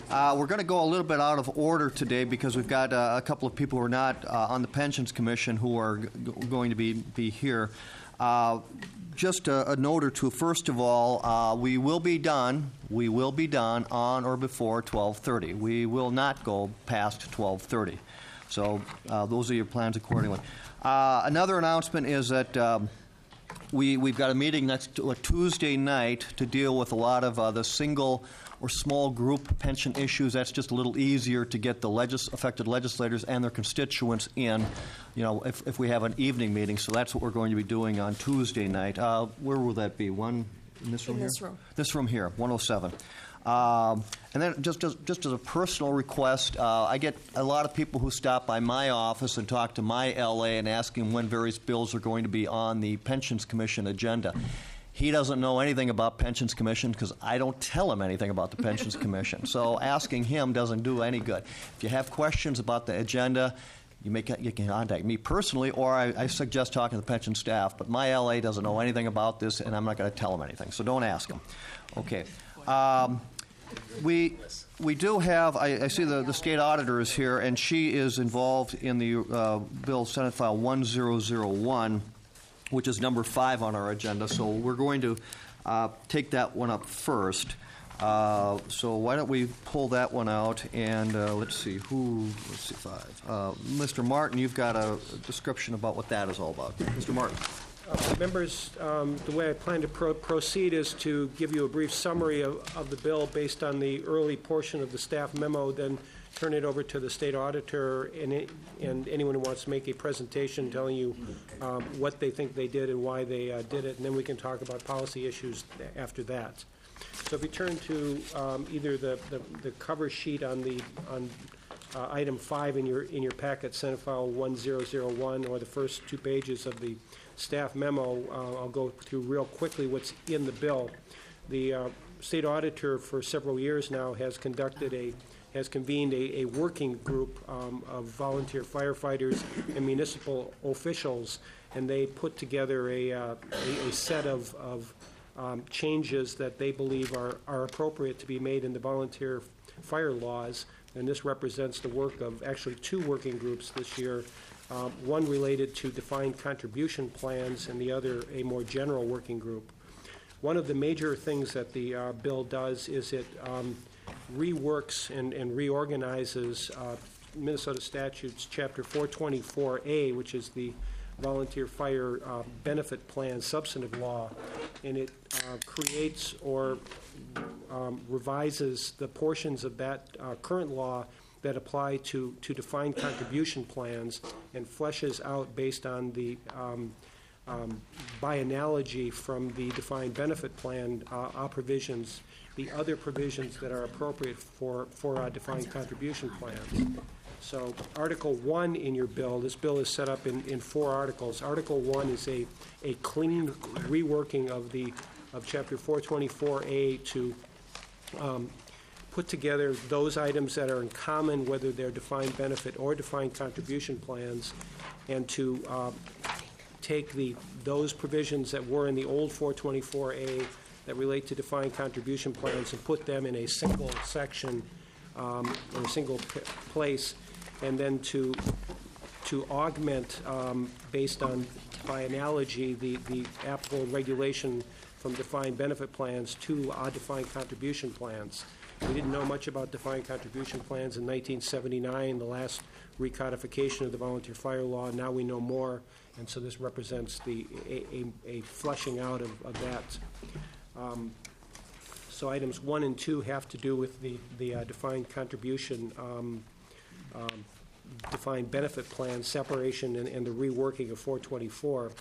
We're going to go a little bit out of order today because we've got a couple of people who are not on the Pensions Commission who are going to be here. Just a note or two. First of all, we will be done on or before 12:30. We will not go past 12:30. So those are your plans accordingly. Another announcement is that we've got a meeting next Tuesday night to deal with a lot of the single or small group pension issues. That's just a little easier to get the affected legislators and their constituents in, if we have an evening meeting. So that's what we're going to be doing on Tuesday night. Where will that be? In this room here? This room. This room here, 107. And then just as a personal request, I get a lot of people who stop by my office and talk to my LA and asking when various bills are going to be on the Pensions Commission agenda. He doesn't know anything about Pensions Commission because I don't tell him anything about the Pensions Commission. So asking him doesn't do any good. If you have questions about the agenda, you can contact me personally, or I suggest talking to the pension staff. But my LA doesn't know anything about this, and I'm not going to tell him anything. So don't ask him. Okay. We do have, I see the state auditor is here, and she is involved in the bill Senate File 1001, which is number 5 on our agenda. So we're going to take that one up first. So why don't we pull that one out, and let's see, 5. Mr. Martin, you've got a description about what that is all about. Mr. Martin. Members, the way I plan to proceed is to give you a brief summary of the bill based on the early portion of the staff memo, then turn it over to the state auditor and anyone who wants to make a presentation telling you what they think they did and why they did it, and then we can talk about policy issues after that. So if you turn to either the cover sheet on item 5 in your packet, Senate File 1001, or the first 2 pages of the staff memo, I'll go through real quickly what's in the bill. The state auditor for several years now has convened a working group of volunteer firefighters and municipal officials, and they put together a set of changes that they believe are appropriate to be made in the volunteer fire laws, and this represents the work of actually 2 working groups this year, one related to defined contribution plans and the other a more general working group. One of the major things that the bill does is it reworks and reorganizes Minnesota Statutes Chapter 424A, which is the Volunteer Fire Benefit Plan substantive law, and it creates or revises the portions of that current law that apply to defined contribution plans and fleshes out based on the by analogy from the defined benefit plan provisions, the other provisions that are appropriate for defined contribution plans. So Article 1 in your bill, this bill is set up in 4 articles. Article 1 is a clean reworking of Chapter 424A to put together those items that are in common, whether they're defined benefit or defined contribution plans, and to take those provisions that were in the old 424A that relate to defined contribution plans and put them in a single section or a single place, and then to augment based on, by analogy, the applicable regulation from defined benefit plans to defined contribution plans. We didn't know much about defined contribution plans in 1979, the last recodification of the volunteer fire law. Now we know more, and so this represents a fleshing out of that. So items 1 and 2 have to do with the defined contribution, defined benefit plan separation and the reworking of 424.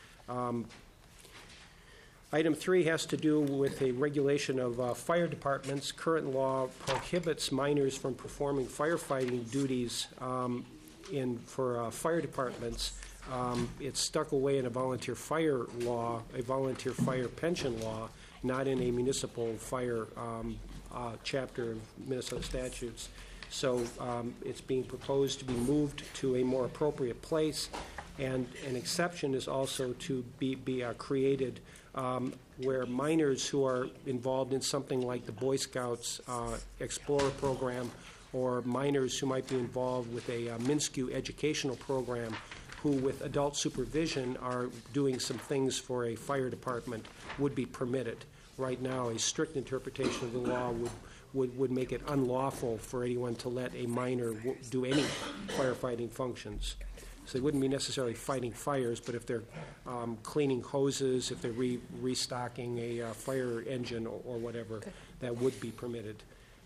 Item 3 has to do with a regulation of fire departments. Current law prohibits minors from performing firefighting duties for fire departments. It's stuck away in a volunteer fire law, a volunteer fire pension law, not in a municipal fire chapter of Minnesota statutes. So it's being proposed to be moved to a more appropriate place. And an exception is also to be created where minors who are involved in something like the Boy Scouts Explorer program, or minors who might be involved with a MNSCU educational program, who with adult supervision are doing some things for a fire department, would be permitted. Right now, a strict interpretation of the law would make it unlawful for anyone to let a minor do any firefighting functions. So they wouldn't be necessarily fighting fires, but if they're cleaning hoses, if they're restocking a fire engine or whatever, that would be permitted.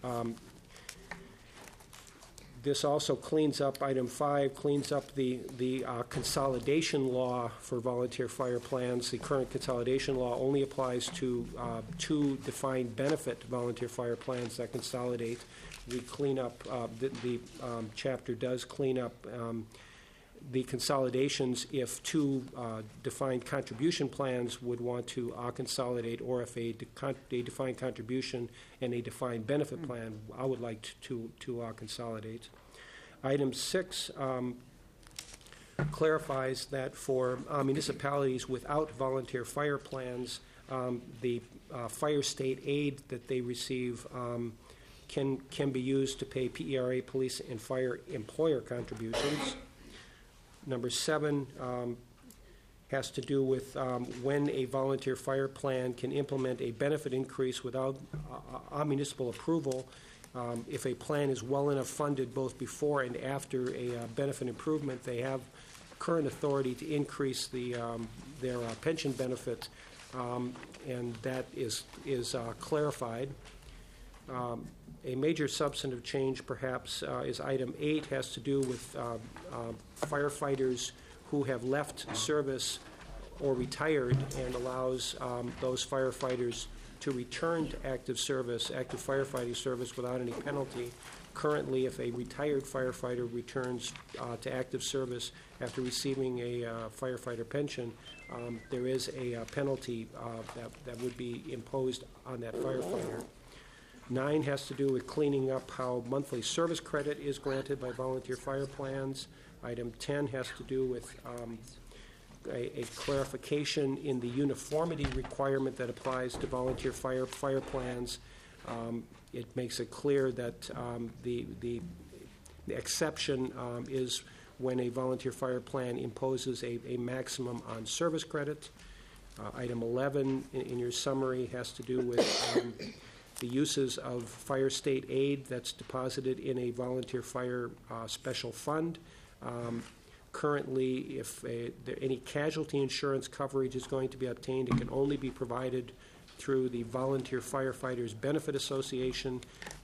This also cleans up, item 5, cleans up the consolidation law for volunteer fire plans. The current consolidation law only applies to 2 defined benefit volunteer fire plans that consolidate. We clean up, the chapter does clean up the consolidations if 2 defined contribution plans would want to consolidate, or if a defined contribution and a defined benefit plan, I would like to consolidate. Item 6 clarifies that for municipalities without volunteer fire plans, the fire state aid that they receive can be used to pay PERA, police, and fire employer contributions. Number 7 has to do with when a volunteer fire plan can implement a benefit increase without municipal approval. If a plan is well enough funded both before and after a benefit improvement, they have current authority to increase their pension benefit, and that is clarified. A major substantive change, perhaps, is item 8, has to do with firefighters who have left service or retired, and allows those firefighters to return to active firefighting service without any penalty. Currently, if a retired firefighter returns to active service after receiving a firefighter pension, there is a penalty that would be imposed on that firefighter. 9 has to do with cleaning up how monthly service credit is granted by volunteer fire plans. Item 10 has to do with a clarification in the uniformity requirement that applies to volunteer fire plans. It makes it clear that the exception is when a volunteer fire plan imposes a maximum on service credit. Item 11 in your summary has to do with the uses of fire state aid that's deposited in a volunteer fire special fund. Currently, if any casualty insurance coverage is going to be obtained, it can only be provided through the Volunteer Firefighters Benefit Association.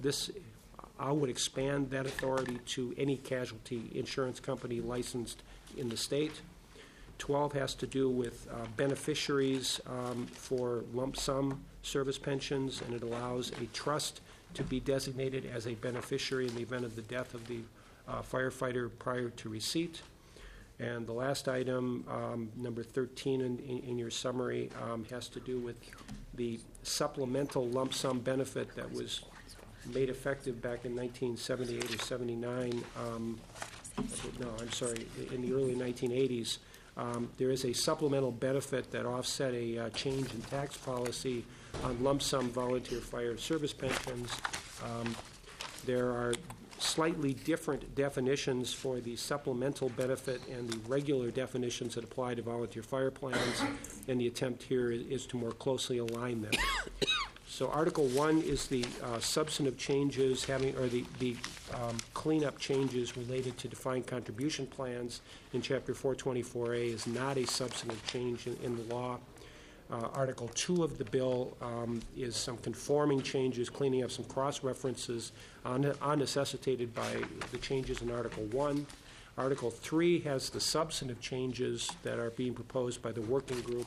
I would expand that authority to any casualty insurance company licensed in the state. 12 has to do with beneficiaries for lump sum service pensions, and it allows a trust to be designated as a beneficiary in the event of the death of the firefighter prior to receipt. And the last item, number 13 in your summary, has to do with the supplemental lump sum benefit that was made effective back in 1978 or 79. No, I'm sorry, in the early 1980s. There is a supplemental benefit that offset a change in tax policy on lump sum volunteer fire service pensions. There are slightly different definitions for the supplemental benefit and the regular definitions that apply to volunteer fire plans, and the attempt here is to more closely align them. So Article 1 is the substantive changes the cleanup changes related to defined contribution plans in Chapter 424A is not a substantive change in the law. Article 2 of the bill is some conforming changes, cleaning up some cross-references unnecessitated by the changes in Article 1. Article 3 has the substantive changes that are being proposed by the working group.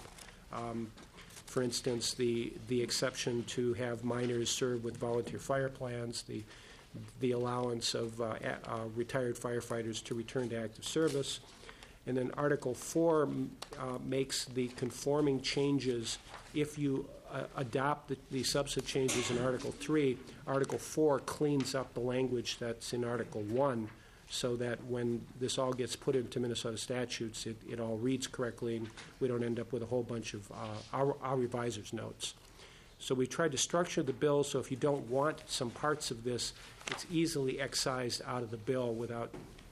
For instance, the exception to have minors serve with volunteer fire plans, the allowance of retired firefighters to return to active service. And then Article 4 makes the conforming changes. If you adopt the substantive changes in Article 3, Article 4 cleans up the language that's in Article 1. so that when this all gets put into Minnesota statutes, it all reads correctly, and we don't end up with a whole bunch of our reviser's notes. So we tried to structure the bill so if you don't want some parts of this, it's easily excised out of the bill without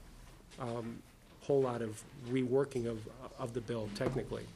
a whole lot of reworking of the bill technically.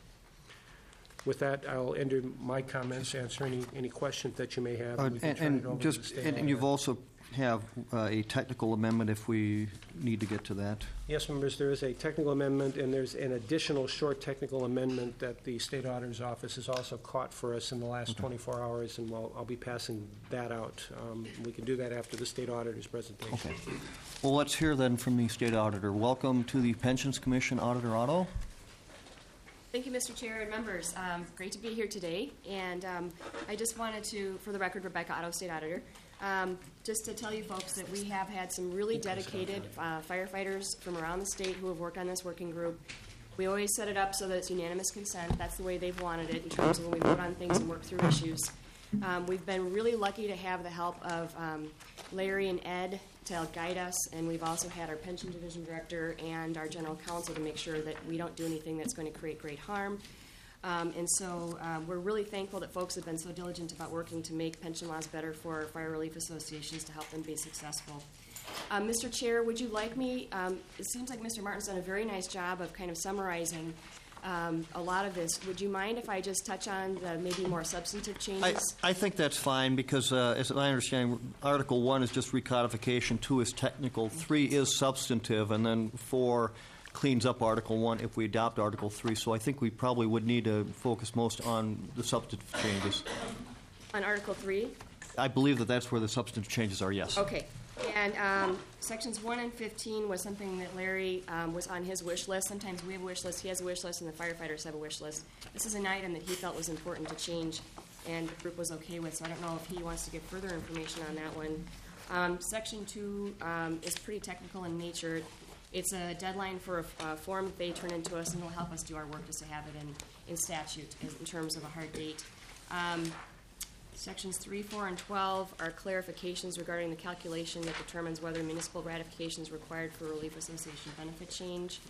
With that, I'll end my comments, answer any questions that you may have, and we can turn it over to the state And auditor. you've also have a technical amendment if we need to get to that. Yes, members, there is a technical amendment, and there's an additional short technical amendment that the State Auditor's Office has also caught for us in the last 24 hours, and I'll be passing that out. We can do that after the State Auditor's presentation. Okay. Well, let's hear then from the State Auditor. Welcome to the Pensions Commission, Auditor Otto. Thank you, Mr. Chair and members. Great to be here today. And I just wanted to, for the record, Rebecca Otto, State Auditor, just to tell you folks that we have had some really dedicated firefighters from around the state who have worked on this working group. We always set it up so that it's unanimous consent. That's the way they've wanted it in terms of when we vote on things and work through issues. We've been really lucky to have the help of Larry and Ed to guide us, and we've also had our pension division director and our general counsel to make sure that we don't do anything that's going to create great harm. And so we're really thankful that folks have been so diligent about working to make pension laws better for fire relief associations to help them be successful. Mr. Chair, would you like me, it seems like Mr. Martin's done a very nice job of kind of summarizing a lot of this. Would you mind if I just touch on the maybe more substantive changes? I think that's fine because, as I understand, Article 1 is just recodification, 2 is technical, 3 is substantive, and then 4 cleans up Article 1 if we adopt Article 3. So I think we probably would need to focus most on the substantive changes. On Article 3? I believe that that's where the substantive changes are, yes. Okay. And sections 1 and 15 was something that Larry was on his wish list. Sometimes we have a wish list, he has a wish list, and the firefighters have a wish list. This is an item that he felt was important to change, and the group was okay with, so I don't know if he wants to give further information on that one. Section 2 is pretty technical in nature. It's a deadline for a form that they turn into us, and it'll help us do our work just to have it in statute in terms of a hard date. Sections 3, 4, and 12 are clarifications regarding the calculation that determines whether municipal ratification is required for relief association benefit change.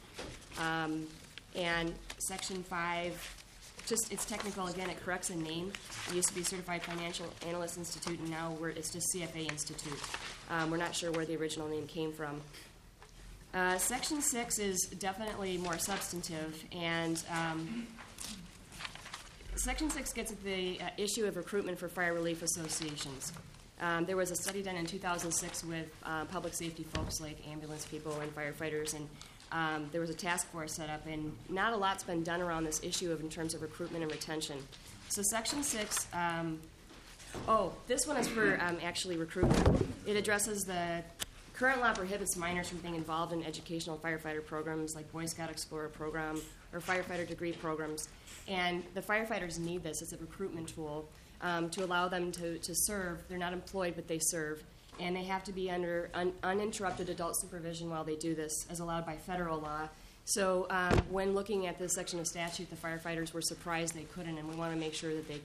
And Section 5, it's technical. Again, it corrects a name. It used to be Certified Financial Analyst Institute, and now it's just CFA Institute. We're not sure where the original name came from. Section 6 is definitely more substantive, and Section 6 gets at the issue of recruitment for fire relief associations. There was a study done in 2006 with public safety folks like ambulance people and firefighters, and there was a task force set up, and not a lot's been done around this issue in terms of recruitment and retention. So Section 6, this one is for actually recruitment. It addresses the current law prohibits minors from being involved in educational firefighter programs like Boy Scout Explorer program or firefighter degree programs. And the firefighters need this as a recruitment tool to allow them to serve. They're not employed, but they serve. And they have to be under uninterrupted adult supervision while they do this, as allowed by federal law. So when looking at this section of statute, the firefighters were surprised they couldn't, and we want to make sure that they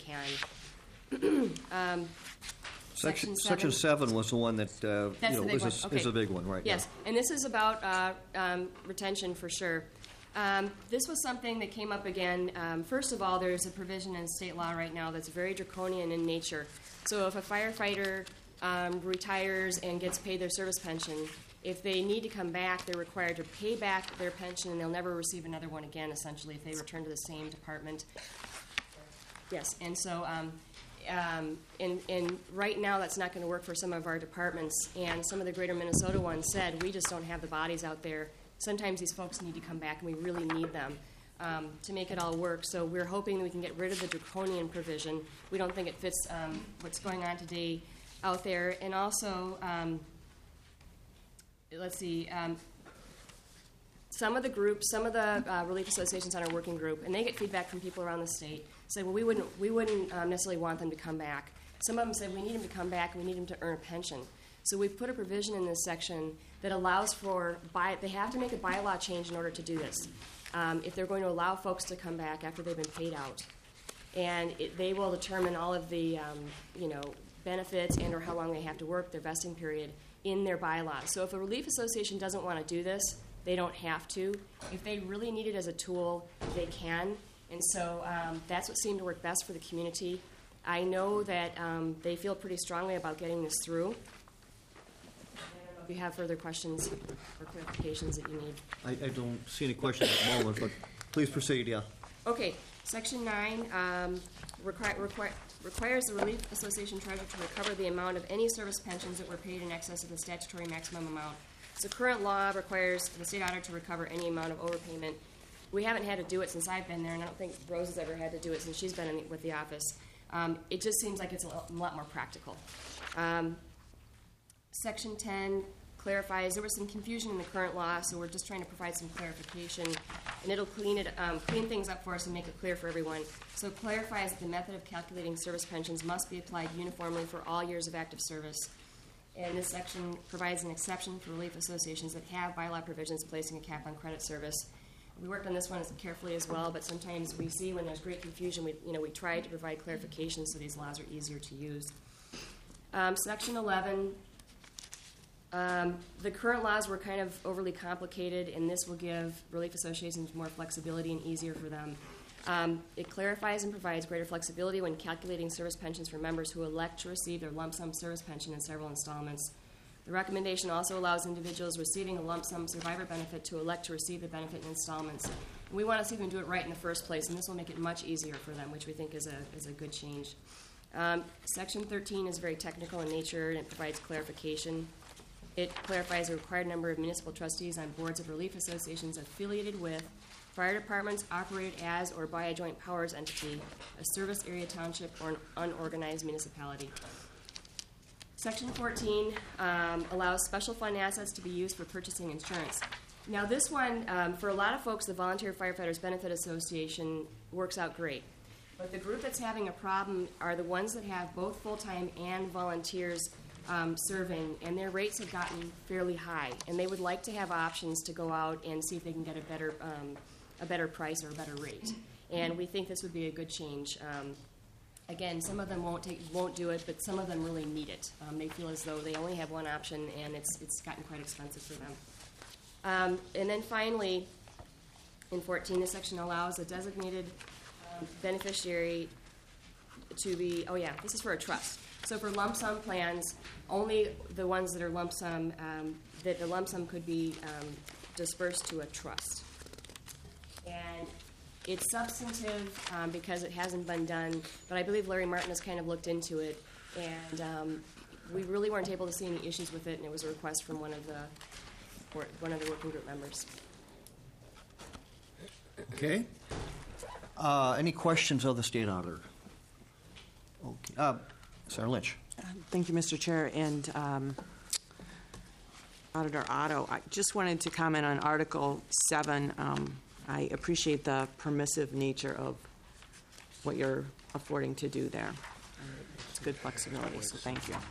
can. Section 7 was the one that is a big one, right? Yes, and this is about retention for sure. This was something that came up again. First of all, there's a provision in state law right now that's very draconian in nature. So if a firefighter retires and gets paid their service pension, if they need to come back, they're required to pay back their pension, and they'll never receive another one again, essentially, if they return to the same department. Yes, and so and right now that's not going to work for some of our departments, and some of the greater Minnesota ones said, we just don't have the bodies out there. Sometimes these folks need to come back, and we really need them to make it all work. So we're hoping that we can get rid of the draconian provision. We don't think it fits what's going on today out there. And also, some of the groups, some of the relief associations on our working group, and they get feedback from people around the state, say, well, we wouldn't necessarily want them to come back. Some of them say, we need them to come back, and we need them to earn a pension. So we've put a provision in this section that allows for, they have to make a bylaw change in order to do this, if they're going to allow folks to come back after they've been paid out. And they will determine all of the, benefits and or how long they have to work, their vesting period, in their bylaws. So if a relief association doesn't want to do this, they don't have to. If they really need it as a tool, they can. And so that's what seemed to work best for the community. I know that they feel pretty strongly about getting this through. I don't know if you have further questions or clarifications that you need. I don't see any questions at the moment, but please proceed, yeah. Okay, Section 9 requires the Relief Association treasurer to recover the amount of any service pensions that were paid in excess of the statutory maximum amount. So current law requires the state auditor to recover any amount of overpayment. We haven't had to do it since I've been there, and I don't think Rose has ever had to do it since she's been with the office. It just seems like it's a lot more practical. Section 10 clarifies, there was some confusion in the current law, so we're just trying to provide some clarification, and it'll clean things up for us and make it clear for everyone. So it clarifies that the method of calculating service pensions must be applied uniformly for all years of active service. And this section provides an exception for relief associations that have bylaw provisions placing a cap on credit service. We worked on this one carefully as well, but sometimes we see when there's great confusion, we try to provide clarification so these laws are easier to use. Section 11, the current laws were kind of overly complicated, and this will give relief associations more flexibility and easier for them. It clarifies and provides greater flexibility when calculating service pensions for members who elect to receive their lump sum service pension in several installments. The recommendation also allows individuals receiving a lump sum survivor benefit to elect to receive the benefit in installments. And we want to see them do it right in the first place, and this will make it much easier for them, which we think is a good change. Section 13 is very technical in nature, and it provides clarification. It clarifies the required number of municipal trustees on boards of relief associations affiliated with fire departments operated as or by a joint powers entity, a service area township, or an unorganized municipality. Section 14 allows special fund assets to be used for purchasing insurance. Now this one, for a lot of folks, the Volunteer Firefighters Benefit Association works out great. But the group that's having a problem are the ones that have both full-time and volunteers serving, and their rates have gotten fairly high. And they would like to have options to go out and see if they can get a better price or a better rate. And we think this would be a good change. Again, some of them won't do it, but some of them really need it. They feel as though they only have one option, and it's gotten quite expensive for them. And then finally, in 14, this section allows a designated beneficiary to be, this is for a trust. So for lump sum plans, only the ones that are lump sum, that the lump sum could be dispersed to a trust. And it's substantive because it hasn't been done, but I believe Larry Martin has kind of looked into it, and we really weren't able to see any issues with it, and it was a request from one of the working group members. Okay. Any questions of the state auditor? Okay. Sarah Lynch. Thank you, Mr. Chair. And Auditor Otto, I just wanted to comment on Article 7. I appreciate the permissive nature of what you're affording to do there. It's good flexibility, so thank you.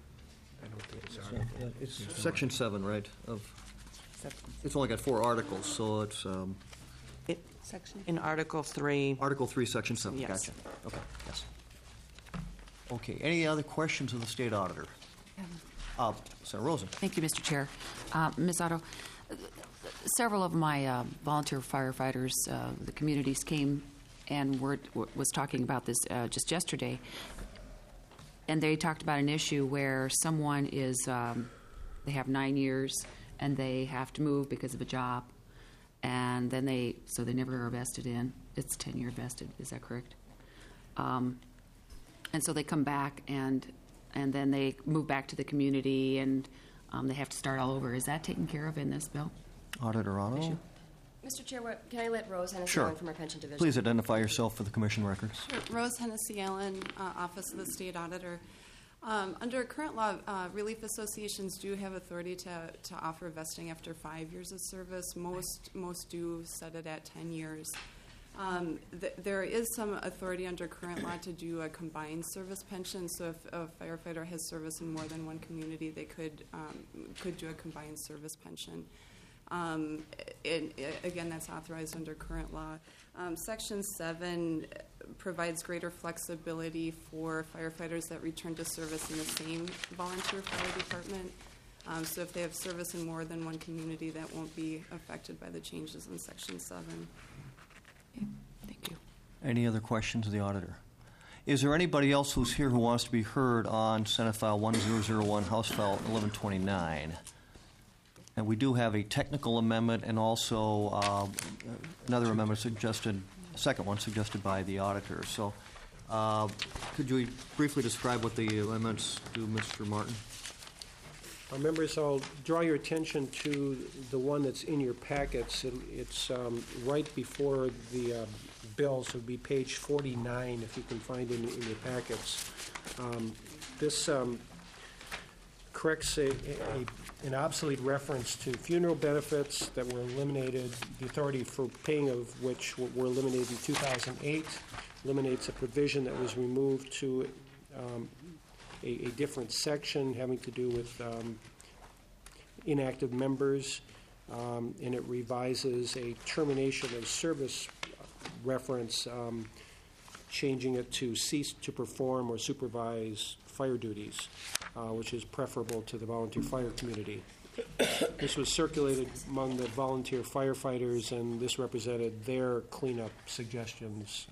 It's Section 7, right? It's only got 4 articles, so it's In Article 3. Article 3, Section 7. Yes. Gotcha. Okay. Yes. Okay. Any other questions of the state auditor? Senator Rosen. Thank you, Mr. Chair. Ms. Otto, several of my volunteer firefighters, the communities came and was talking about this just yesterday, and they talked about an issue where someone is, they have 9 years and they have to move because of a job, and then they never are vested in. It's 10-year vested, is that correct? And so they come back and then they move back to the community and they have to start all over. Is that taken care of in this bill? Auditor Otto. Mr. Chair, can I let Rose Hennessy Sure. Allen from our pension division? Please identify yourself for the commission records. Rose Hennessy Allen, Office of the State Auditor. Under current law, relief associations do have authority to offer vesting after 5 years of service. Most do set it at 10 years. There is some authority under current law to do a combined service pension. So if a firefighter has service in more than one community, they could do a combined service pension. And again, that's authorized under current law. Section 7 provides greater flexibility for firefighters that return to service in the same volunteer fire department. So if they have service in more than one community, that won't be affected by the changes in Section 7. Thank you. Any other questions of the auditor? Is there anybody else who's here who wants to be heard on Senate File 1001, House File 1129? And we do have a technical amendment and also another amendment suggested, second one suggested by the auditor. So could you briefly describe what the amendments do, Mr. Martin? Members, I'll draw your attention to the one that's in your packets. It's right before the bill, so it would be page 49 if you can find it in your packets. This corrects an obsolete reference to funeral benefits that were eliminated, the authority for paying of which were eliminated in 2008, eliminates a provision that was removed to a different section having to do with inactive members, and it revises a termination of service reference, changing it to cease to perform or supervise fire duties, which is preferable to the volunteer fire community. This was circulated among the volunteer firefighters, and this represented their cleanup suggestions,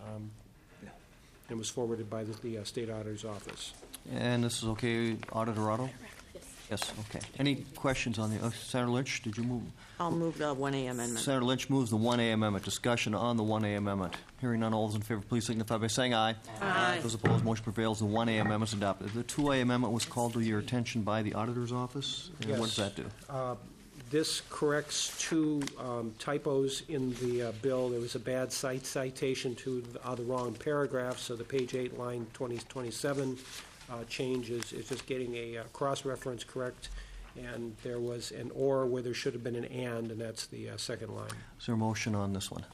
and was forwarded by the state auditor's office. And this is okay, Auditor Otto? Yes, okay. Any questions on the, Senator Lynch, did you move? I'll move the 1A amendment. Senator Lynch moves the 1A amendment. Discussion on the 1A amendment. Hearing none, all those in favor, please signify by saying aye. Aye. Those opposed, motion prevails. The 1A amendment is adopted. The 2A amendment was called to your attention by the auditor's office. And what does that do? This corrects two typos in the bill. There was a bad citation to the wrong paragraph, so the page 8, line 27 change is just getting a cross-reference correct, and there was an or where there should have been an and that's the second line. Is there a motion on this one?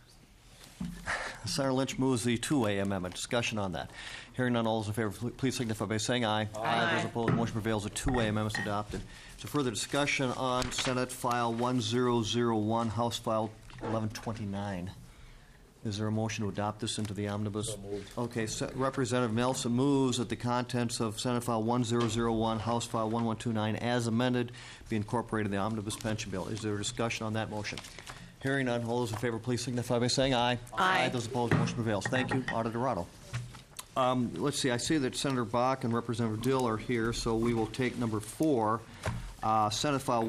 Senator Lynch moves the 2A amendment. Discussion on that. Hearing none, all those in favor, please signify by saying aye. Aye. Those opposed, motion prevails. The 2A amendment is adopted. So further discussion on Senate File 1001, House File 1129. Is there a motion to adopt this into the omnibus? So moved. Okay, Representative Nelson moves that the contents of Senate File 1001, House File 1129, as amended, be incorporated in the omnibus pension bill. Is there a discussion on that motion? Hearing none, all those in favor, please signify by saying aye. Aye. Those opposed, motion prevails. Thank you, Auditor Otto. Let's see, I see that Senator Bach and Representative Dill are here, so we will take number 4, Senate File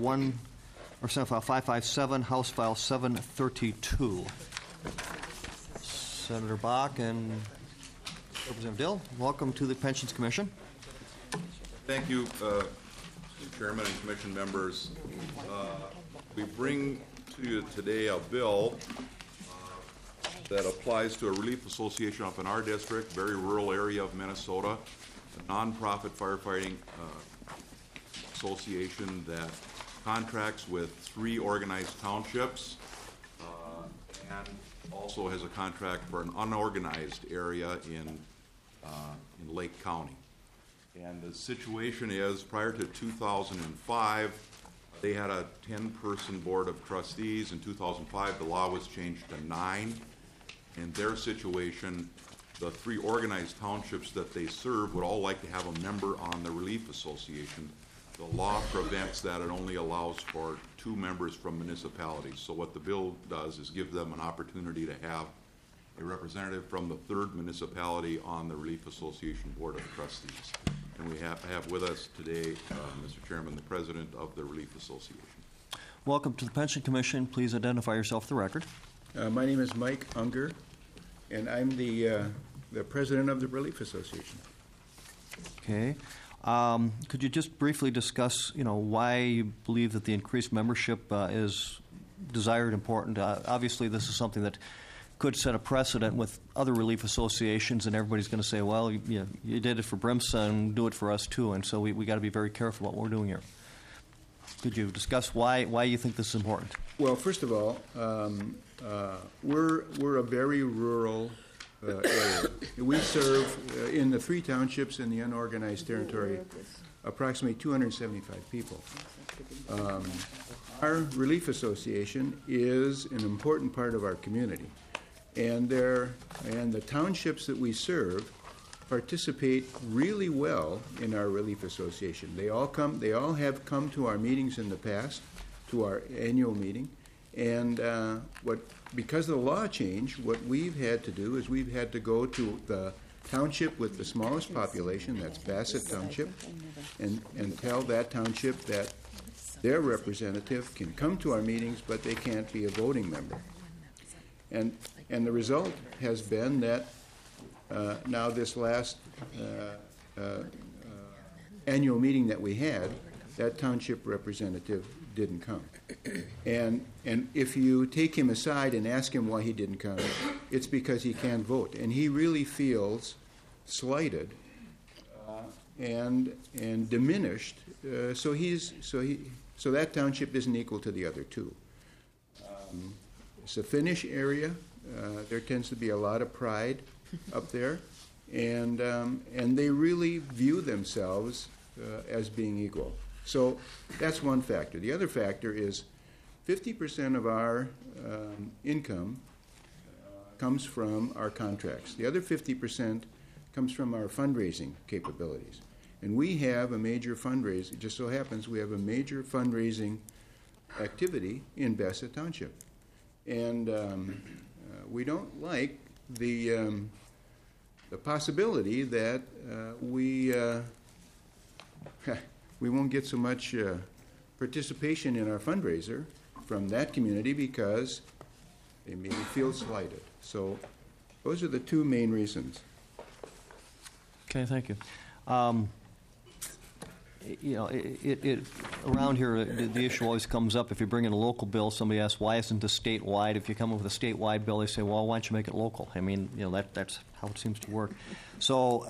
557, House File 732. Senator Bach and Representative Dill, welcome to the Pensions Commission. Thank you, Mr. Chairman and Commission members. We bring to you today a bill that applies to a relief association up in our district, very rural area of Minnesota, a nonprofit firefighting association that contracts with 3 organized townships and also has a contract for an unorganized area in Lake County. And the situation is, prior to 2005, they had a 10-person board of trustees. In 2005, the law was changed to 9. In their situation, the 3 organized townships that they serve would all like to have a member on the Relief Association. The law prevents that. It only allows for 2 members from municipalities. So what the bill does is give them an opportunity to have a representative from the 3rd municipality on the Relief Association Board of Trustees. And we have with us today, Mr. Chairman, the President of the Relief Association. Welcome to the Pension Commission. Please identify yourself for the record. My name is Mike Unger, and I'm the President of the Relief Association. Okay. Could you just briefly discuss, why you believe that the increased membership is desired, important? Obviously, this is something that could set a precedent with other relief associations, and everybody's going to say, well, you did it for BRIMSA, do it for us too, and so we got to be very careful what we're doing here. Could you discuss why you think this is important? Well, first of all, we're a very rural area. We serve in the 3 townships in the unorganized territory. approximately 275 people. Our Relief Association is an important part of our community, and the townships that we serve participate really well in our Relief Association. They all have come to our meetings in the past, to our annual meeting, and because of the law change, what we've had to do is we've had to go to the township with the smallest population, that's Bassett Township, and tell that township that their representative can come to our meetings, but they can't be a voting member. And the result has been that now this last annual meeting that we had, that township representative didn't come. And if you take him aside and ask him why he didn't come, it's because he can't vote. And he really feels slighted and diminished. So that township isn't equal to the other two. It's a Finnish area. There tends to be a lot of pride up there, and they really view themselves as being equal. So that's one factor. The other factor is 50% of our income comes from our contracts. The other 50% comes from our fundraising capabilities. And we have a major fundraising, it just so happens we have a major fundraising activity in Bassett Township. And we don't like the possibility that we won't get so much participation in our fundraiser from that community because they maybe feel slighted. So those are the two main reasons. Okay, thank you. Around here, the issue always comes up. If you bring in a local bill, somebody asks, why isn't this statewide? If you come up with a statewide bill, they say, well, why don't you make it local? I mean, that's how it seems to work. So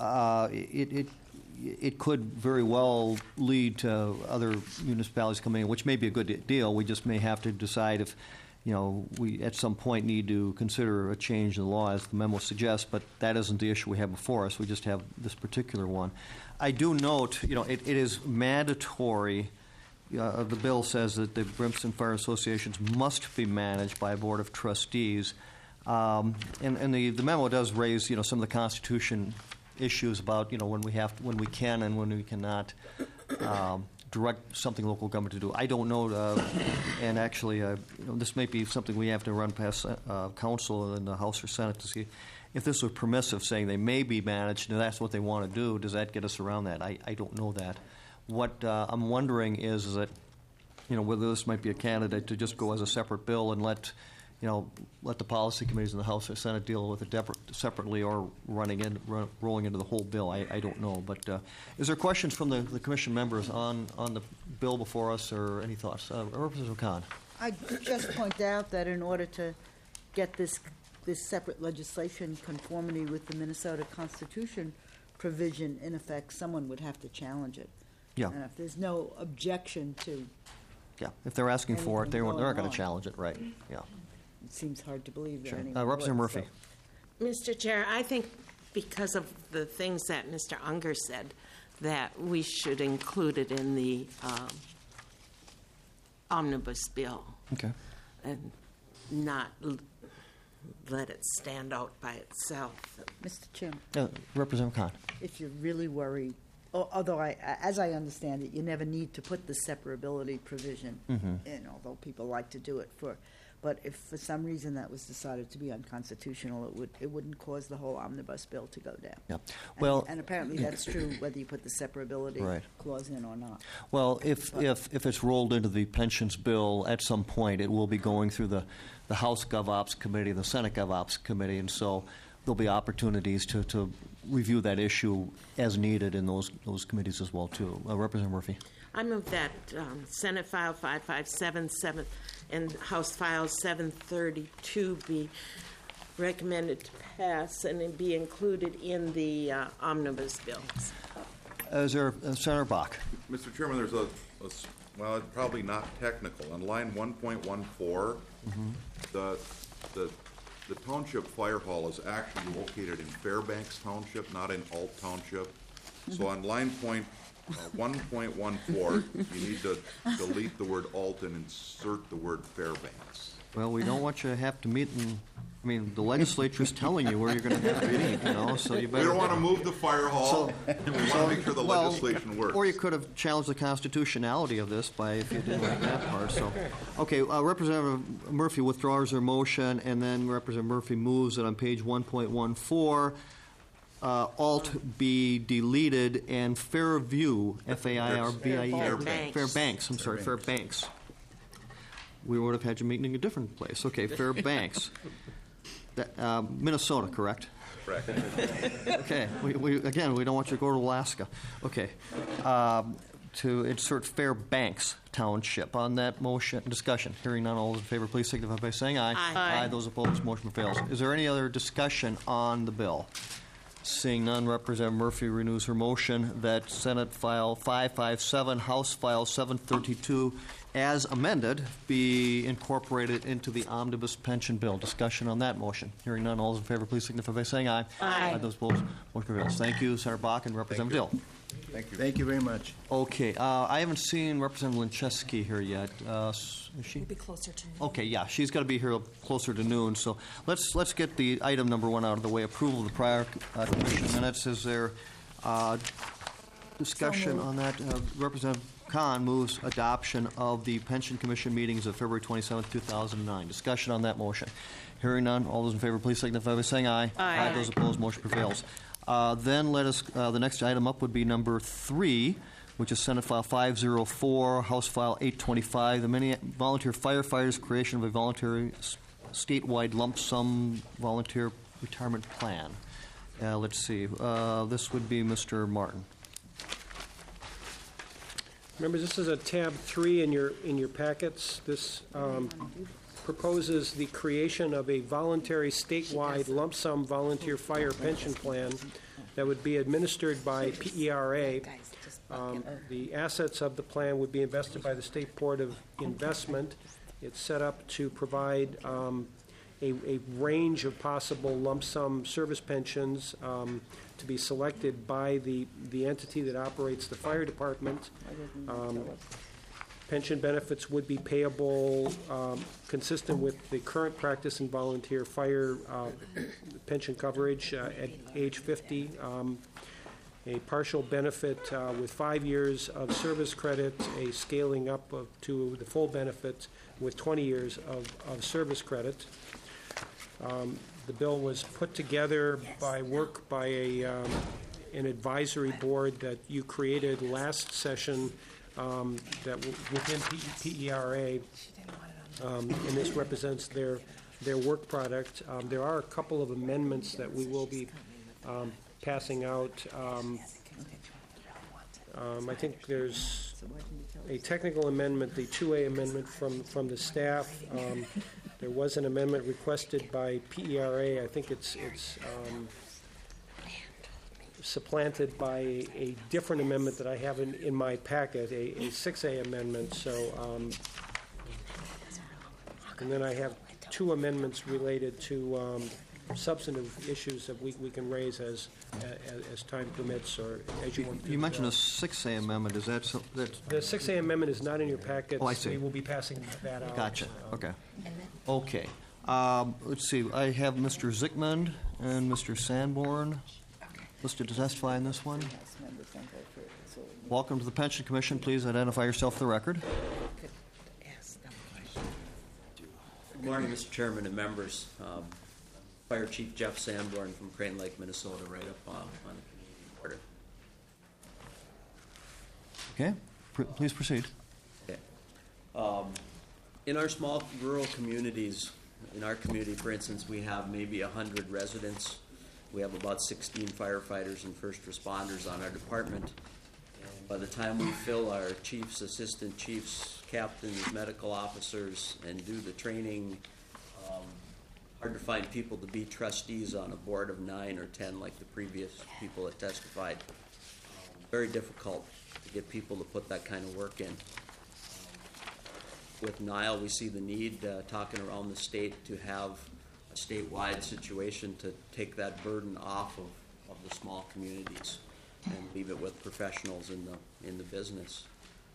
it could very well lead to other municipalities coming in, which may be a good deal. We just may have to decide if, we at some point need to consider a change in the law, as the memo suggests, but that isn't the issue we have before us. We just have this particular one. I do note, it is mandatory. The bill says that the Brimston Fire Associations must be managed by a board of trustees. And the memo does raise, some of the Constitution issues about, when we can and when we cannot direct something local government to do. I don't know, and actually, this may be something we have to run past council in the House or Senate to see if this was permissive, saying they may be managed, and that's what they want to do. Does that get us around that? I don't know that. What I'm wondering is that, whether this might be a candidate to just go as a separate bill and let the policy committees in the House or Senate deal with it separately, or rolling into the whole bill. I don't know. But is there questions from the commission members on the bill before us, or any thoughts? Representative Khan. I just point out that in order to get this separate legislation conformity with the Minnesota Constitution provision in effect, someone would have to challenge it. Yeah. And if there's no objection to, Yeah. If they're asking for it, they aren't going on. to challenge it, right? Yeah. it seems hard to believe that Sure. anyone Representative would, Murphy. so. Mr. Chair, I think because of the things that Mr. Unger said, that we should include it in the omnibus bill Okay. and not let it stand out by itself. Mr. Chairman, Representative Khan. if you're really worried, although as I understand it, you never need to put the separability provision in, although people like to do it but if for some reason that was decided to be unconstitutional, it wouldn't cause the whole omnibus bill to go down. Yeah. Well, and apparently that's true whether you put the separability Right. clause in or not. well, if it's rolled into the pensions bill at some point, it will be going through the House GovOps committee, the Senate GovOps committee, and so there'll be opportunities to review that issue as needed in those committees as well too. Representative Murphy. I move that Senate File 5577 and House File 732 be recommended to pass and it be included in the omnibus bills. Is there Senator Bach? Mr. Chairman, there's well, it's probably not technical. On line 1.14, the township fire hall is actually located in Fairbanks Township, not in Alt Township. So on line 1.14, you need to delete the word Alton and insert the word Fairbanks. Well, we don't want you to have to meet in, I mean, the legislature's telling you where you're going to have to meet, so you We better. don't want to move the fire hall, we want to make sure the Well, legislation works. Or you could have challenged the constitutionality of this by, if you didn't like that part, so. Okay, Representative Murphy withdraws her motion, and then Representative Murphy moves it on page 1.14. Alt be deleted, and Fairview, F-A-I-R-B-I-E. Fairbanks. Fairbanks, I'm sorry, Fairbanks. We would have had you meeting in a different place. Okay, Fairbanks. Minnesota, correct? Correct. Okay, again, we don't want you to go to Alaska. Okay, to insert Fairbanks Township on that motion, discussion. Hearing none, all those in favor, please signify by saying aye. Aye. Those opposed, motion fails. Is there any other discussion on the bill? Seeing none, Representative Murphy renews her motion that Senate File 557, House File 732, as amended, be incorporated into the omnibus pension bill. Discussion on that motion. Hearing none, all those in favor, please signify by saying aye. Aye. Those opposed, motion prevails. Thank you, Senator Bach and Representative Dill. Thank you. Thank you very much. Okay, I haven't seen Representative Lincheski here yet. Is she? Be closer to Okay, yeah, she's got to be here closer to noon, so let's get the item number one out of the way, approval of the prior commission minutes. Is there discussion on that? Representative Khan moves adoption of the pension commission meetings of February 27th, 2009. Discussion on that motion. Hearing none, all those in favor, please signify by saying aye. Aye. Those opposed, motion prevails. Then let us, the next item up would be number 3, which is Senate File 504, House File 825, the volunteer firefighters creation of a voluntary statewide lump sum volunteer retirement plan. Let's see. This would be Mr. Martin. Members, this is a tab 3 in your packets. This proposes the creation of a voluntary statewide lump sum volunteer fire pension plan that would be administered by PERA. The assets of the plan would be invested by the State Board of Investment. It's set up to provide a range of possible lump sum service pensions to be selected by the entity that operates the fire department. Pension benefits would be payable consistent with the current practice in volunteer fire pension coverage at age 50. A partial benefit with 5 years of service credit, a scaling up to the full benefit with 20 years of service credit. The bill was put together by work by an advisory board that you created last session that within PERA, and this represents their work product. There are a couple of amendments that we will be passing out. I think there's a technical amendment, the 2A amendment from the staff. There was an amendment requested by PERA. I think it's supplanted by a different amendment that I have in my packet, a 6A amendment. So, and then I have 2 amendments related to substantive issues that we can raise as time permits or as you want. You mentioned a 6A amendment. Is that The 6A amendment is not in your packets. Oh, I see. We will be passing that out. Gotcha. Okay. Okay. Let's see. I have Mr. Zickmund and Mr. Sanborn listed to testify in this one. Welcome to the Pension Commission. Please identify yourself for the record. Good morning, Mr. Chairman and members. Fire Chief Jeff Sanborn from Crane Lake, Minnesota, right up on the Canadian border. Okay. Please proceed. Okay. In our small rural communities, in our community, for instance, we have maybe 100 residents. We have about 16 firefighters and first responders on our department. And by the time we fill our chiefs, assistant chiefs, captains, medical officers, and do the training, hard to find people to be trustees on a board of 9 or 10 like the previous people that testified. Very difficult to get people to put that kind of work in. With Nile, we see the need, talking around the state, to have a statewide situation to take that burden off of the small communities. and leave it with professionals in the business.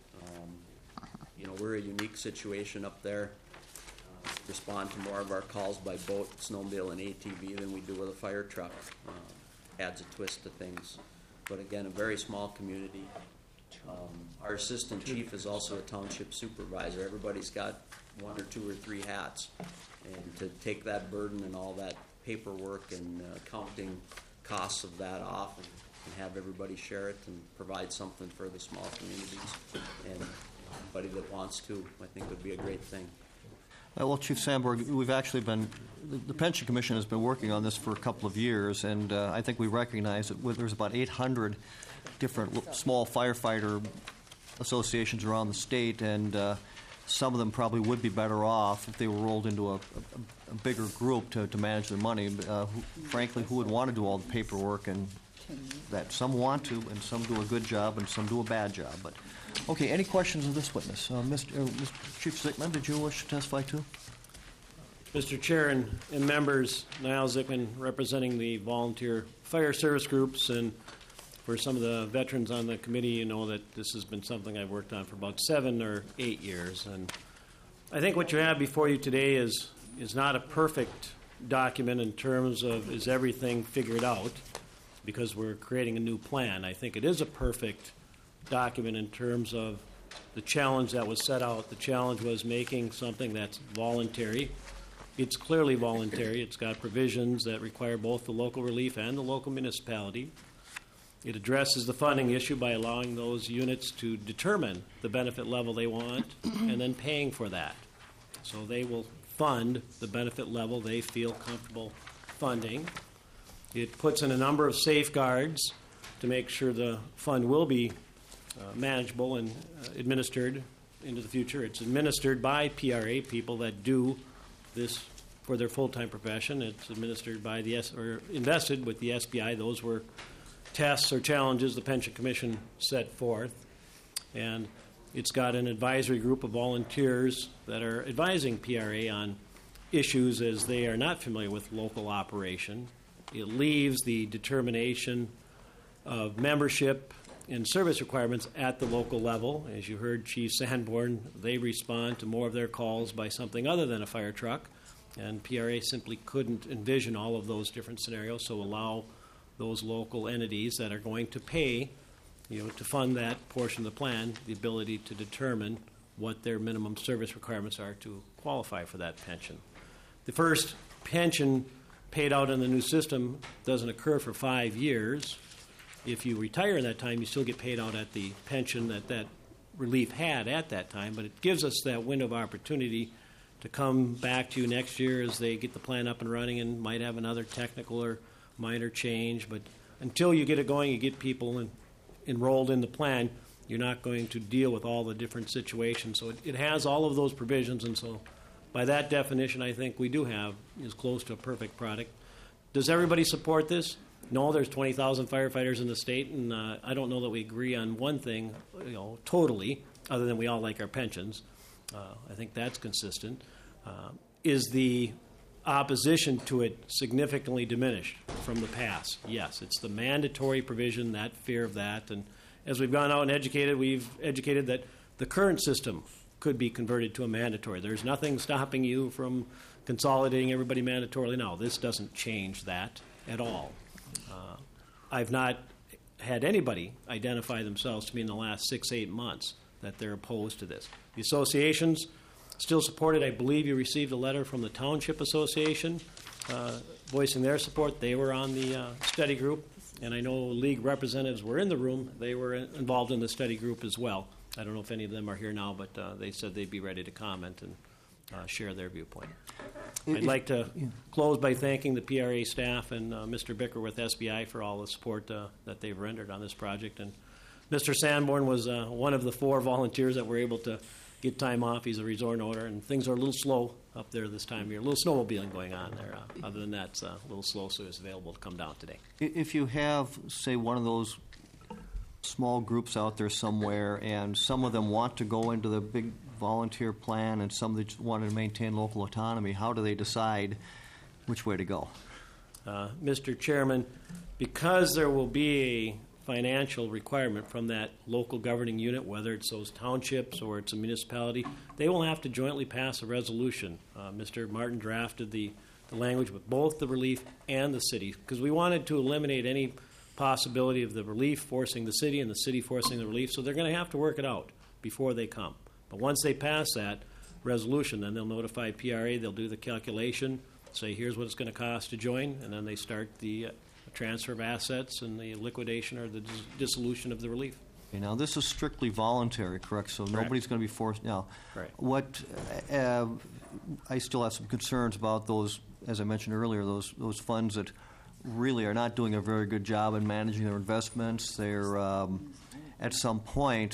We're a unique situation up there. Respond to more of our calls by boat, snowmobile, and ATV than we do with a fire truck. Adds a twist to things. But again, a very small community. Our assistant chief is also a township supervisor. Everybody's got 1 or 2 or 3 hats. And to take that burden and all that paperwork and counting costs of that off and have everybody share it and provide something for the small communities and anybody that wants to, I think would be a great thing. Well, Chief Sandborg, we've actually been, the Pension Commission has been working on this for a couple of years, and I think we recognize that there's about 800 different small firefighter associations around the state, and some of them probably would be better off if they were rolled into a bigger group to manage their money. Frankly, who would want to do all the paperwork and that? Some want to, and some do a good job, and some do a bad job. But okay, any questions of this witness? Mr. Chief Zickman, did you wish to testify too? Mr. Chair and members, Niall Zickman, representing the volunteer fire service groups, and for some of the veterans on the committee, you know that this has been something I've worked on for about 7 or 8 years. And I think what you have before you today is not a perfect document in terms of is everything figured out, because we're creating a new plan. I think it is a perfect document in terms of the challenge that was set out. The challenge was making something that's voluntary. It's clearly voluntary. It's got provisions that require both the local relief and the local municipality. It addresses the funding issue by allowing those units to determine the benefit level they want and then paying for that. So they will fund the benefit level they feel comfortable funding. It puts in a number of safeguards to make sure the fund will be manageable and administered into the future. It's administered by PRA, people that do this for their full-time profession. It's administered by or invested with the SBI. Those were tests or challenges the Pension Commission set forth. And it's got an advisory group of volunteers that are advising PRA on issues as they are not familiar with local operation. It leaves the determination of membership and service requirements at the local level. As you heard Chief Sanborn, they respond to more of their calls by something other than a fire truck, and PRA simply couldn't envision all of those different scenarios, so allow those local entities that are going to pay, to fund that portion of the plan, the ability to determine what their minimum service requirements are to qualify for that pension. The first pension paid out in the new system doesn't occur for 5 years. If you retire in that time, you still get paid out at the pension that relief had at that time, but it gives us that window of opportunity to come back to you next year as they get the plan up and running and might have another technical or minor change. But until you get it going, you get people enrolled in the plan, you're not going to deal with all the different situations. So it has all of those provisions, and so by that definition, I think we do have as close to a perfect product. Does everybody support this? No, there's 20,000 firefighters in the state, and I don't know that we agree on one thing, totally, other than we all like our pensions. I think that's consistent. Is the opposition to it significantly diminished from the past? Yes, it's the mandatory provision, that fear of that, and as we've gone out and educated, we've educated that the current system could be converted to a mandatory. There's nothing stopping you from consolidating everybody mandatorily. No, this doesn't change that at all. I've not had anybody identify themselves to me in the last 6-8 months that they're opposed to this. The associations still support it. I believe you received a letter from the Township Association voicing their support. They were on the study group, and I know league representatives were in the room. They were involved in the study group as well. I don't know if any of them are here now, but they said they'd be ready to comment and share their viewpoint. I'd like to close by thanking the PRA staff and Mr. Bicker with SBI for all the support that they've rendered on this project. And Mr. Sanborn was one of the 4 volunteers that were able to get time off. He's a resort owner, and things are a little slow up there this time of year. A little snowmobiling going on there. Other than that, it's a little slow, so it's available to come down today. If you have, say, one of those small groups out there somewhere, and some of them want to go into the big volunteer plan and some that want to maintain local autonomy, how do they decide which way to go? Mr. Chairman, because there will be a financial requirement from that local governing unit, whether it's those townships or it's a municipality. They will have to jointly pass a resolution. Mr. Martin drafted the language with both the relief and the city, because we wanted to eliminate any possibility of the relief forcing the city and the city forcing the relief, so they're going to have to work it out before they come. But once they pass that resolution, then they'll notify PRA, they'll do the calculation, say here's what it's going to cost to join, and then they start the transfer of assets and the liquidation or the dissolution of the relief. Okay, now, this is strictly voluntary, correct? So nobody's going to be forced. Now, Right. what I still have some concerns about those, as I mentioned earlier, those funds that really are not doing a very good job in managing their investments. They're at some point,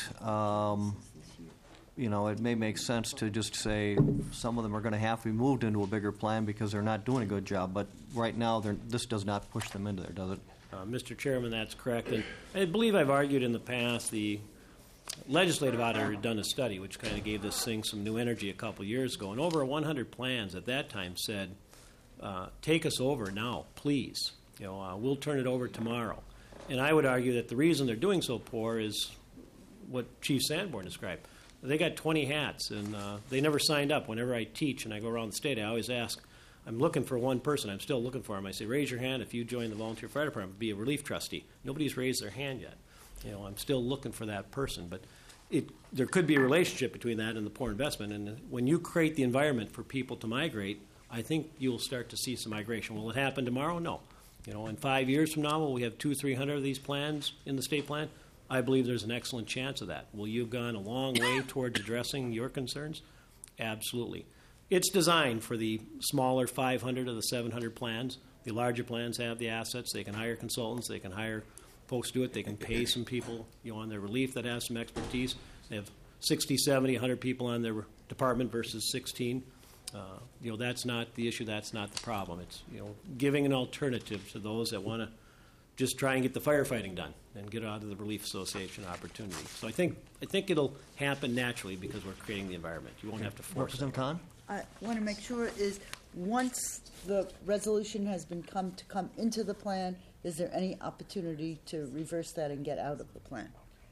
it may make sense to just say some of them are going to have to be moved into a bigger plan because they're not doing a good job. But right now, this does not push them into there, does it? Mr. Chairman, that's correct. And I believe I've argued in the past the legislative auditor had done a study which kind of gave this thing some new energy a couple years ago. And over 100 plans at that time said, take us over now, please. We'll turn it over tomorrow. And I would argue that the reason they're doing so poor is what Chief Sanborn described. They got 20 hats, and they never signed up. Whenever I teach and I go around the state, I always ask, I'm looking for one person. I'm still looking for him. I say, raise your hand if you join the volunteer fire department, be a relief trustee. Nobody's raised their hand yet. I'm still looking for that person. But there could be a relationship between that and the poor investment. And when you create the environment for people to migrate, I think you'll start to see some migration. Will it happen tomorrow? No. In 5 years from now, will we have 200-300 of these plans in the state plan? I believe there's an excellent chance of that. Will you have gone a long way towards addressing your concerns? Absolutely. It's designed for the smaller 500 of the 700 plans. The larger plans have the assets. They can hire consultants. They can hire folks to do it. They can pay some people on their relief that have some expertise. They have 60, 70, 100 people on their department versus 16. That's not the issue. That's not the problem. It's giving an alternative to those that want to just try and get the firefighting done and get out of the Relief Association opportunity. So I think it'll happen naturally because we're creating the environment. You won't have to force it. Representative Khan? I want to make sure is, once the resolution has been come into the plan, is there any opportunity to reverse that and get out of the plan?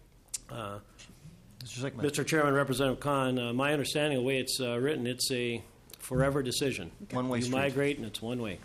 Mr. Chairman, Representative Khan, my understanding of the way it's written, it's a forever decision. One-way street. You migrate, and it's one way.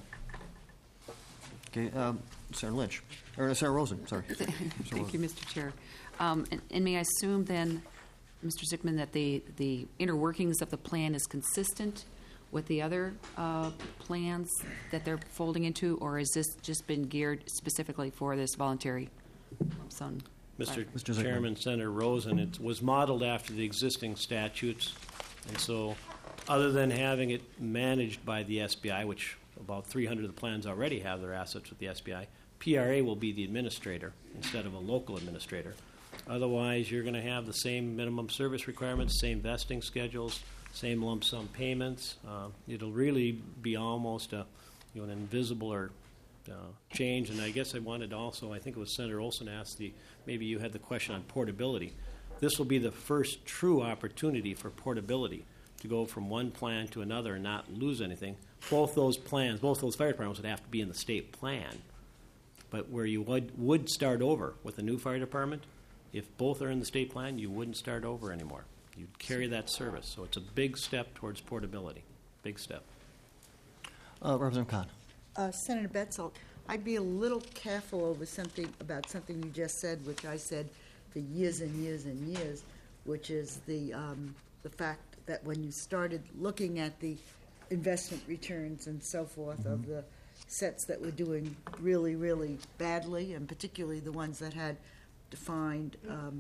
Okay, Senator Lynch, or Senator Rosen, sorry. Thank you, Mr. Chair. And may I assume then, Mr. Zickman, that the inner workings of the plan is consistent with the other plans that they're folding into, or has this just been geared specifically for this voluntary zone? Mr. Chairman, Senator Rosen, it was modeled after the existing statutes, and so other than having it managed by the SBI, which about 300 of the plans already have their assets with the SBI, PRA will be the administrator instead of a local administrator. Otherwise, you're going to have the same minimum service requirements, same vesting schedules, same lump sum payments. It'll really be almost an invisible or change. And I guess I wanted to also, I think it was Senator Olson asked maybe you had the question on portability. This will be the first true opportunity for portability, to go from one plan to another and not lose anything. Both those plans, both those fire departments would have to be in the state plan. But where you would start over with a new fire department, if both are in the state plan, you wouldn't start over anymore. You'd carry that service. So it's a big step towards portability. Big step. Representative Khan. Senator Betzel, I'd be a little careful about something you just said, which I said for years and years and years, which is the fact that when you started looking at the investment returns and so forth of the sets that were doing really, really badly, and particularly the ones that had defined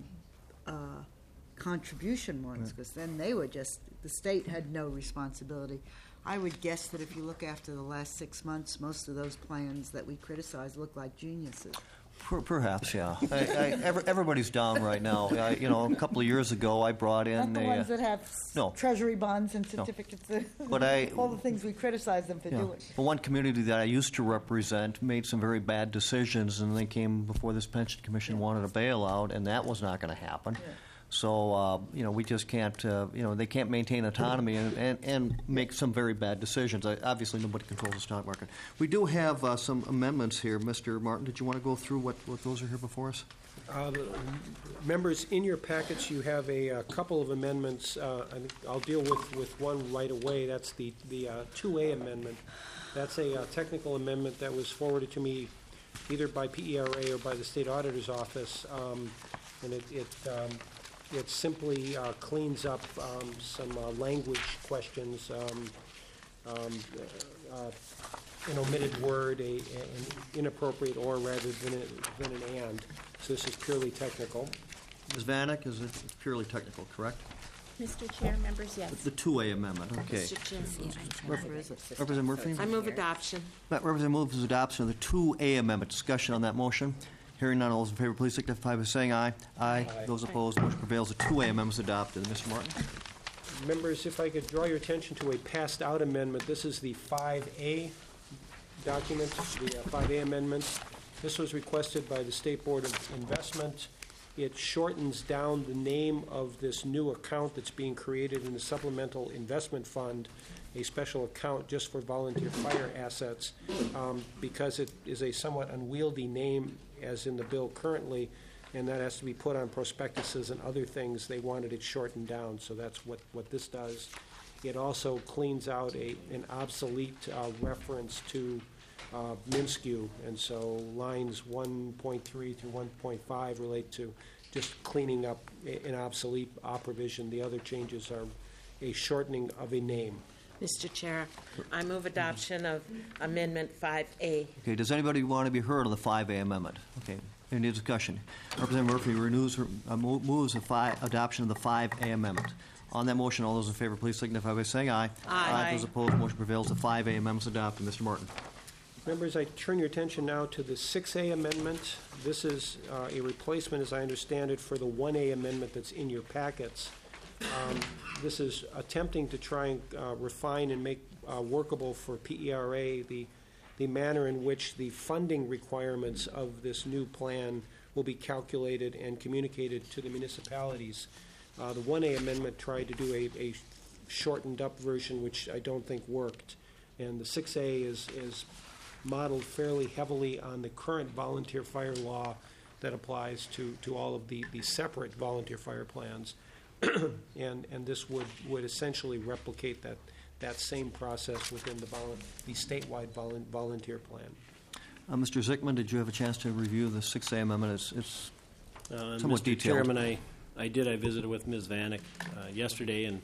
contribution ones, because then they were just, the state had no responsibility. I would guess that if you look after the last 6 months, most of those plans that we criticize look like geniuses. Perhaps, yeah. Everybody's down right now. A couple of years ago, I brought in Not the ones that have treasury bonds and certificates, but all the things we criticize them for doing. But one community that I used to represent made some very bad decisions, and they came before this pension commission wanted a bailout, and that was not going to happen. So, we just can't, they can't maintain autonomy and make some very bad decisions. Obviously, nobody controls the stock market. We do have some amendments here. Mr. Martin, did you want to go through what those are here before us? Members, in your packets, you have a couple of amendments. I think I'll deal with one right away. That's the 2A amendment. That's a technical amendment that was forwarded to me either by PERA or by the State Auditor's Office, and it simply cleans up some language questions, an omitted word, an inappropriate or rather than an and. So this is purely technical. Ms. Vanek, is it purely technical, correct? Mr. Chair, members, yes. The 2A amendment, okay. Mr. Chair. Representative Murphy? I move adoption. Representative moves adoption of the 2A amendment. Discussion on that motion. Hearing none, all those in favor, please signify by saying aye. Aye. Those opposed, motion prevails. The 2A amendment is adopted. Mr. Martin? Members, if I could draw your attention to a passed-out amendment. This is the 5A document, the 5A amendment. This was requested by the State Board of Investment. It shortens down the name of this new account that's being created in the Supplemental Investment Fund, a special account just for volunteer fire assets, because it is a somewhat unwieldy name as in the bill currently, and that has to be put on prospectuses and other things. They wanted it shortened down, so that's what this does. It also cleans out an obsolete reference to MNSCU, and so lines 1.3 through 1.5 relate to just cleaning up an obsolete provision. The other changes are a shortening of a name. Mr. Chair, I move adoption of Amendment 5A. Okay, does anybody want to be heard on the 5A amendment? Okay, any discussion? Representative Murphy moves adoption of the 5A amendment. On that motion, all those in favor, please signify by saying aye. Aye. Those opposed, motion prevails. The 5A amendment is adopted. Mr. Martin. Members, I turn your attention now to the 6A amendment. This is a replacement, as I understand it, for the 1A amendment that's in your packets. This is attempting to try and refine and make workable for PERA the manner in which the funding requirements of this new plan will be calculated and communicated to the municipalities. The 1A amendment tried to do a shortened-up version, which I don't think worked. And the 6A is modeled fairly heavily on the current volunteer fire law that applies to all of the separate volunteer fire plans. and this would essentially replicate that same process within the statewide volunteer plan. Mr. Zickman, did you have a chance to review the 6A amendment? It's somewhat Mr. detailed. Chairman, I did. I visited with Ms. Vanek yesterday, and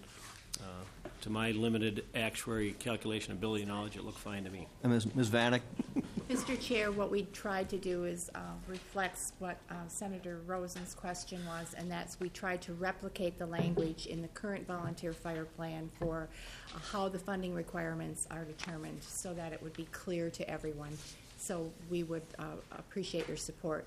to my limited actuary calculation ability knowledge, it looked fine to me. And Ms. Vanek? Mr. Chair, what we tried to do is reflects what Senator Rosen's question was, and that's we tried to replicate the language in the current volunteer fire plan for how the funding requirements are determined so that it would be clear to everyone. So we would appreciate your support.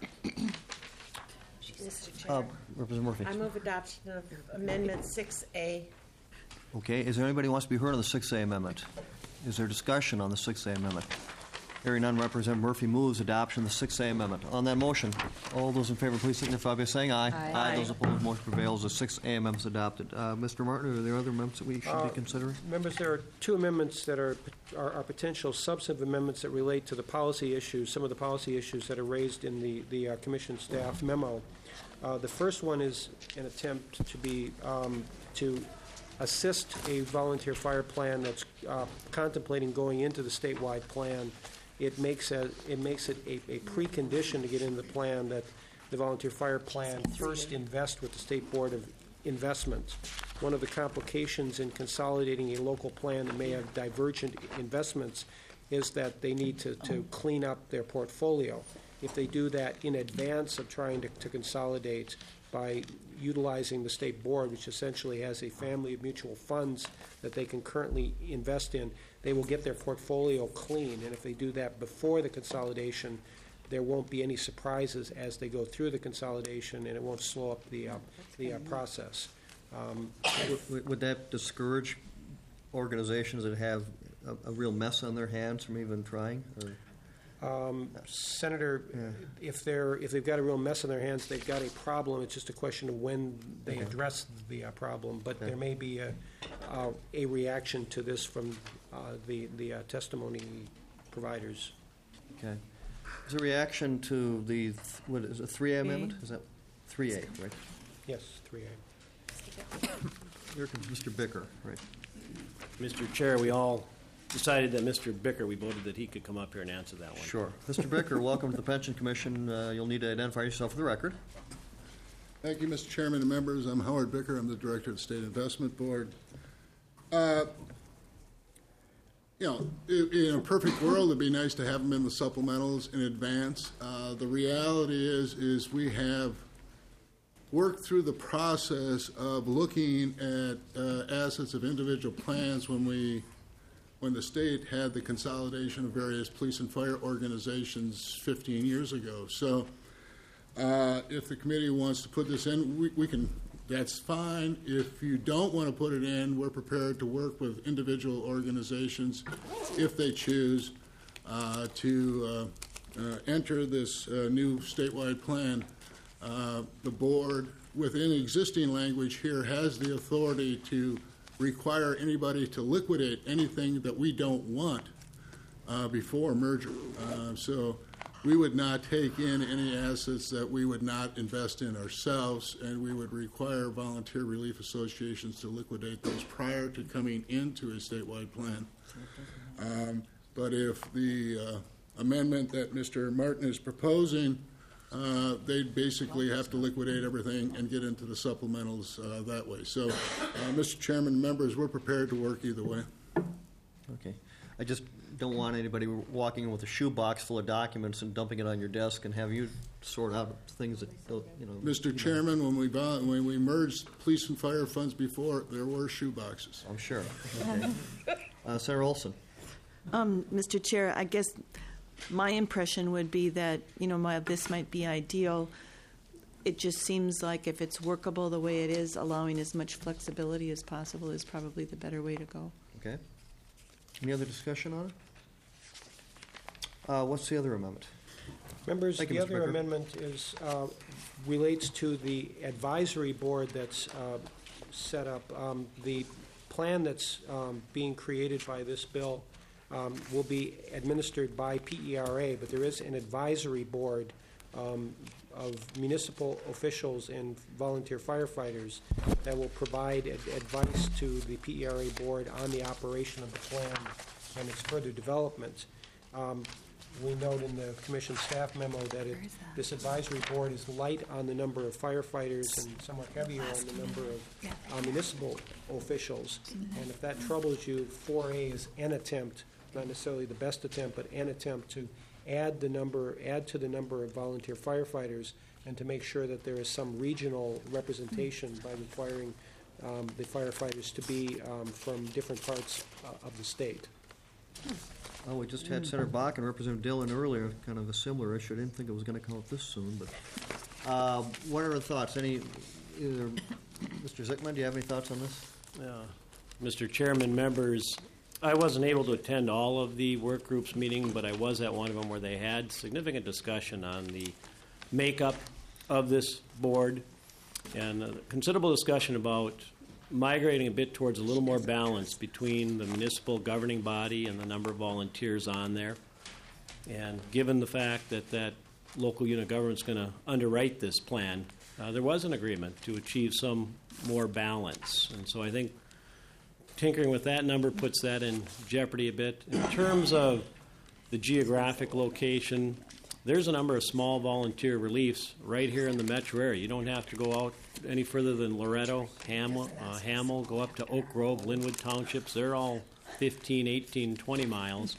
Mr. Chair, Representative Murphy. I move adoption of Amendment 6A. Okay, is there anybody who wants to be heard on the 6A amendment? Is there discussion on the 6A amendment? Hearing none, Representative Murphy moves adoption of the 6A amendment. On that motion, all those in favor, please signify by saying aye. Aye. Those opposed, motion prevails. The 6A amendment is adopted. Mr. Martin, are there other amendments that we should be considering? Members, there are two amendments that are potential substantive amendments that relate to the policy issues, some of the policy issues that are raised in the commission staff memo. The first one is an attempt to assist a volunteer fire plan that's contemplating going into the statewide plan. It makes it a precondition to get into the plan that the volunteer fire plan first invest with the State Board of Investment. One of the complications in consolidating a local plan that may have divergent investments is that they need to clean up their portfolio. If they do that in advance of trying to consolidate by utilizing the state board, which essentially has a family of mutual funds that they can currently invest in, they will get their portfolio clean. And if they do that before the consolidation, there won't be any surprises as they go through the consolidation, and it won't slow up the process. Would that discourage organizations that have a real mess on their hands from even trying? Or? Senator, if they've got a real mess on their hands, they've got a problem. It's just a question of when they address the problem. But there may be a reaction to this from the testimony providers. Okay. Is there a reaction to the, what is it, 3A amendment? Is that 3A, right? Yes, 3A. Here comes Mr. Bicker, right? Mr. Chair, we all decided that Mr. Bicker, we voted that he could come up here and answer that one. Sure. Mr. Bicker, welcome to the Pension Commission. You'll need to identify yourself for the record. Thank you, Mr. Chairman and members. I'm Howard Bicker. I'm the Director of the State Investment Board. In a perfect world, it'd be nice to have them in the supplementals in advance. The reality is we have worked through the process of looking at assets of individual plans when the state had the consolidation of various police and fire organizations 15 years ago. So if the committee wants to put this in, we can, that's fine. If you don't want to put it in, we're prepared to work with individual organizations if they choose to enter this new statewide plan. The board, within existing language here, has the authority to require anybody to liquidate anything that we don't want before merger. So we would not take in any assets that we would not invest in ourselves, and we would require volunteer relief associations to liquidate those prior to coming into a statewide plan. But if the amendment that Mr. Martin is proposing, they'd basically have to liquidate everything and get into the supplementals that way. So, Mr. Chairman, members, we're prepared to work either way. Okay. I just don't want anybody walking in with a shoebox full of documents and dumping it on your desk and have you sort out things that don't, Mr. Chairman, when we merged police and fire funds before, there were shoeboxes. I'm sure. Okay. Senator Olson. Mr. Chair, I guess my impression would be that, while this might be ideal, it just seems like if it's workable the way it is, allowing as much flexibility as possible is probably the better way to go. Okay. Any other discussion on it? What's the other amendment? Members, Thank you, the Mr. other Becker. amendment is relates to the advisory board that's set up. The plan that's being created by this bill will be administered by PERA, but there is an advisory board of municipal officials and volunteer firefighters that will provide advice to the PERA board on the operation of the plan and its further development. We note in the commission staff memo that this advisory board is light on the number of firefighters and somewhat heavier on the number of municipal officials. And if that troubles you, 4A is an attempt, not necessarily the best attempt, but an attempt to add to the number of volunteer firefighters and to make sure that there is some regional representation by requiring the firefighters to be from different parts of the state. Oh, we just had Senator Bach and Representative Dillon earlier, kind of a similar issue. I didn't think it was going to come up this soon, but what are the thoughts? Mr. Zickman, do you have any thoughts on this? Mr. Chairman, members, I wasn't able to attend all of the work groups meeting, but I was at one of them where they had significant discussion on the makeup of this board and considerable discussion about migrating a bit towards a little more balance between the municipal governing body and the number of volunteers on there. And given the fact that that local unit of government is going to underwrite this plan, there was an agreement to achieve some more balance. And so I think tinkering with that number puts that in jeopardy a bit. In terms of the geographic location, there's a number of small volunteer reliefs right here in the metro area. You don't have to go out any further than Loretto, Hamel, go up to Oak Grove, Linwood Townships. They're all 15, 18, 20 miles.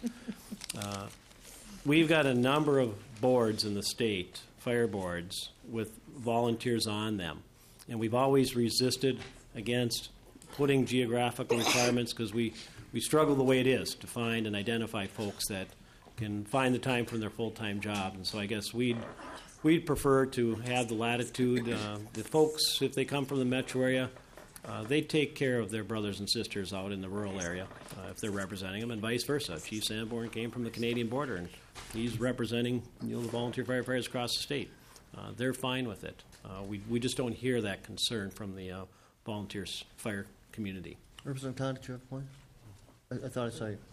We've got a number of boards in the state, fire boards, with volunteers on them. And we've always resisted against putting geographical requirements because we struggle the way it is to find and identify folks that can find the time from their full-time job. And so I guess we'd prefer to have the latitude. The folks, if they come from the metro area, they take care of their brothers and sisters out in the rural area if they're representing them, and vice versa. Chief Sanborn came from the Canadian border, and he's representing the volunteer firefighters across the state. They're fine with it. We just don't hear that concern from the volunteers fire community. Representative Khan, did you have a point? I thought I saw you.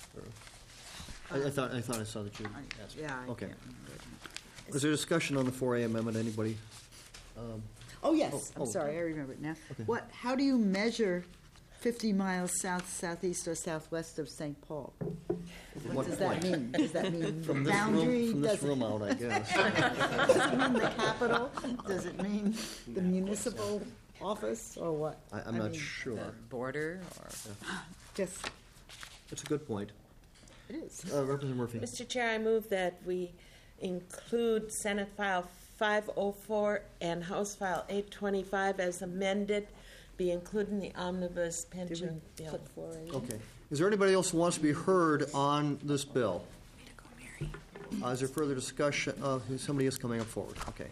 I thought I saw that you asked. Yeah. I Okay. can't remember. Is there discussion on the 4A amendment? Anybody? Oh, yes, Oh, I'm sorry, I remember it now. Okay. How do you measure 50 miles south, southeast, or southwest of St. Paul? What does that mean? Does that mean the From this boundary? room, from this Does it- room out, I guess. Does it mean the capital? Does it mean the municipal office, or what? I'm I not mean, sure. Border or? Just, It's a good point. it is. Representative Murphy. Mr. Chair, I move that we include Senate File 504 and House File 825 as amended, be included in the omnibus pension bill. Put 4A. Okay. Is there anybody else who wants to be heard on this bill? Is there further discussion? Somebody is coming up forward. Okay.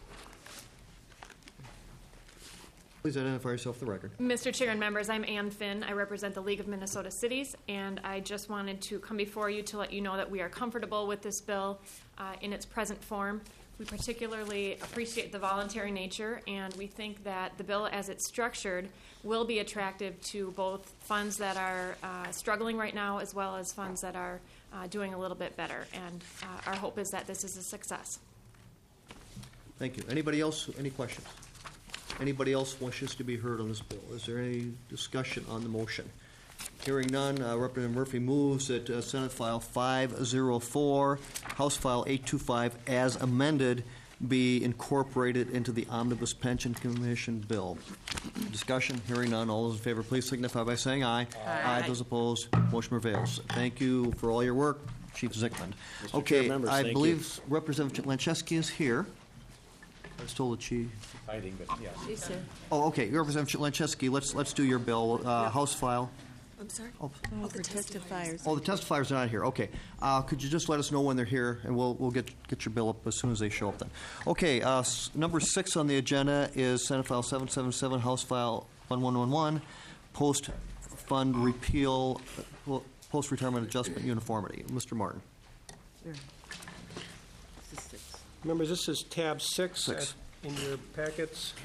Please identify yourself for the record. Mr. Chair and members, I'm Ann Finn. I represent the League of Minnesota Cities, and I just wanted to come before you to let you know that we are comfortable with this bill in its present form. We particularly appreciate the voluntary nature, and we think that the bill as it's structured will be attractive to both funds that are struggling right now as well as funds that are doing a little bit better. And our hope is that this is a success. Thank you. Anybody else? Any questions? Anybody else wishes to be heard on this bill? Is there any discussion on the motion? Hearing none, Representative Murphy moves that Senate File 504, House File 825, as amended, be incorporated into the Omnibus Pension Commission bill. Discussion? Hearing none. All those in favor, please signify by saying aye. Aye. Those opposed, motion prevails. Thank you for all your work, Chief Zickman. Mr. Okay, Chair, members, I thank believe Representative Lancheski is here. I was told that she... Fighting, but yeah. She's here. Oh, okay. Representative Lancheski, let's do your bill. House File. I'm sorry? Oh, For testifiers. oh, the testifiers are not here. Okay. Could you just let us know when they're here, and we'll get your bill up as soon as they show up then. Okay, number 6 on the agenda is Senate File 777, House File 1111, Post-Fund Repeal, Post-Retirement Adjustment Uniformity. Mr. Martin. This is 6. Members, this is tab 6 Six. in your packets.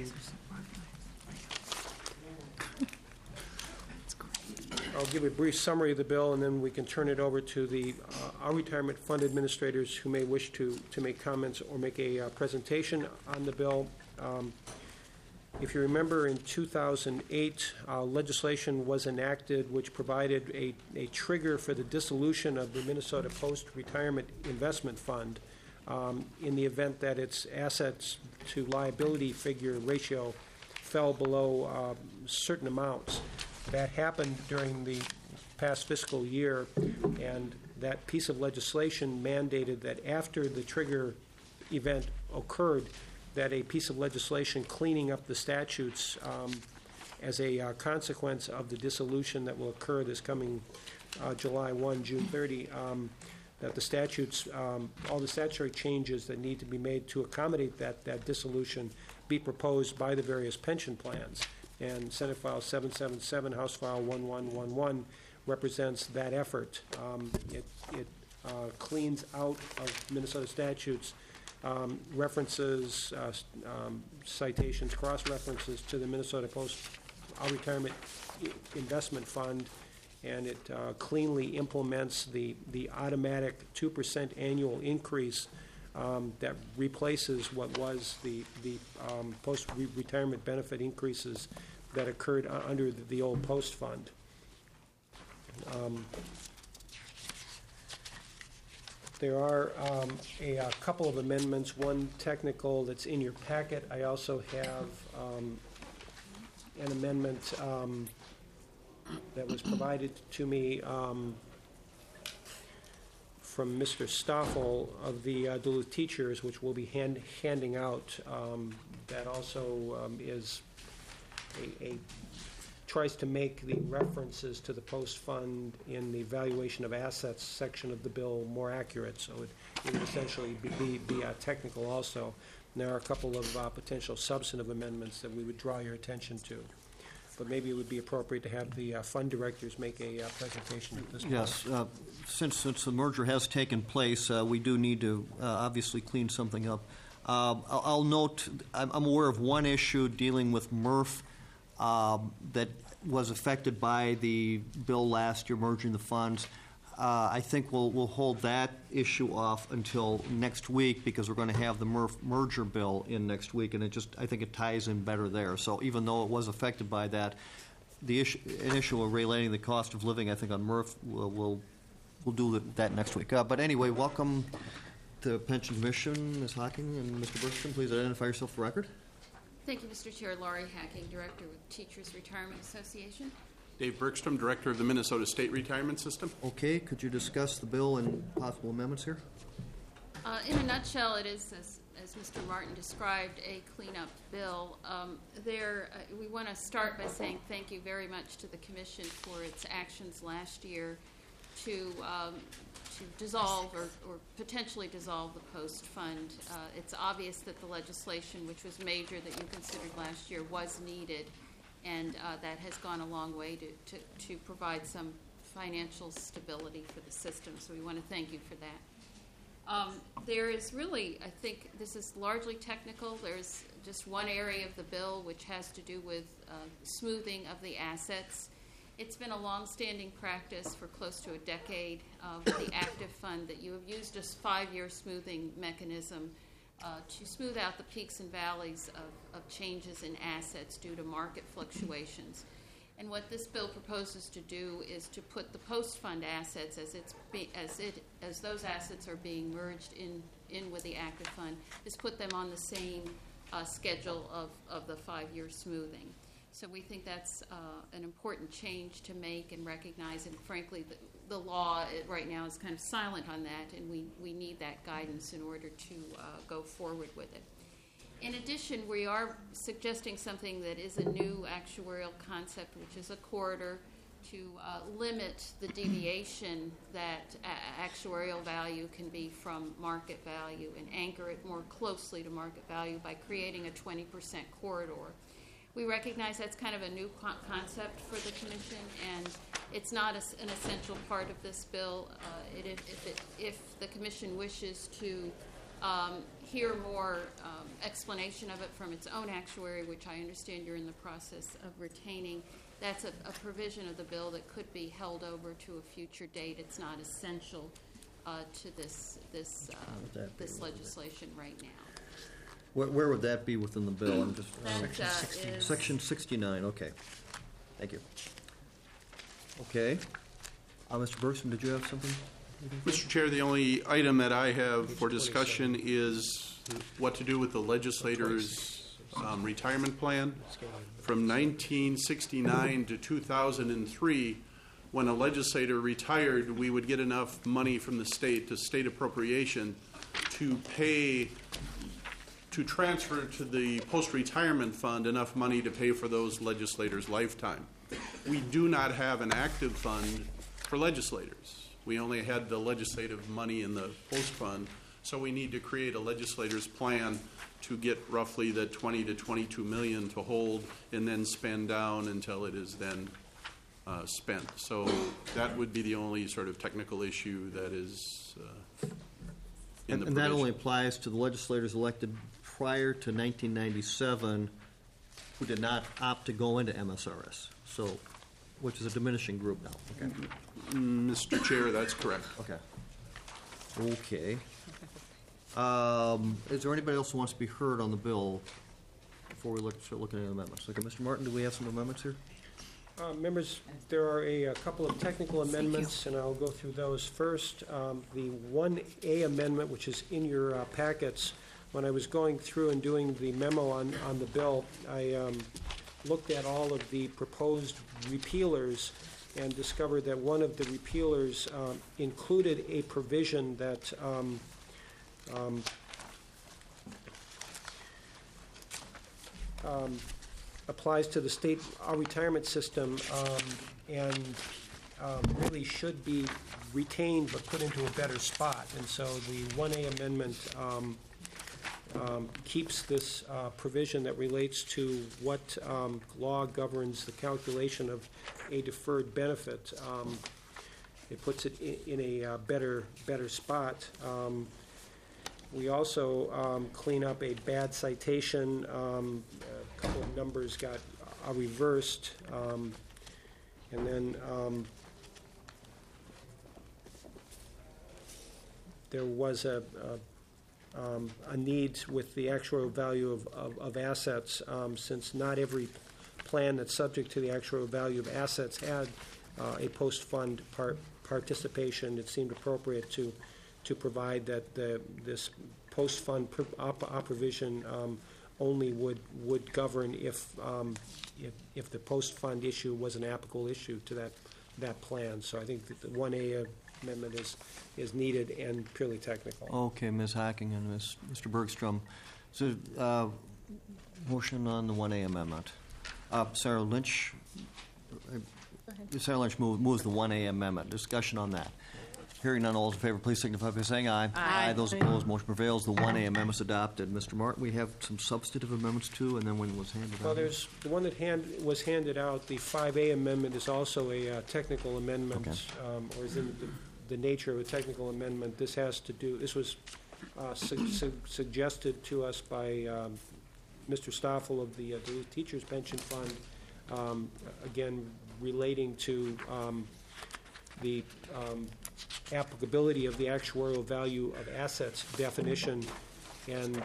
I'll give a brief summary of the bill, and then we can turn it over to our retirement fund administrators who may wish to make comments or make a presentation on the bill. If you remember, in 2008, legislation was enacted which provided a trigger for the dissolution of the Minnesota Post-Retirement Investment Fund in the event that its assets to liability figure ratio fell below certain amounts. That happened during the past fiscal year, and that piece of legislation mandated that after the trigger event occurred, that a piece of legislation cleaning up the statutes as a consequence of the dissolution that will occur this coming July 1, June 30, that the statutes, all the statutory changes that need to be made to accommodate that dissolution be proposed by the various pension plans. And Senate File 777, House File 1111 represents that effort. It cleans out of Minnesota statutes references, citations, cross-references to the Minnesota Post-Retirement Investment Fund, and it cleanly implements the automatic 2% annual increase that replaces what was the post-retirement benefit increases that occurred under the old post fund. There are a couple of amendments, one technical that's in your packet. I also have an amendment that was provided to me from Mr. Stoffel of the Duluth teachers, which we'll be handing out. That also is tries to make the references to the post fund in the valuation of assets section of the bill more accurate. So it would essentially be technical also. And there are a couple of potential substantive amendments that we would draw your attention to. but maybe it would be appropriate to have the fund directors make a presentation at this point. Yes, since the merger has taken place, we do need to obviously clean something up. I'll note, I'm aware of one issue dealing with MRF that was affected by the bill last year, merging the funds. I think we'll hold that issue off until next week because we're going to have the MRF merger bill in next week, and I think it ties in better there. So even though it was affected by that, an issue of relating the cost of living, I think, on MRF, we'll do that next week. But anyway, welcome to the Pension Commission, Ms. Hocking and Mr. Bergstrom. Please identify yourself for record. Thank you, Mr. Chair. Laurie Hacking, Director with Teachers Retirement Association. Dave Bergstrom, Director of the Minnesota State Retirement System. Okay, could you discuss the bill and possible amendments here? In a nutshell, it is, as Mr. Martin described, a cleanup bill. We want to start by saying thank you very much to the Commission for its actions last year to dissolve or potentially dissolve the post fund. It's obvious that the legislation, which was major, that you considered last year, was needed, and that has gone a long way to provide some financial stability for the system. So we want to thank you for that. There is really, I think this is largely technical. There's just one area of the bill which has to do with smoothing of the assets. It's been a long-standing practice for close to a decade with the active fund that you have used a 5-year smoothing mechanism to smooth out the peaks and valleys of changes in assets due to market fluctuations. And what this bill proposes to do is to put the post-fund assets, as those assets are being merged in with the active fund, is put them on the same schedule of the 5-year smoothing. So we think that's an important change to make and recognize, and frankly, the law right now is kind of silent on that, and we need that guidance in order to go forward with it. In addition, we are suggesting something that is a new actuarial concept, which is a corridor, to limit the deviation that actuarial value can be from market value and anchor it more closely to market value by creating a 20% corridor. We recognize that's kind of a new concept for the Commission, and it's not an essential part of this bill. If the Commission wishes to hear more explanation of it from its own actuary, which I understand you're in the process of retaining, that's a provision of the bill that could be held over to a future date. It's not essential to this legislation right now. Where would that be within the bill? I'm just That, Section 69. Okay, thank you. Okay, Mr. Bergstrom, did you have something? Mr. Chair, the only item that I have for discussion is what to do with the legislators' retirement plan. From 1969 to 2003, when a legislator retired, we would get enough money from the state appropriation, to transfer to the post-retirement fund enough money to pay for those legislators' lifetime. We do not have an active fund for legislators. We only had the legislative money in the post fund, so we need to create a legislator's plan to get roughly the 20 to 22 million to hold and then spend down until it is then spent. So that would be the only sort of technical issue that is in the provision. And that only applies to the legislators elected prior to 1997 who did not opt to go into MSRS, so, which is a diminishing group now. Okay. Mr. Chair, that's correct. Okay. Okay. Is there anybody else who wants to be heard on the bill before we start looking at amendments? Okay, Mr. Martin, do we have some amendments here? Members, there are a couple of technical amendments, and I'll go through those first. The 1A amendment, which is in your packets, when I was going through and doing the memo on the bill, I looked at all of the proposed repealers and discovered that one of the repealers included a provision that applies to the state retirement system and really should be retained but put into a better spot. And so the 1A amendment keeps this provision that relates to what law governs the calculation of a deferred benefit. It puts it in a better spot. We also clean up a bad citation. A couple of numbers are reversed. And then there was a need with the actuarial value of assets, since not every plan that's subject to the actuarial value of assets had a post-fund participation. It seemed appropriate to provide that this post-fund provision only would govern if the post-fund issue was an applicable issue to that plan. So I think that the 1A amendment is needed and purely technical. Okay, Ms. Hacking and Mr. Bergstrom. So, motion on the 1A amendment. Sarah Lynch. Sarah Lynch moves the 1A amendment. Discussion on that. Hearing none, all those in favor, please signify by saying aye. Aye. Those opposed, motion prevails. The 1A amendment is adopted. Mr. Martin, we have some substantive amendments too, and then one was handed out. Well, there's the one that was handed out. The 5A amendment is also a technical amendment, or is in the nature of a technical amendment. This has to do. This was suggested to us by Mr. Stoffel of the Teachers Pension Fund. Again, relating to the applicability of the actuarial value of assets definition, and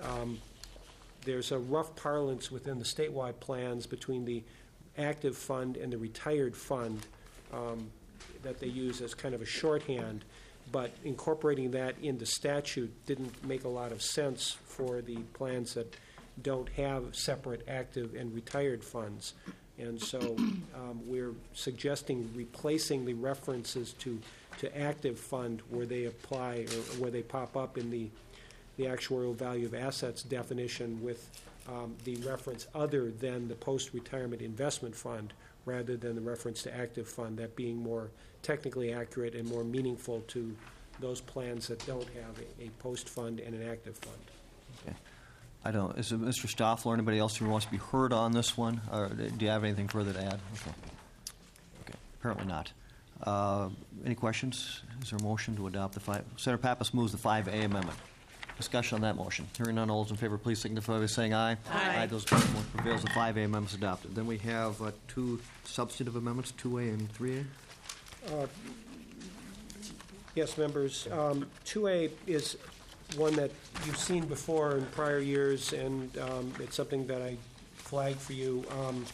there's a rough parlance within the statewide plans between the active fund and the retired fund that they use as kind of a shorthand, but incorporating that into statute didn't make a lot of sense for the plans that don't have separate active and retired funds. And so we're suggesting replacing the references to active fund where they apply or where they pop up in the actuarial value of assets definition with the reference other than the post-retirement investment fund rather than the reference to active fund, that being more technically accurate and more meaningful to those plans that don't have a post fund and an active fund. Okay. I don't. Is it Mr. Stoffel or anybody else who wants to be heard on this one? Or do you have anything further to add? Okay. Apparently not. Any questions? Is there a motion to adopt the Senator Pappas moves the 5A amendment. Discussion on that motion. Hearing none, all those in favor, please signify by saying aye. Aye. Those opposed, motion prevails. The 5A amendment is adopted. Then we have two substantive amendments, 2A and 3A. Yes, members. 2A is one that you've seen before in prior years, and it's something that I flagged for you.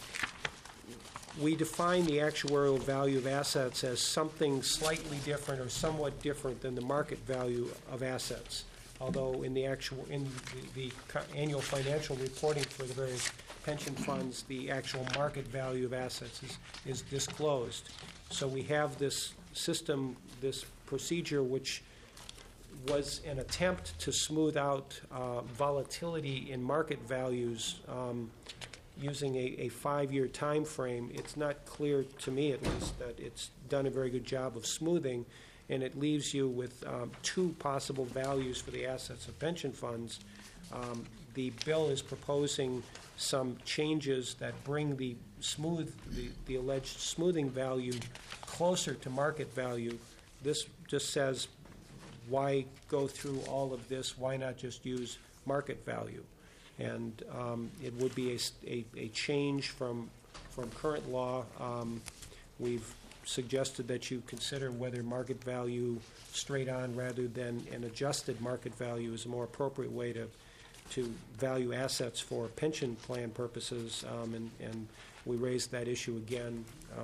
We define the actuarial value of assets as something slightly different or somewhat different than the market value of assets. Although in the annual financial reporting for the various pension funds, the actual market value of assets is disclosed. So we have this system, this procedure, which was an attempt to smooth out volatility in market values using a 5-year time frame. It's not clear to me, at least, that it's done a very good job of smoothing, and it leaves you with two possible values for the assets of pension funds. The bill is proposing some changes that bring the alleged smoothing value closer to market value. This just says, why go through all of this? Why not just use market value? And it would be a change from current law. We've suggested that you consider whether market value straight on rather than an adjusted market value is a more appropriate way to value assets for pension plan purposes, and we raised that issue again.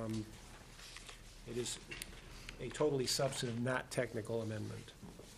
It is a totally substantive, not technical amendment.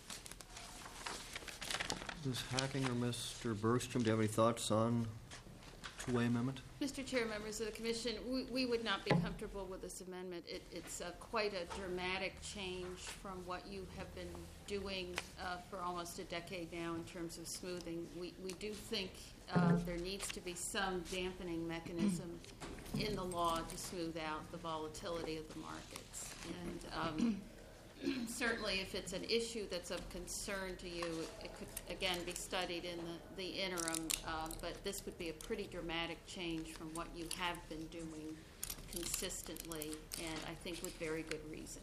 Ms. Hacking or Mr. Bergstrom, do you have any thoughts on 2A amendment? Mr. Chair, members of the Commission, we would not be comfortable with this amendment. It's quite a dramatic change from what you have been doing for almost a decade now in terms of smoothing. We do think there needs to be some dampening mechanism in the law to smooth out the volatility of the markets. And certainly if it's an issue that's of concern to you, it could, again, be studied in the interim, but this would be a pretty dramatic change from what you have been doing consistently, and I think with very good reason.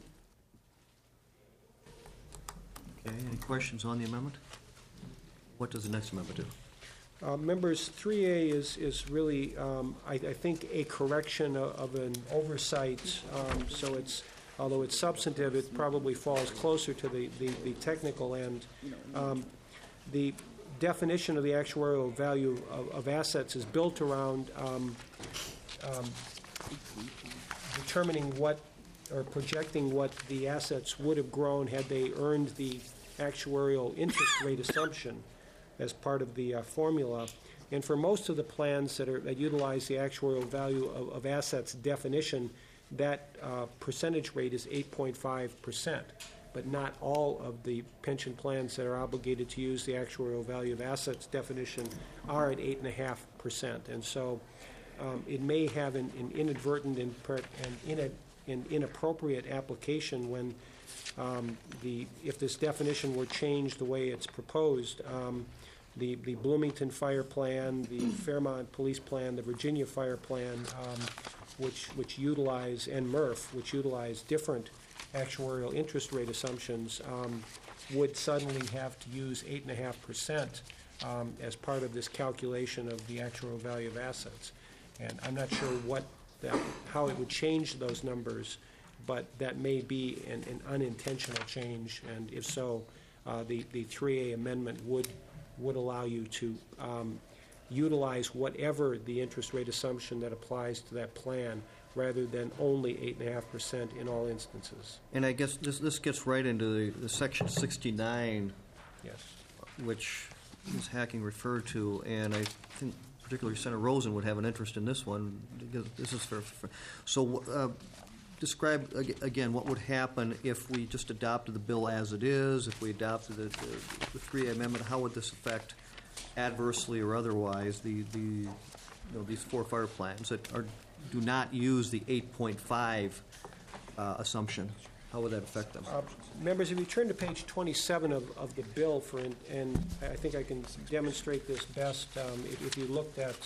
Okay, any questions on the amendment? What does the next amendment do? Members, 3A is really, I think, a correction of an oversight, so it's, although it's substantive, it probably falls closer to the technical end. The definition of the actuarial value of assets is built around determining what, or projecting what the assets would have grown had they earned the actuarial interest rate assumption as part of the formula. And for most of the plans that utilize the actuarial value of assets definition, that percentage rate is 8.5%. But not all of the pension plans that are obligated to use the actuarial value of assets definition are at 8.5%. And so it may have an inadvertent and inappropriate application when if this definition were changed the way it's proposed. The Bloomington Fire Plan, the Fairmont Police Plan, the Virginia Fire Plan, which utilize, and MRF, which utilize different actuarial interest rate assumptions, would suddenly have to use 8.5% as part of this calculation of the actuarial value of assets. And I'm not sure how it would change those numbers, but that may be an unintentional change, and if so, the 3A amendment would allow you to utilize whatever the interest rate assumption that applies to that plan, rather than only 8.5% in all instances. And I guess this gets right into the Section 69, yes, which Ms. Hacking referred to, and I think particularly Senator Rosen would have an interest in this one, because this is so describe again what would happen if we just adopted the bill as it is, if we adopted the 3A amendment. How would this affect adversely or otherwise these 4 fire plans that do not use the 8.5 assumption? How would that affect them? Members, if you turn to page 27 of the bill, and I think I can demonstrate this best if you looked at,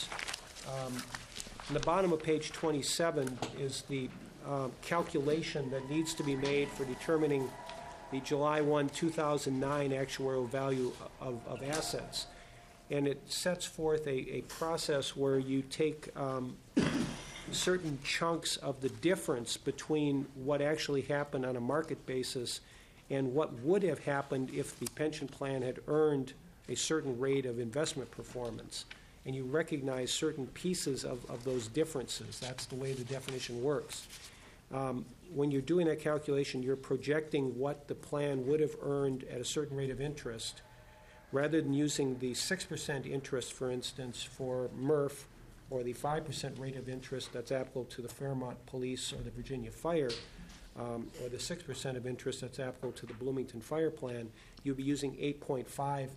in the bottom of page 27 is the calculation that needs to be made for determining the July 1, 2009 actuarial value of assets. And it sets forth a process where you take certain chunks of the difference between what actually happened on a market basis and what would have happened if the pension plan had earned a certain rate of investment performance. And you recognize certain pieces of those differences. That's the way the definition works. When you're doing that calculation, you're projecting what the plan would have earned at a certain rate of interest, rather than using the 6% interest, for instance, for MRF, or the 5% rate of interest that's applicable to the Fairmont Police or the Virginia Fire, or the 6% of interest that's applicable to the Bloomington Fire Plan. You'll be using 8.5%.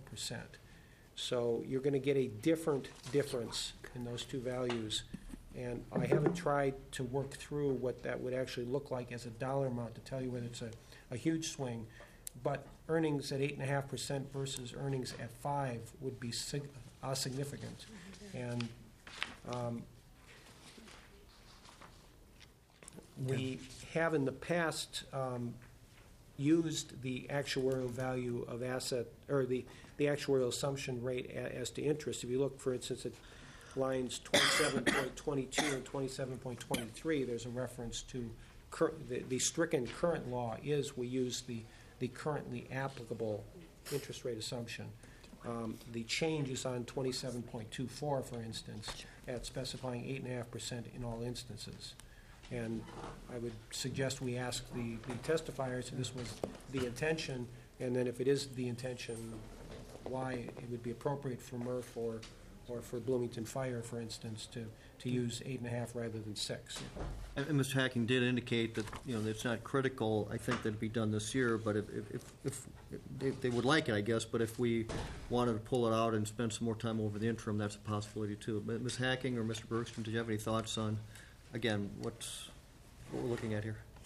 So you're going to get a different difference in those two values. And I haven't tried to work through what that would actually look like as a dollar amount to tell you whether it's a huge swing. But earnings at 8.5% versus earnings at 5% would be significant. And we have in the past used the actuarial value of asset, or the actuarial assumption rate as to interest. If you look, for instance, at lines 27.22 and 27.23, there's a reference to the stricken current law is we use the currently applicable interest rate assumption. The change is on 27.24, for instance, at specifying 8.5% in all instances. And I would suggest we ask the testifiers if this was the intention, and then if it is the intention, why it would be appropriate for MRF or for Bloomington Fire, for instance, to use 8.5 rather than 6. And Mr. Hacking did indicate that it's not critical. I think that'd be done this year, but if they would like it, I guess. But if we wanted to pull it out and spend some more time over the interim, that's a possibility too. But Ms. Hacking or Mr. Bergstrom, did you have any thoughts on, again, what we're looking at here?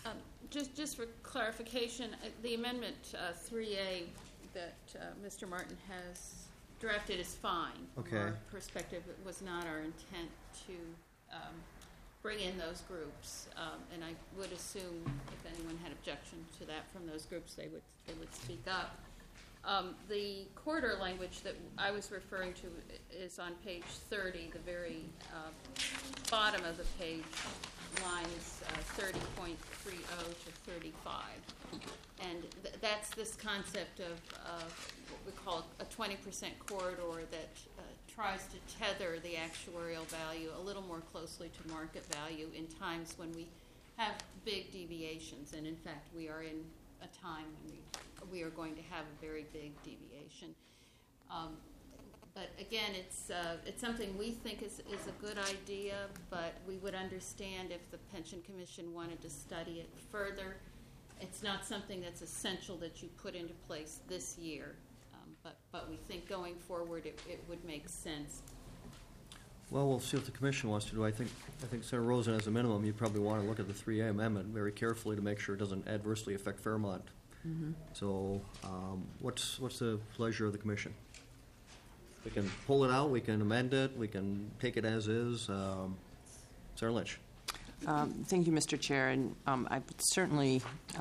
Just for clarification, the amendment 3A that Mr. Martin has drafted is fine. Okay. From our perspective, it was not our intent to bring in those groups, and I would assume if anyone had objection to that from those groups, they would speak up. The corridor language that I was referring to is on page 30, the very bottom of the page, lines 30.30 to 35. And that's this concept of what we call a 20% corridor that tries to tether the actuarial value a little more closely to market value in times when we have big deviations. And in fact, we are in a time when we are going to have a very big deviation. But again, it's something we think is a good idea, but we would understand if the Pension Commission wanted to study it further. It's not something that's essential that you put into place this year, but we think going forward it would make sense. Well, we'll see what the commission wants to do. I think Senator Rosen, as a minimum, you probably want to look at the 3A amendment very carefully to make sure it doesn't adversely affect Fairmont. So what's the pleasure of the commission? We can pull it out, we can amend it, we can take it as is. Sarah Lynch. Thank you, Mr. Chair, and I would certainly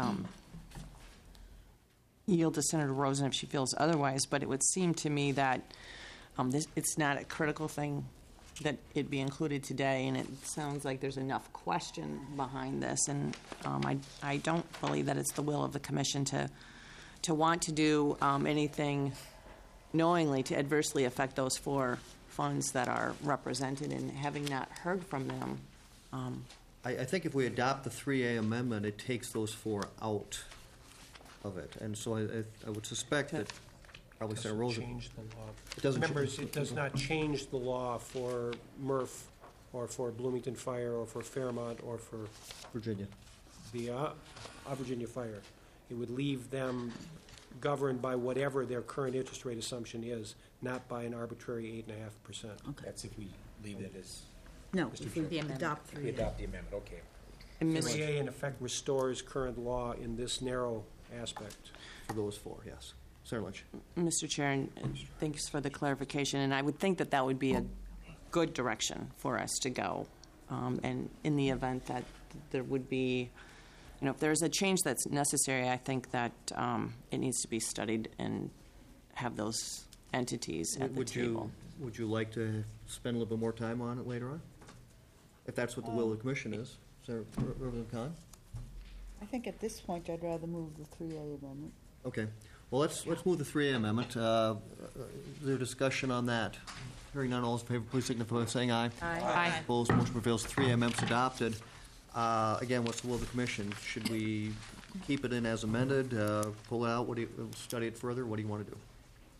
yield to Senator Rosen if she feels otherwise, but it would seem to me that it's not a critical thing that it be included today, and it sounds like there's enough question behind this, and I don't believe that it's the will of the commission to want to do anything knowingly to adversely affect those four funds that are represented, and having not heard from them. I think if we adopt the 3A amendment, it takes those four out of it, and so I would suspect that probably Senator Rosen. Change the law. It doesn't Members, it does not change the law for Murph or for Bloomington Fire or for Fairmont or for Virginia. The Virginia Fire. It would leave them governed by whatever their current interest rate assumption is, not by an arbitrary 8.5%. That's if we leave it as. No, Mr. if we Chair. adopt If we adopt the amendment, okay. And 3A, in effect, restores current law in this narrow aspect. For those four, yes. Senator Lynch. Mr. Chair, and thanks for the clarification, and I would think that that would be a good direction for us to go. And in the event that there would be, if there's a change that's necessary, I think that it needs to be studied and have those entities at the table. Would you like to spend a little bit more time on it later on? If that's what the will of the commission is. Senator Khan? I think at this point, I'd rather move the 3A amendment. Okay. Well, let's move the 3A amendment. Is there a discussion on that? Hearing none, all those in favor, please signify by saying aye. Aye. Opposed, motion prevails. 3A amendment's adopted. Again, what's the will of the commission? Should we keep it in as amended, pull it out, study it further? What do you want to do?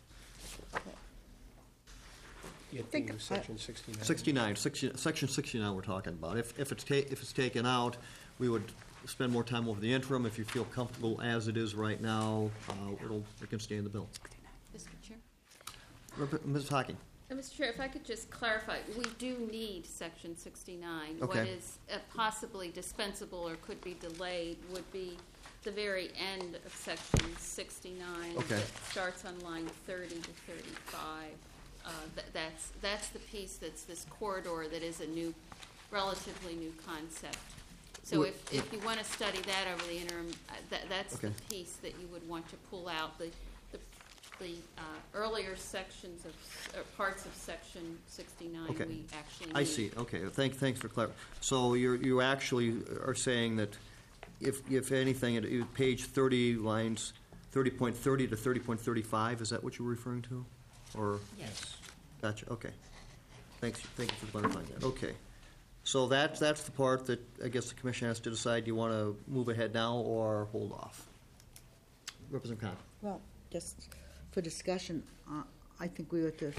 Section 69. Section 69 we're talking about. If it's taken out, we would spend more time over the interim. If you feel comfortable as it is right now, it can stay in the bill. Mr. Chair? Ms. Hocking. Mr. Chair, if I could just clarify, we do need Section 69. Okay. What is possibly dispensable or could be delayed would be the very end of Section 69. Okay. That starts on line 30 to 35. That's the piece that's this corridor that is a relatively new concept. So if you want to study that over the interim, that's Okay. the piece that you would want to pull out. The earlier sections or parts of Section 69 Okay. we actually need. I see. Okay. Thanks for clarifying. So you actually are saying that if anything, at page 30, lines 30.30 to 30.35, is that what you're referring to? Or Yes. Gotcha. Okay. Thank you for clarifying that. Okay. So that's the part that I guess the commission has to decide. Do you want to move ahead now or hold off? Representative Khan. Well, just for discussion, I think we ought to,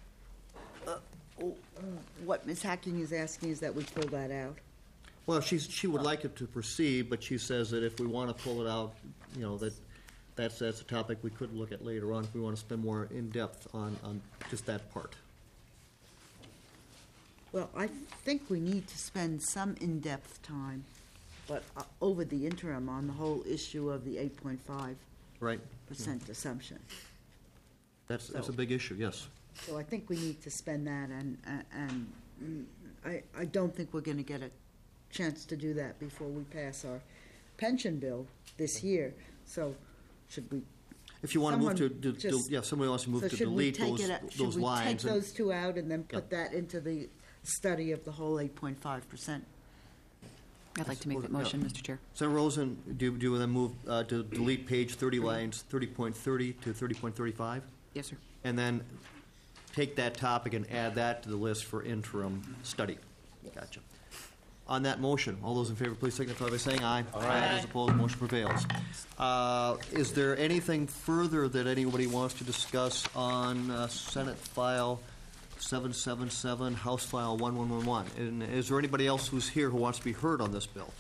what Ms. Hacking is asking is that we pull that out. Well, she would like it to proceed, but she says that if we want to pull it out, that's a topic we could look at later on if we want to spend more in-depth on just that part. Well, I think we need to spend some in-depth time but over the interim on the whole issue of the 8.5% Right. assumption. That's a So- big issue, yes. So I think we need to spend that, and I don't think we're going to get a chance to do that before we pass our pension bill this year. So should we? If you want to move someone to, just- yeah, somebody wants to move so to should we delete take those it out- lines. Should we take and- those two out and then put that into the study of the whole 8.5%? I'd like to make that motion, Mr. Chair. Senator Rosen, do you then move to delete page 30 lines 30.30 to 30.35? Yes, sir. And then take that topic and add that to the list for interim study. Gotcha. On that motion, all those in favor, please signify by saying aye. Aye. Those opposed, motion prevails. Is there anything further that anybody wants to discuss on Senate File 777, House File 1111? And is there anybody else who's here who wants to be heard on this bill?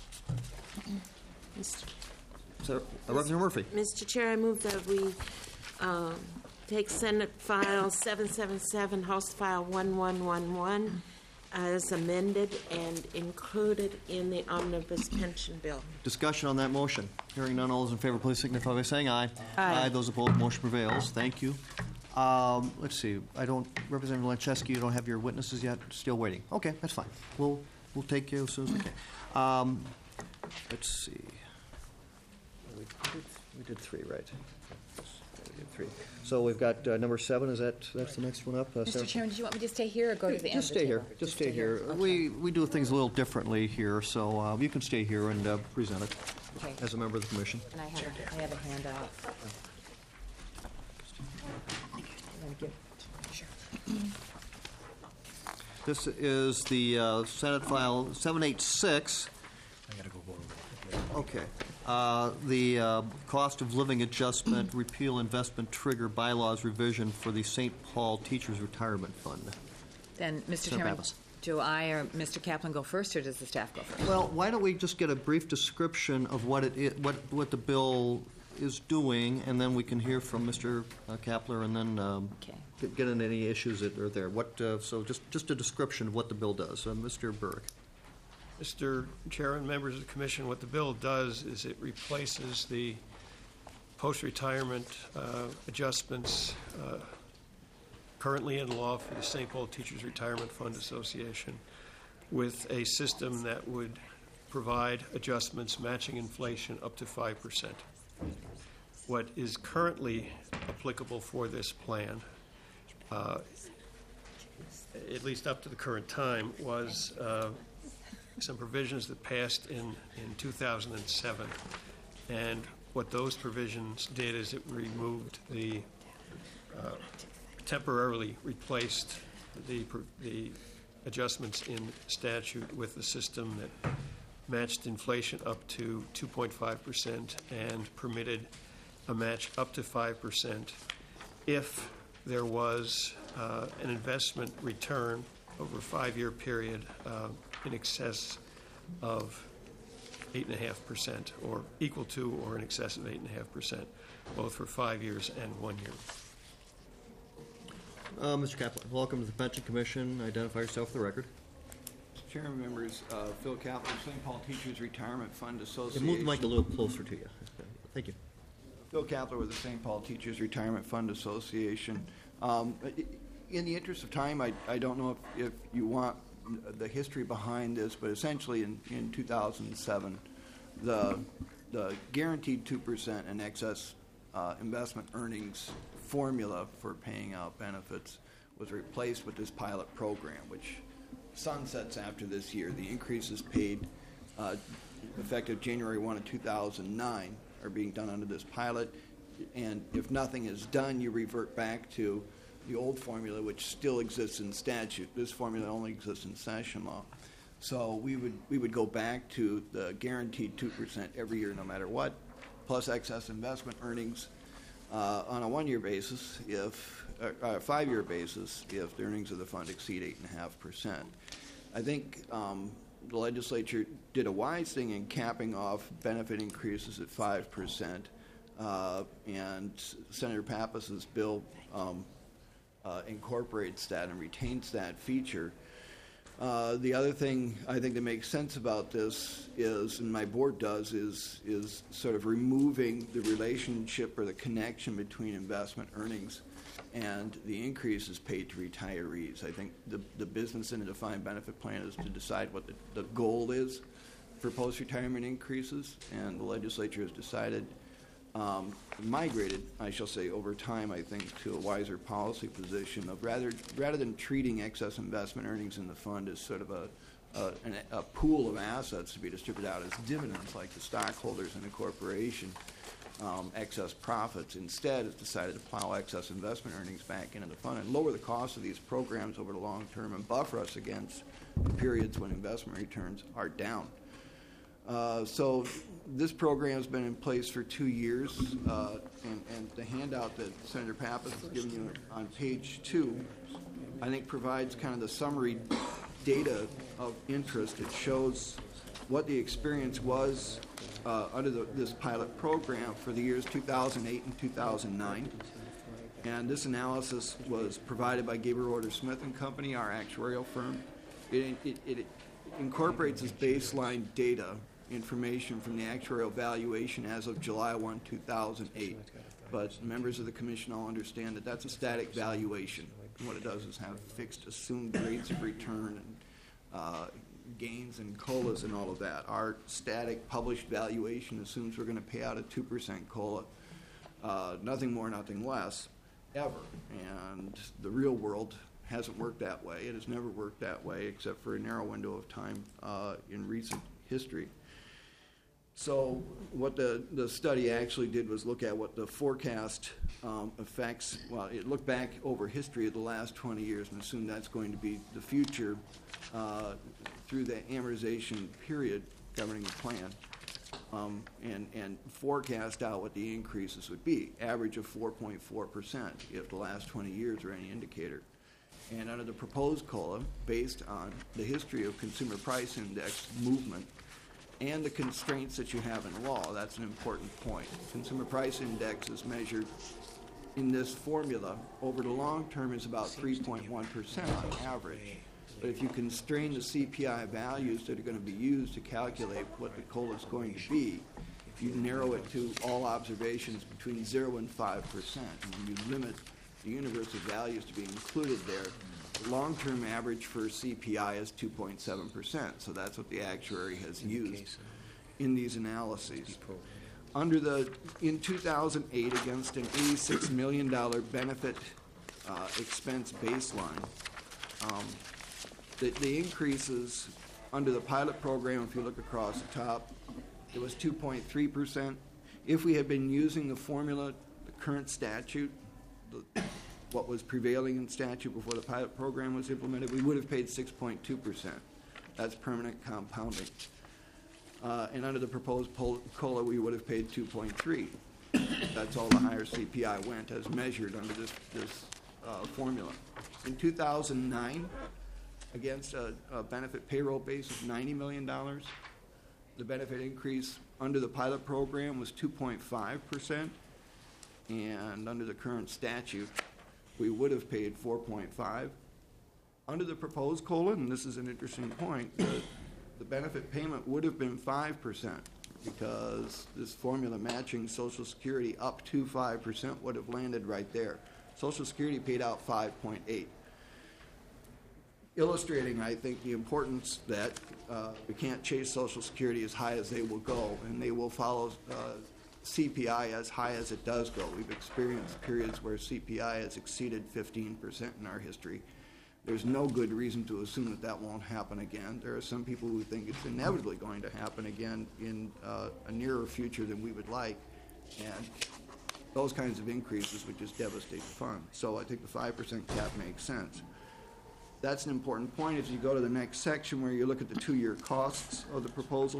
Representative Murphy. Mr. Chair, I move that we take Senate File 777, House File 1111 as amended and included in the omnibus pension bill. Discussion on that motion. Hearing none, all those in favor, please signify by saying aye. Aye. Those opposed, motion prevails. Thank you. Let's see. Representative Lancheski, you don't have your witnesses yet? Still waiting. Okay, that's fine. We'll take you as soon as we can. Let's see. We did three, right? We did three. So we've got number 7. That's the next one up? Mr. Chairman, did you want me to stay here or go to the end of Just the stay here. table? Just stay here. Okay. We do things a little differently here, so you can stay here and present it Okay. as a member of the commission. And I have a handout. This is the Senate File 786. I gotta go over. Okay. The cost of living adjustment, repeal investment trigger bylaws revision for the St. Paul Teachers Retirement Fund. Then, Mr. Senator Chairman, Pappas. do I or Mr. Kaplan go first, or does the staff go first? Well, why don't we just get a brief description of what what the bill is doing, and then we can hear from Mr. Kapler, and then get into any issues that are there. So just a description of what the bill does. Mr. Burke. Mr. Chairman, members of the commission, what the bill does is it replaces the post-retirement adjustments currently in law for the St. Paul Teachers Retirement Fund Association with a system that would provide adjustments matching inflation up to 5%. What is currently applicable for this plan, at least up to the current time, was some provisions that passed in 2007. And what those provisions did is it removed the, temporarily replaced the adjustments in statute with a system that matched inflation up to 2.5% and permitted a match up to 5% if there was an investment return over a 5-year period in excess of 8.5%, or equal to or in excess of 8.5%, both for 5 years and 1 year. Mr. Kaplan, welcome to the Pension Commission. Identify yourself for the record. Chairman, members, Phil Kaplan, St. Paul Teachers Retirement Fund Association. Move the mic a little closer to you. Thank you. Phil Kaplan with the St. Paul Teachers Retirement Fund Association. In the interest of time, I don't know if you want the history behind this, but essentially in 2007, the guaranteed 2% and excess investment earnings formula for paying out benefits was replaced with this pilot program, which sunsets after this year. The increases paid effective January 1 of 2009 are being done under this pilot, and if nothing is done, you revert back to the old formula, which still exists in statute. This formula only exists in session law. So we would go back to the guaranteed 2% every year, no matter what, plus excess investment earnings on a 1-year basis, if a 5-year basis, if the earnings of the fund exceed 8.5%. I think the legislature did a wise thing in capping off benefit increases at 5%, and Senator Pappas's bill incorporates that and retains that feature. The other thing I think that makes sense about this is, and my board does, is sort of removing the relationship or the connection between investment earnings and the increases paid to retirees. I think the business in a defined benefit plan is to decide what the goal is for post-retirement increases, and the legislature has decided, migrated, I shall say, over time, I think, to a wiser policy position of rather than treating excess investment earnings in the fund as sort of a pool of assets to be distributed out as dividends, like the stockholders in a corporation, excess profits. Instead, it's decided to plow excess investment earnings back into the fund and lower the cost of these programs over the long term and buffer us against the periods when investment returns are down. So this program has been in place for 2 years, and the handout that Senator Pappas has given you on page 2, I think provides kind of the summary data of interest. It shows what the experience was under this pilot program for the years 2008 and 2009. And this analysis was provided by Gabriel Order Smith and Company, our actuarial firm. It incorporates this baseline data information from the actuarial valuation as of July 1, 2008. But members of the commission all understand that that's a static valuation. And what it does is have fixed assumed rates of return and gains and COLAs and all of that. Our static published valuation assumes we're going to pay out a 2% COLA, nothing more, nothing less, ever. And the real world hasn't worked that way. It has never worked that way except for a narrow window of time in recent history. So what the study actually did was look at what the forecast effects, well, it looked back over history of the last 20 years and assumed that's going to be the future through the amortization period governing the plan, and forecast out what the increases would be, average of 4.4% if the last 20 years are any indicator. And under the proposed COLA, based on the history of consumer price index movement and the constraints that you have in law, that's an important point. Consumer price index is measured in this formula over the long term is about 3.1% on average. But if you constrain the CPI values that are going to be used to calculate what the COLA is going to be, you narrow it to all observations between 0 and 5%. And when you limit the universe of values to be included there, the long-term average for CPI is 2.7%. So that's what the actuary has used in these analyses. In 2008, against an $86 million benefit expense baseline, the increases under the pilot program, if you look across the top, it was 2.3%. If we had been using the formula, the current statute, what was prevailing in statute before the pilot program was implemented, we would have paid 6.2%. That's permanent compounding. And under the proposed COLA, we would have paid 2.3. That's all the higher CPI went as measured under this formula. In 2009, against a benefit payroll base of $90 million, the benefit increase under the pilot program was 2.5%, and under the current statute, we would have paid 4.5. Under the proposed COLA, and this is an interesting point, the benefit payment would have been 5% because this formula matching Social Security up to 5% would have landed right there. Social Security paid out 5.8. Illustrating, I think, the importance that we can't chase Social Security as high as they will go, and they will follow CPI as high as it does go. We've experienced periods where CPI has exceeded 15% in our history. There's no good reason to assume that that won't happen again. There are some people who think it's inevitably going to happen again in a nearer future than we would like, and those kinds of increases would just devastate the fund. So I think the 5% cap makes sense. That's an important point. If you go to the next section where you look at the 2-year costs of the proposal,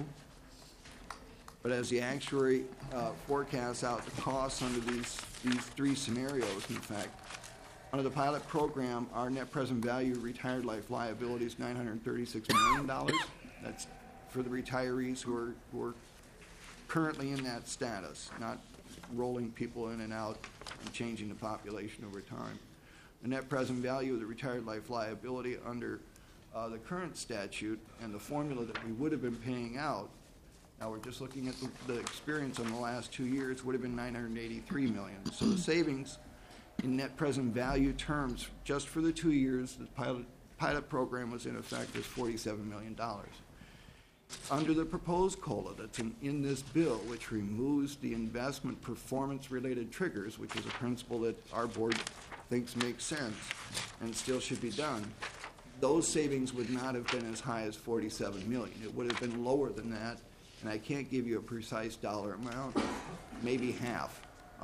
but as the actuary forecasts out the costs under these 3 scenarios, in fact, under the pilot program, our net present value retired life liability is $936 million. That's for the retirees who are currently in that status, not rolling people in and out and changing the population over time. The net present value of the retired life liability under the current statute and the formula that we would have been paying out, now we're just looking at the experience in the last 2 years, would have been $983 million. So the savings in net present value terms, just for the 2 years the pilot program was in effect, was $47 million. Under the proposed COLA that's in this bill, which removes the investment performance-related triggers, which is a principle that our board thinks makes sense and still should be done, those savings would not have been as high as $47 million. It would have been lower than that, and I can't give you a precise dollar amount, maybe half.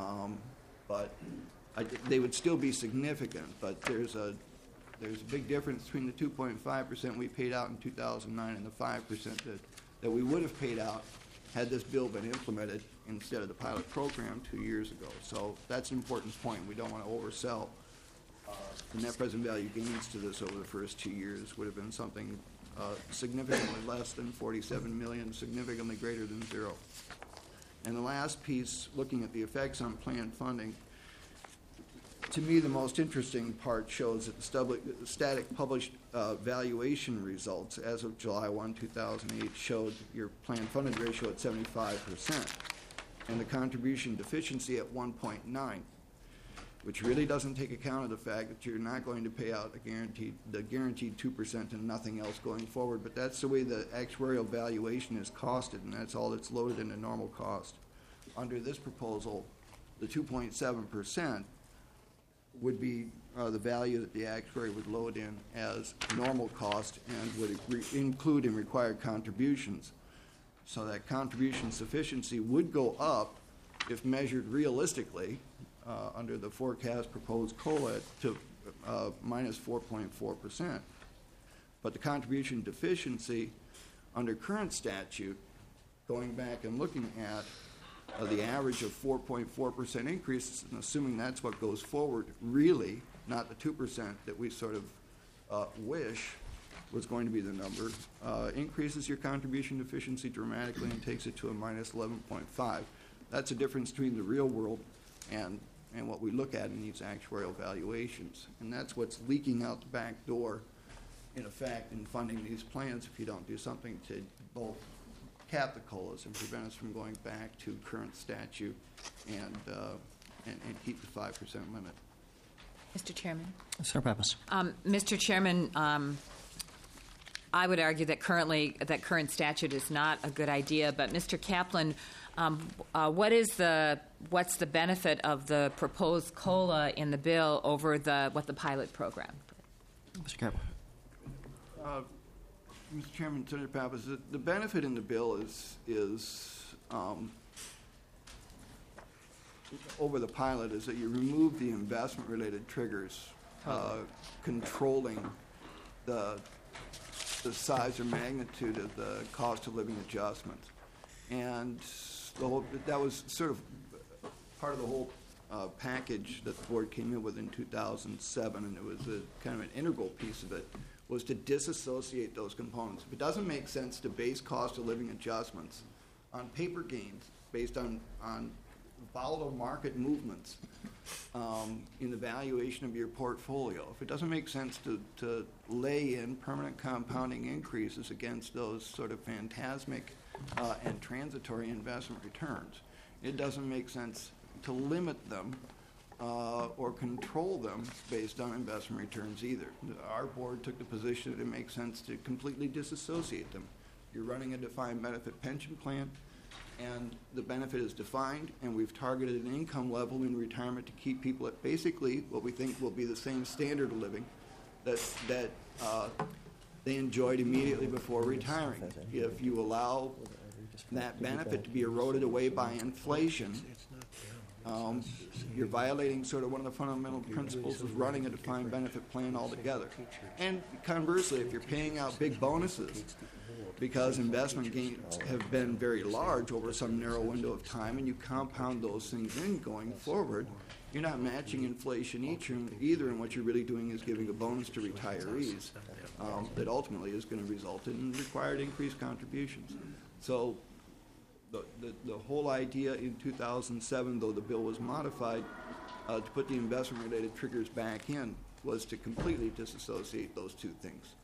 But they would still be significant, but there's a big difference between the 2.5% we paid out in 2009 and the 5% that we would have paid out had this bill been implemented instead of the pilot program 2 years ago. So that's an important point. We don't want to oversell. The net present value gains to this over the first 2 years would have been something significantly less than $47 million, significantly greater than zero. And the last piece, looking at the effects on planned funding, to me, the most interesting part shows that the static published valuation results as of July 1, 2008 showed your planned funded ratio at 75% and the contribution deficiency at 1.9, which really doesn't take account of the fact that you're not going to pay out the guaranteed 2% and nothing else going forward. But that's the way the actuarial valuation is costed, and that's all that's loaded into normal cost. Under this proposal, the 2.7% would be the value that the actuary would load in as normal cost and would include in required contributions. So that contribution sufficiency would go up if measured realistically under the forecast proposed COLA to minus 4.4%. But the contribution deficiency under current statute, going back and looking at the average of 4.4% increases, and assuming that's what goes forward, really, not the 2% that we sort of wish was going to be the number, increases your contribution deficiency dramatically and takes it to a minus 11.5. That's a difference between the real world and what we look at in these actuarial valuations. And that's what's leaking out the back door, in effect, in funding these plans if you don't do something to both cap the COLAs and prevent us from going back to current statute and keep the 5% limit. Mr. Chairman. Senator Pappas. Mr. Chairman, I would argue that current statute is not a good idea. But Mr. Kaplan, what's the benefit of the proposed COLA in the bill over what the pilot program? Mr. Kaplan. Mr. Chairman, Senator Pappas, the benefit in the bill is over the pilot is that you remove the investment-related triggers controlling the size or magnitude of the cost of living adjustment. And that was sort of part of the whole package that the board came in with in 2007, and it was kind of an integral piece of it, was to disassociate those components. If it doesn't make sense to base cost of living adjustments on paper gains based on volatile market movements in the valuation of your portfolio, if it doesn't make sense to lay in permanent compounding increases against those sort of phantasmic and transitory investment returns, it doesn't make sense to limit them or control them based on investment returns either. Our board took the position that it makes sense to completely disassociate them. You're running a defined benefit pension plan, and the benefit is defined, and we've targeted an income level in retirement to keep people at basically what we think will be the same standard of living that they enjoyed immediately before retiring. If you allow that benefit to be eroded away by inflation, you're violating sort of one of the fundamental principles of running a defined benefit plan altogether. And conversely, if you're paying out big bonuses because investment gains have been very large over some narrow window of time, and you compound those things in going forward, you're not matching inflation either, and what you're really doing is giving a bonus to retirees that ultimately is going to result in required increased contributions. So the whole idea in 2007, though the bill was modified to put the investment-related triggers back in, was to completely disassociate those two things.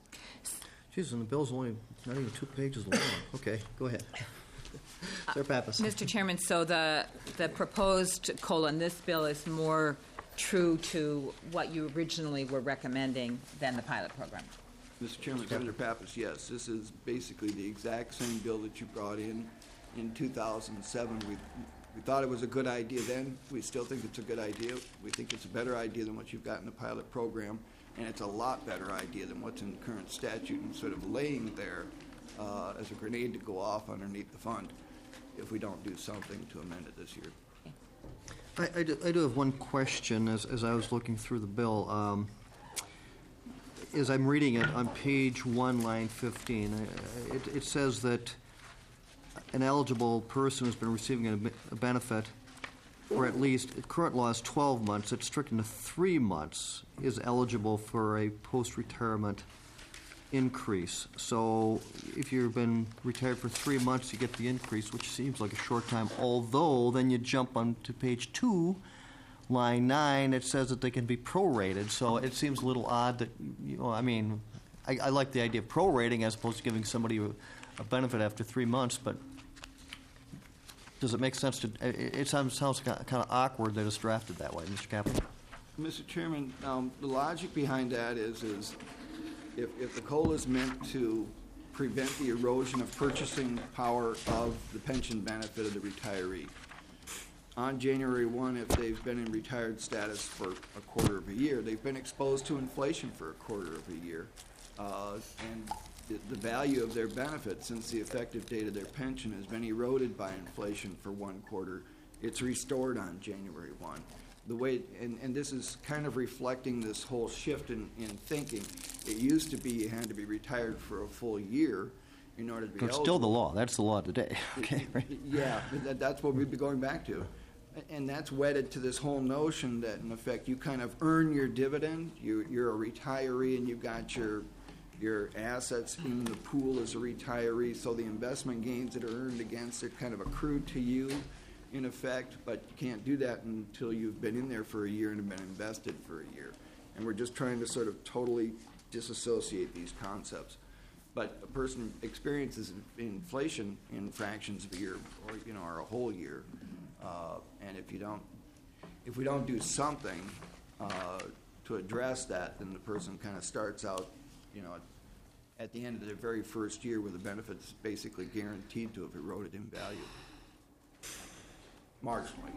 Geez, and the bill's only not even 2 pages long. Okay, go ahead. Sarah Pappas. Mr. Chairman, so the proposed COLA in this bill is more true to what you originally were recommending than the pilot program. Mr. Chairman, Senator Pappas, yes, this is basically the exact same bill that you brought in 2007. We thought it was a good idea then. We still think it's a good idea. We think it's a better idea than what you've got in the pilot program, and it's a lot better idea than what's in the current statute and sort of laying there as a grenade to go off underneath the fund if we don't do something to amend it this year. I do have one question as I was looking through the bill. As I'm reading it on page 1, line 15, it says that an eligible person who's been receiving a benefit for at least, current law is 12 months, it's stricken to 3 months, is eligible for a post-retirement increase. So if you've been retired for 3 months, you get the increase, which seems like a short time, although then you jump on to page 2, line 9, it says that they can be prorated. So it seems a little odd that, I like the idea of prorating as opposed to giving somebody a benefit after 3 months, but does it make sense to, it sounds kind of awkward that it's drafted that way. Mr. Kaplan? Mr. Chairman, the logic behind that is if the COLA is meant to prevent the erosion of purchasing power of the pension benefit of the retiree, on January 1, if they've been in retired status for a quarter of a year, they've been exposed to inflation for a quarter of a year. And the value of their benefit since the effective date of their pension has been eroded by inflation for 1 quarter. It's restored on January 1. The way, and this is kind of reflecting this whole shift in thinking. It used to be you had to be retired for a full year in order to be eligible. It's still the law. That's the law today. Okay. Yeah, that's what we'd be going back to. And that's wedded to this whole notion that, in effect, you kind of earn your dividend. You're a retiree and you've got your assets in the pool as a retiree, so the investment gains that are earned against it kind of accrue to you, in effect, but you can't do that until you've been in there for a year and have been invested for a year. And we're just trying to sort of totally disassociate these concepts. But a person experiences inflation in fractions of a year or a whole year. And if we don't do something to address that, then the person kind of starts out, at the end of their very first year where the benefit's basically guaranteed to have eroded in value. Marginally.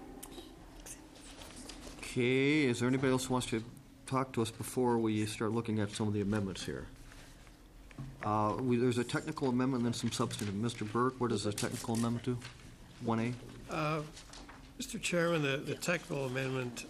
Okay, is there anybody else who wants to talk to us before we start looking at some of the amendments here? There's a technical amendment and then some substantive. Mr. Burke, what does the technical amendment do? 1A? Mr. Chairman, the technical amendment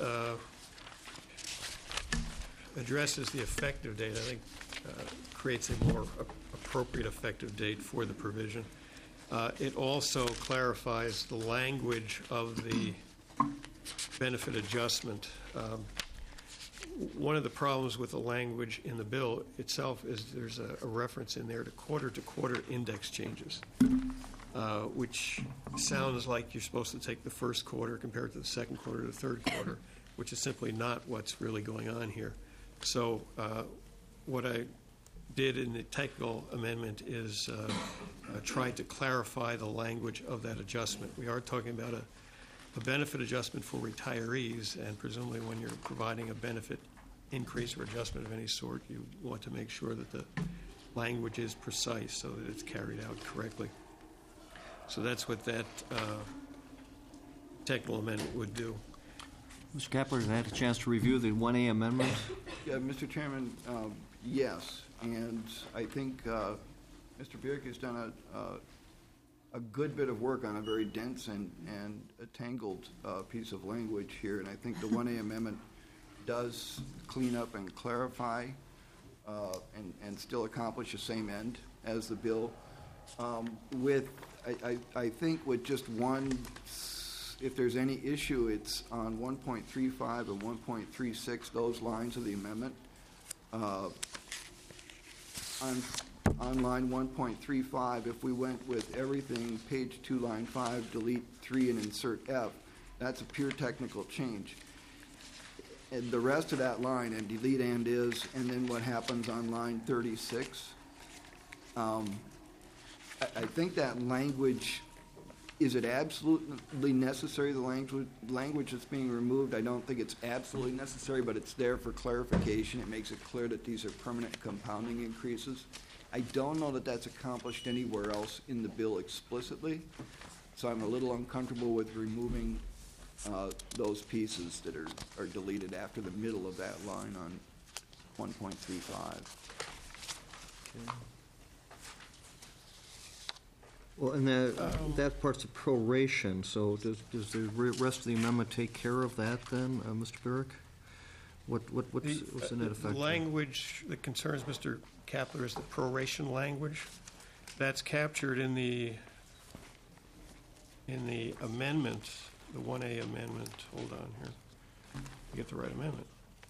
addresses the effective date. I think creates a more appropriate effective date for the provision. It also clarifies the language of the benefit adjustment. One of the problems with the language in the bill itself is there's a reference in there to quarter index changes, which sounds like you're supposed to take the first quarter compared to the second quarter to the third quarter, which is simply not what's really going on here. So what I did in the technical amendment is try to clarify the language of that adjustment. We are talking about a benefit adjustment for retirees, and presumably when you're providing a benefit increase or adjustment of any sort, you want to make sure that the language is precise so that it's carried out correctly. So that's what that technical amendment would do. Mr. Kapler, have you had a chance to review the 1A amendment? Yeah, Mr. Chairman, yes. And I think Mr. Bierk has done a good bit of work on a very dense and a tangled piece of language here. And I think the 1A amendment does clean up and clarify and still accomplish the same end as the bill. I think with just one, if there's any issue, it's on 1.35 and 1.36, those lines of the amendment. On line 1.35, if we went with everything, page 2, line 5, delete 3 and insert F, that's a pure technical change. and the rest of that line, and delete and is, and then what happens on line 36. I think that language, is it absolutely necessary, the language that's being removed? I don't think it's absolutely necessary, but it's there for clarification. It makes it clear that these are permanent compounding increases. I don't know that that's accomplished anywhere else in the bill explicitly, so I'm a little uncomfortable with removing those pieces that are deleted after the middle of that line on 1.35. Okay. Well, and that part's a proration, so does the rest of the amendment take care of that then, Mr. Burek? What's the net effect? The language that concerns Mr. Kapler is the proration language. That's captured in the amendment, the 1A amendment. Hold on here. Get the right amendment.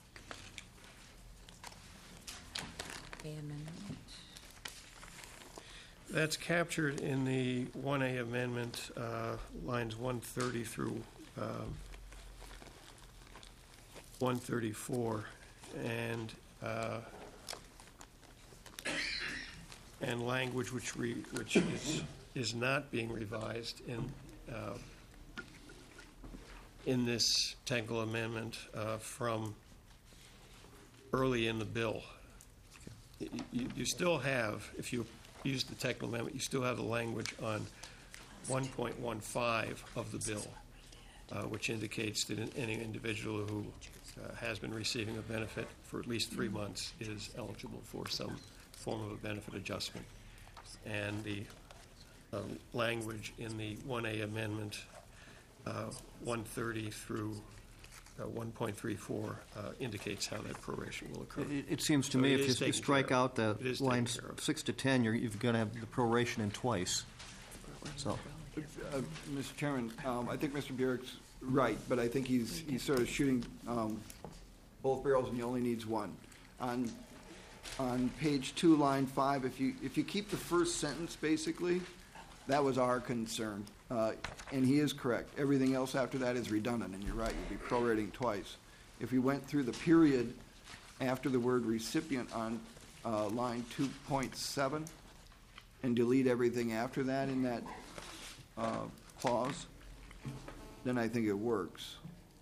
That's captured in the 1A amendment, lines 130 through 134, and language which is not being revised in this technical amendment from early in the bill. You still have, if you use the technical amendment, you still have the language on 1.15 of the bill, which indicates that any individual who has been receiving a benefit for at least 3 months is eligible for some form of a benefit adjustment. And the language in the 1A amendment, 130 through 1.34 indicates how that proration will occur. It seems to me if you strike out the lines 6 to 10, you've got to have the proration in twice. So, Mr. Chairman, I think Mr. Burek's right, but I think he's sort of shooting both barrels, and he only needs one. On page 2, line 5, if you keep the first sentence, basically, that was our concern. And he is correct. Everything else after that is redundant, and you're right, you'd be prorating twice. If we went through the period after the word recipient on line 2.7 and delete everything after that in that clause, then I think it works.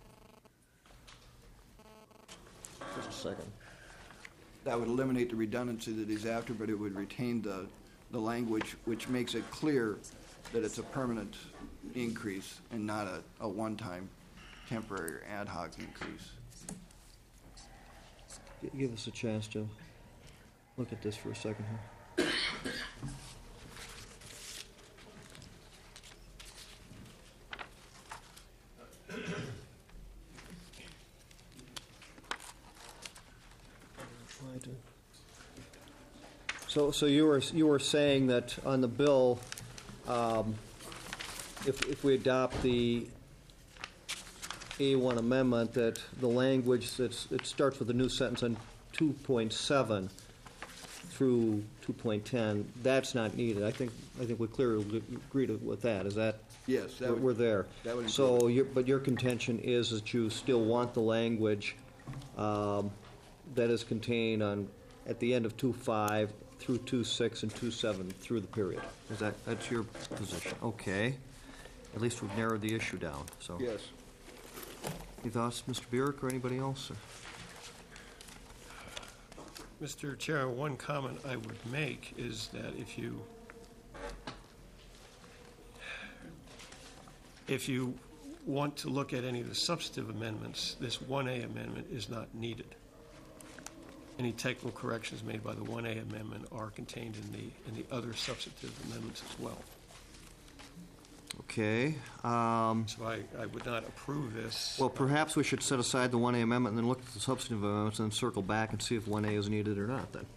just a second. That would eliminate the redundancy that is after, but it would retain the language which makes it clear that it's a permanent increase and not a one-time temporary or ad hoc increase. Give us a chance to look at this for a second here. So you were saying that on the bill, if we adopt the A1 amendment, that the language it starts with a new sentence on 2.7 through 2.10, that's not needed. I think we clearly agree with that. Is that? Yes, we're there. That would so, but your contention is that you still want the language that is contained at the end of 2.5 through 2.6 and 2.7 through the period. That's your position? Okay. At least we've narrowed the issue down. So. Yes. Any thoughts, Mr. Burek, or anybody else? Mr. Chair, one comment I would make is that if you want to look at any of the substantive amendments, this 1A amendment is not needed. Any technical corrections made by the 1A amendment are contained in the other substantive amendments as well. Okay. So I would not approve this. Well, perhaps we should set aside the 1A amendment and then look at the substantive amendments and then circle back and see if 1A is needed or not then.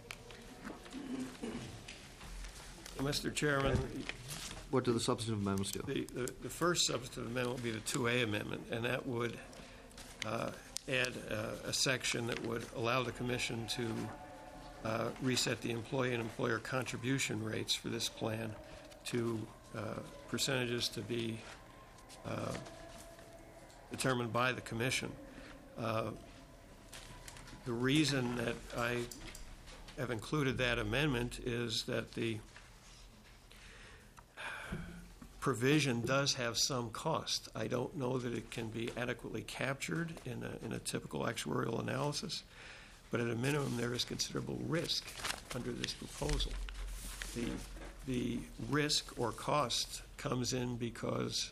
Mr. Chairman. What do the substantive amendments do? The first substantive amendment would be the 2A amendment, and that would add a section that would allow the Commission to reset the employee and employer contribution rates for this plan to percentages to be determined by the Commission. The reason that I have included that amendment is that the provision does have some cost. I don't know that it can be adequately captured in a typical actuarial analysis, but at a minimum, there is considerable risk under this proposal. The risk or cost comes in because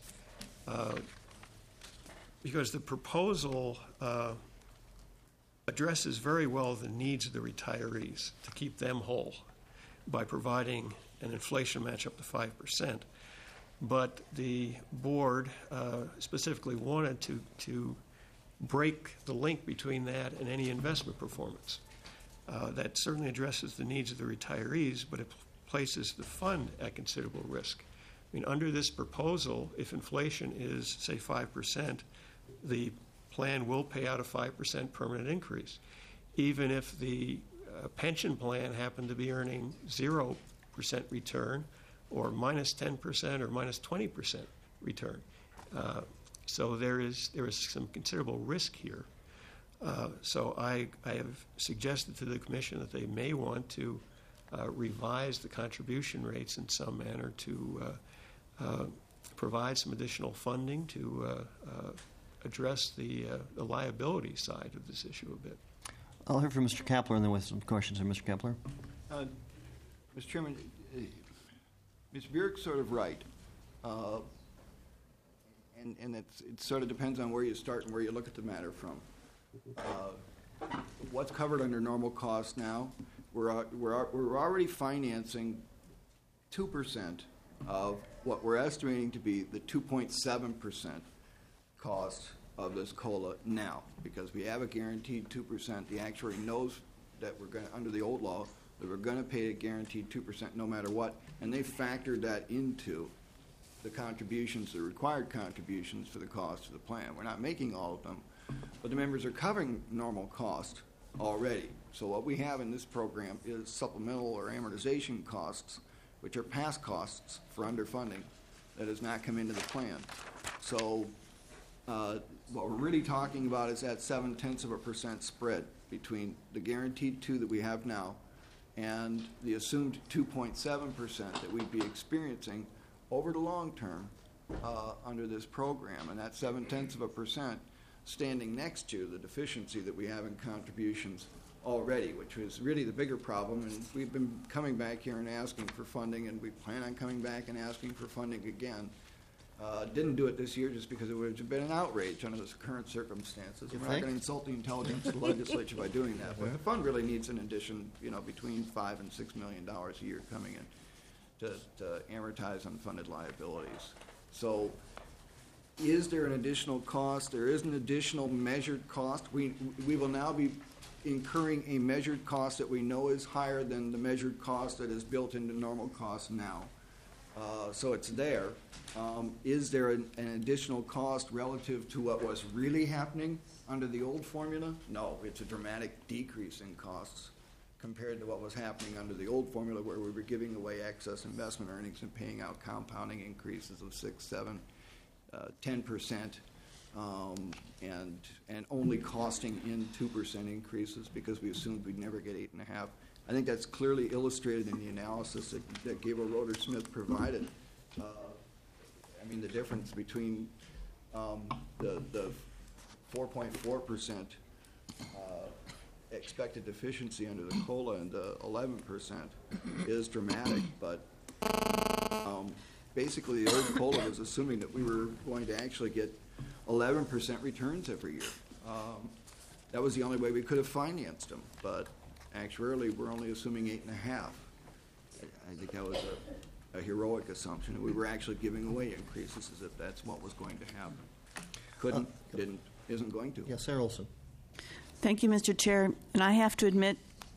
the proposal addresses very well the needs of the retirees to keep them whole by providing an inflation match up to 5%. But the board specifically wanted to break the link between that and any investment performance. That certainly addresses the needs of the retirees, but it places the fund at considerable risk. I mean, under this proposal, if inflation is, say, 5%, the plan will pay out a 5% permanent increase. Even if the pension plan happened to be earning 0% return, or minus 10% or minus 20% return. So there is some considerable risk here. So I have suggested to the Commission that they may want to revise the contribution rates in some manner to provide some additional funding to address the liability side of this issue a bit. I'll hear from Mr. Kapler and then with some questions. Mr. Kapler? Mr. Chairman, Ms. Bjork's sort of right. And it sort of depends on where you start and where you look at the matter from. What's covered under normal cost now? We're already financing 2% of what we're estimating to be the 2.7% cost of this COLA now, because we have a guaranteed 2%. The actuary knows that we're going to, under the old law, that we're going to pay a guaranteed 2% no matter what, and they factored that into the contributions, the required contributions for the cost of the plan. We're not making all of them, but the members are covering normal cost already. So what we have in this program is supplemental or amortization costs, which are past costs for underfunding that has not come into the plan. So what we're really talking about is that 0.7% spread between the guaranteed 2 that we have now and the assumed 2.7% that we'd be experiencing over the long term under this program. And that 0.7% standing next to the deficiency that we have in contributions already, which was really the bigger problem. And we've been coming back here and asking for funding, and we plan on coming back and asking for funding again. Didn't do it this year just because it would have been an outrage under the current circumstances. We're not going to insult the intelligence of the legislature by doing that. But the fund really needs an addition, between $5 and $6 million a year coming in to amortize unfunded liabilities. So is there an additional cost? There is an additional measured cost. We will now be incurring a measured cost that we know is higher than the measured cost that is built into normal cost now. So it's there. Is there an additional cost relative to what was really happening under the old formula? No, it's a dramatic decrease in costs compared to what was happening under the old formula, where we were giving away excess investment earnings and paying out compounding increases of 6, 7, 10%, and only costing in 2% increases because we assumed we'd never get 8.5%. I think that's clearly illustrated in the analysis that Gabriel Roeder-Smith provided. The difference between the 4.4% expected deficiency under the COLA and the 11% is dramatic, but basically the old COLA was assuming that we were going to actually get 11% returns every year. That was the only way we could have financed them, but actuarially we're only assuming 8.5%. I think that was a heroic assumption, and we were actually giving away increases as if that's what was going to happen. Couldn't, didn't, isn't going to. Yes, Sarah Olson. Thank you, Mr. Chair. And I have to admit,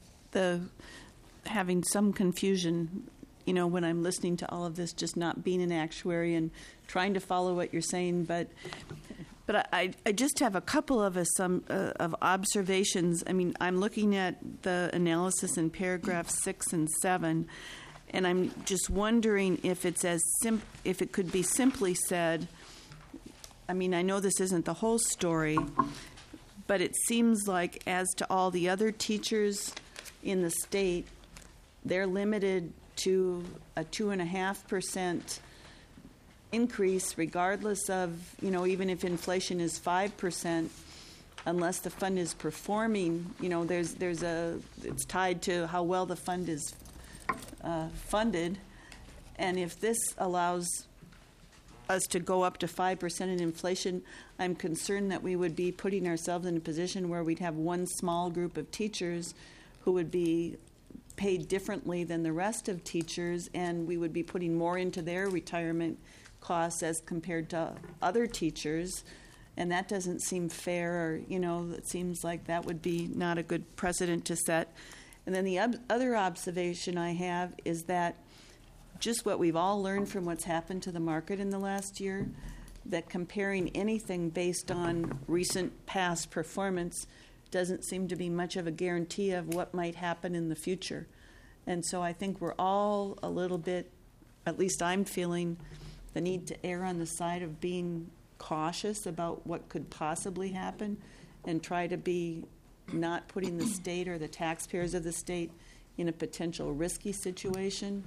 having some confusion, when I'm listening to all of this, just not being an actuary and trying to follow what you're saying. But I just have a couple of observations. I'm looking at the analysis in paragraphs 6 and 7, and I'm just wondering if it's if it could be simply said. I know this isn't the whole story, but it seems like as to all the other teachers in the state, they're limited to a 2.5% increase regardless of, even if inflation is 5%, unless the fund is performing, it's tied to how well the fund is funded. And if this allows us to go up to 5% in inflation, I'm concerned that we would be putting ourselves in a position where we'd have one small group of teachers who would be paid differently than the rest of teachers, and we would be putting more into their retirement costs as compared to other teachers. And that doesn't seem fair, or, it seems like that would be not a good precedent to set. And then the other observation I have is that just what we've all learned from what's happened to the market in the last year, that comparing anything based on recent past performance doesn't seem to be much of a guarantee of what might happen in the future. And so I think we're all a little bit, at least I'm feeling the need to err on the side of being cautious about what could possibly happen and try to be not putting the state or the taxpayers of the state in a potential risky situation.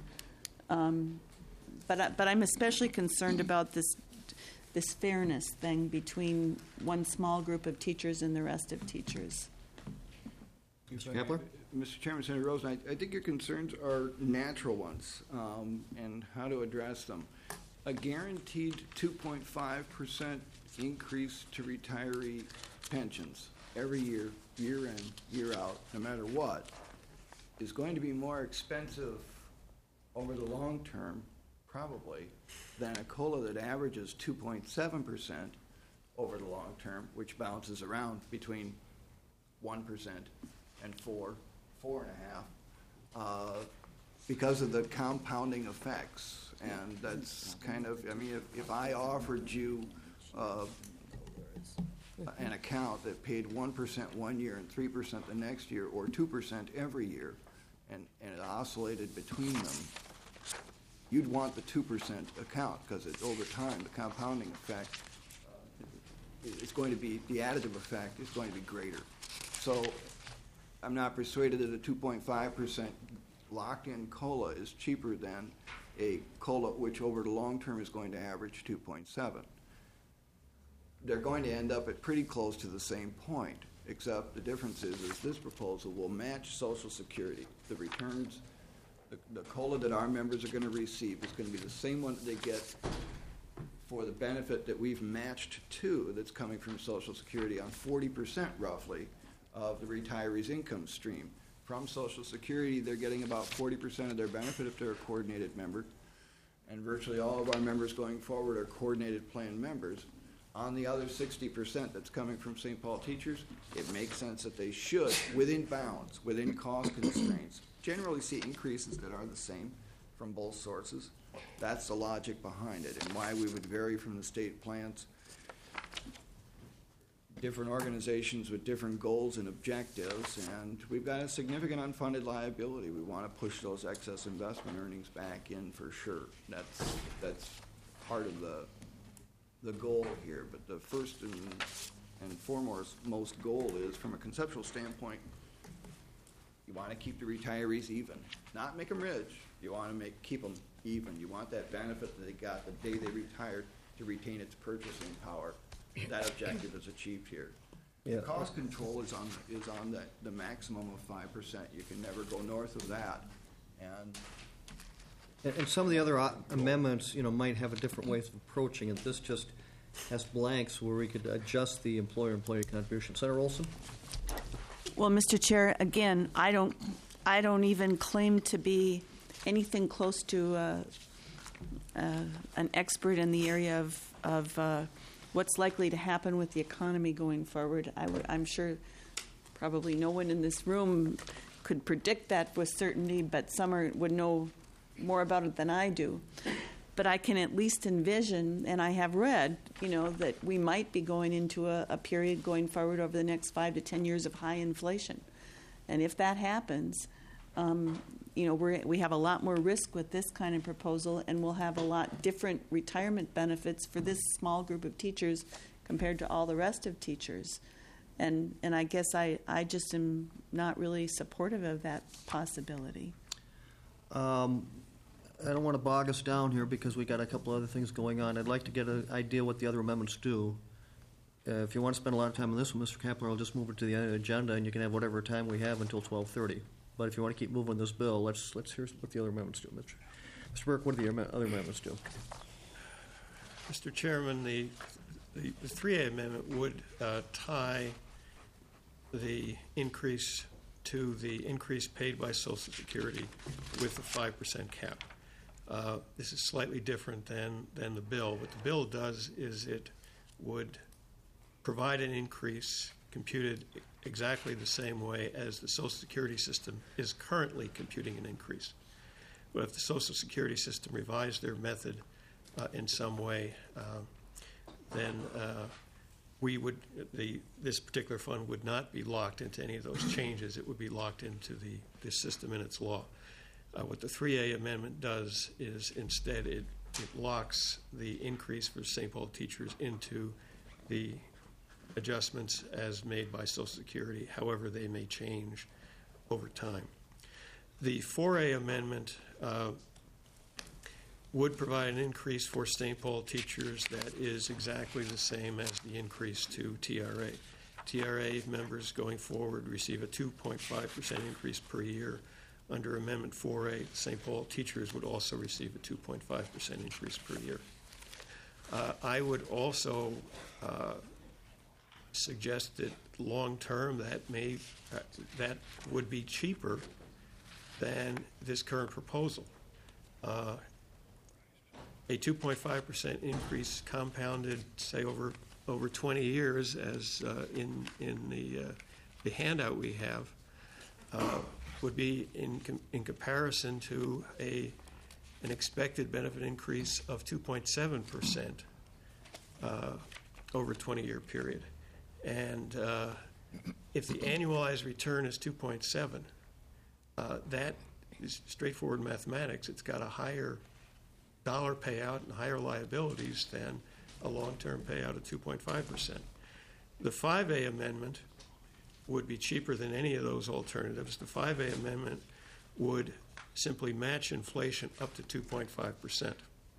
But I'm especially concerned about this fairness thing between one small group of teachers and the rest of teachers. Mr. Kepler? Mr. Chairman, Senator Rosen, I think your concerns are natural ones, and how to address them. A guaranteed 2.5% increase to retiree pensions every year, year in, year out, no matter what, is going to be more expensive over the long term, probably, than a COLA that averages 2.7% over the long term, which bounces around between 1% and 4.5%, because of the compounding effects. And that's kind of, if I offered you an account that paid 1% one year and 3% the next year, or 2% every year, and it oscillated between them, you'd want the 2% account, because over time, the compounding effect is going to be, the additive effect is going to be greater. So I'm not persuaded that a 2.5% locked-in COLA is cheaper than a COLA which over the long term is going to average 2.7. They're going to end up at pretty close to the same point, except the difference is this proposal will match Social Security. The returns, the COLA that our members are going to receive is going to be the same one that they get for the benefit that we've matched to, that's coming from Social Security on 40% roughly of the retiree's income stream. From Social Security, they're getting about 40% of their benefit if they're a coordinated member, and virtually all of our members going forward are coordinated plan members. On the other 60% that's coming from St. Paul teachers, it makes sense that they should, within bounds, within cost constraints, generally see increases that are the same from both sources. That's the logic behind it, and why we would vary from the state plans. Different organizations with different goals and objectives, and we've got a significant unfunded liability. We want to push those excess investment earnings back in for sure. That's part of the goal here. But the first and foremost most goal is, from a conceptual standpoint, you want to keep the retirees even, not make them rich. You want to keep them even. You want that benefit that they got the day they retired to retain its purchasing power. That objective is achieved here. Yeah. Cost control is on the maximum of 5%. You can never go north of that. And some of the other amendments, might have a different way of approaching it. This just has blanks where we could adjust the employer-employee contribution. Senator Olson? Well, Mr. Chair, again, I don't even claim to be anything close to an expert in the area of what's likely to happen with the economy going forward. I'm sure probably no one in this room could predict that with certainty, but some would know more about it than I do. But I can at least envision, and I have read, that we might be going into a period going forward over the next 5 to 10 years of high inflation. And if that happens, we have a lot more risk with this kind of proposal, and we'll have a lot different retirement benefits for this small group of teachers compared to all the rest of teachers. And I guess I just am not really supportive of that possibility. I don't want to bog us down here because we got a couple other things going on. I'd like to get an idea what the other amendments do. If you want to spend a lot of time on this one, Mr. Kapler, I'll just move it to the end of the agenda, and you can have whatever time we have until 12:30. But if you want to keep moving this bill, let's hear what the other amendments do. Mr. Burke, what do the other amendments do? Mr. Chairman, the 3A amendment would tie the increase to the increase paid by Social Security with a 5% cap. This is slightly different than the bill. What the bill does is it would provide an increase computed exactly the same way as the Social Security system is currently computing an increase. But if the Social Security system revised their method in some way, then this particular fund would not be locked into any of those changes. It would be locked into the system and its law. What the 3A amendment does is instead it locks the increase for St. Paul teachers into the adjustments as made by Social Security, however they may change over time. The 4A amendment would provide an increase for St. Paul teachers that is exactly the same as the increase to TRA. TRA members going forward receive a 2.5% increase per year. Under Amendment 4A, St. Paul teachers would also receive a 2.5% increase per year. I would also suggest that long-term that would be cheaper than this current proposal. A 2.5% increase compounded, say, over 20 years, as in the handout we have, would be in comparison to an expected benefit increase of 2.7% over a 20-year period. And if the annualized return is 2.7, that is straightforward mathematics. It's got a higher dollar payout and higher liabilities than a long-term payout of 2.5%. The 5A amendment would be cheaper than any of those alternatives. The 5A amendment would simply match inflation up to 2.5%.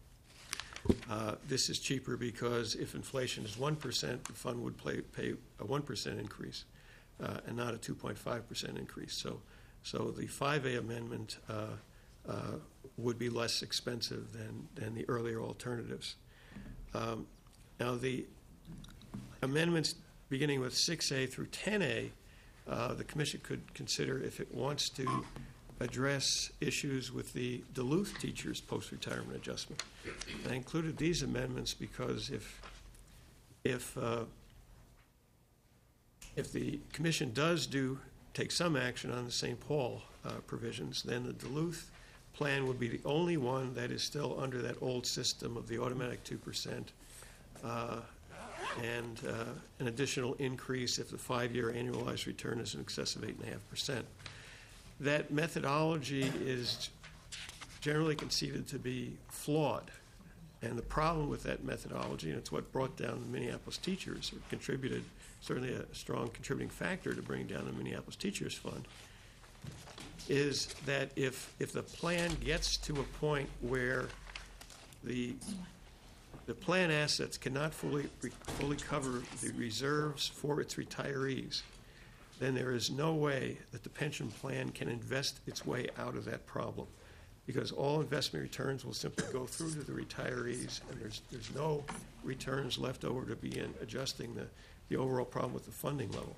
This is cheaper because if inflation is 1%, the fund would pay a 1% increase and not a 2.5% increase. So the 5A amendment would be less expensive than the earlier alternatives. Now, the amendments beginning with 6A through 10A, the Commission could consider if it wants to address issues with the Duluth teachers' post-retirement adjustment. I included these amendments because if the Commission does take some action on the St. Paul provisions, then the Duluth plan would be the only one that is still under that old system of the automatic 2%. And an additional increase if the 5-year annualized return is in excess of 8.5%. That methodology is generally conceded to be flawed. And the problem with that methodology, and it's what brought down the Minneapolis teachers, or contributed, certainly a strong contributing factor to bring down the Minneapolis Teachers Fund, is that if the plan gets to a point where the plan assets cannot fully cover the reserves for its retirees, then there is no way that the pension plan can invest its way out of that problem, because all investment returns will simply go through to the retirees, and there's no returns left over to begin adjusting the overall problem with the funding level.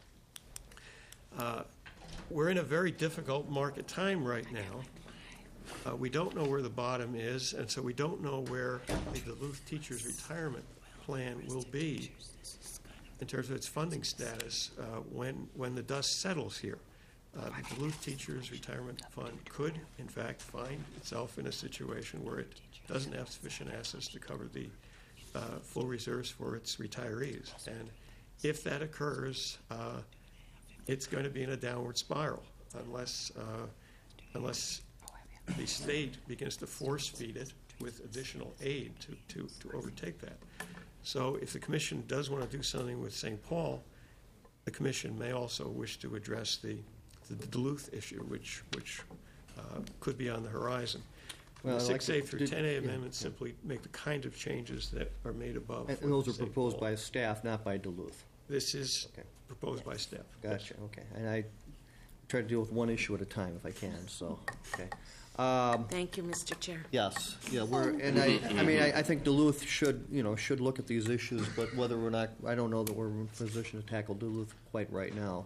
We're in a very difficult market time right now. We don't know where the bottom is, and so we don't know where the Duluth Teachers Retirement Plan will be in terms of its funding status when the dust settles here. The Duluth Teachers Retirement Fund could, in fact, find itself in a situation where it doesn't have sufficient assets to cover the full reserves for its retirees. And if that occurs, it's going to be in a downward spiral unless the state begins to force feed it with additional aid to overtake that. So if the Commission does want to do something with St. Paul, the commission may also wish to address the Duluth issue, which could be on the horizon. Well, The I'd like 6A to- through did- 10A yeah, amendments simply make the kind of changes that are made above. And for those are St. proposed Paul. by staff, not by Duluth. This is proposed by staff. Gotcha, okay. And I try to deal with one issue at a time if I can, so, okay. Thank you, Mr. Chair. Yes, yeah, I think Duluth should look at these issues, but whether or not, I don't know that we're in a position to tackle Duluth quite right now.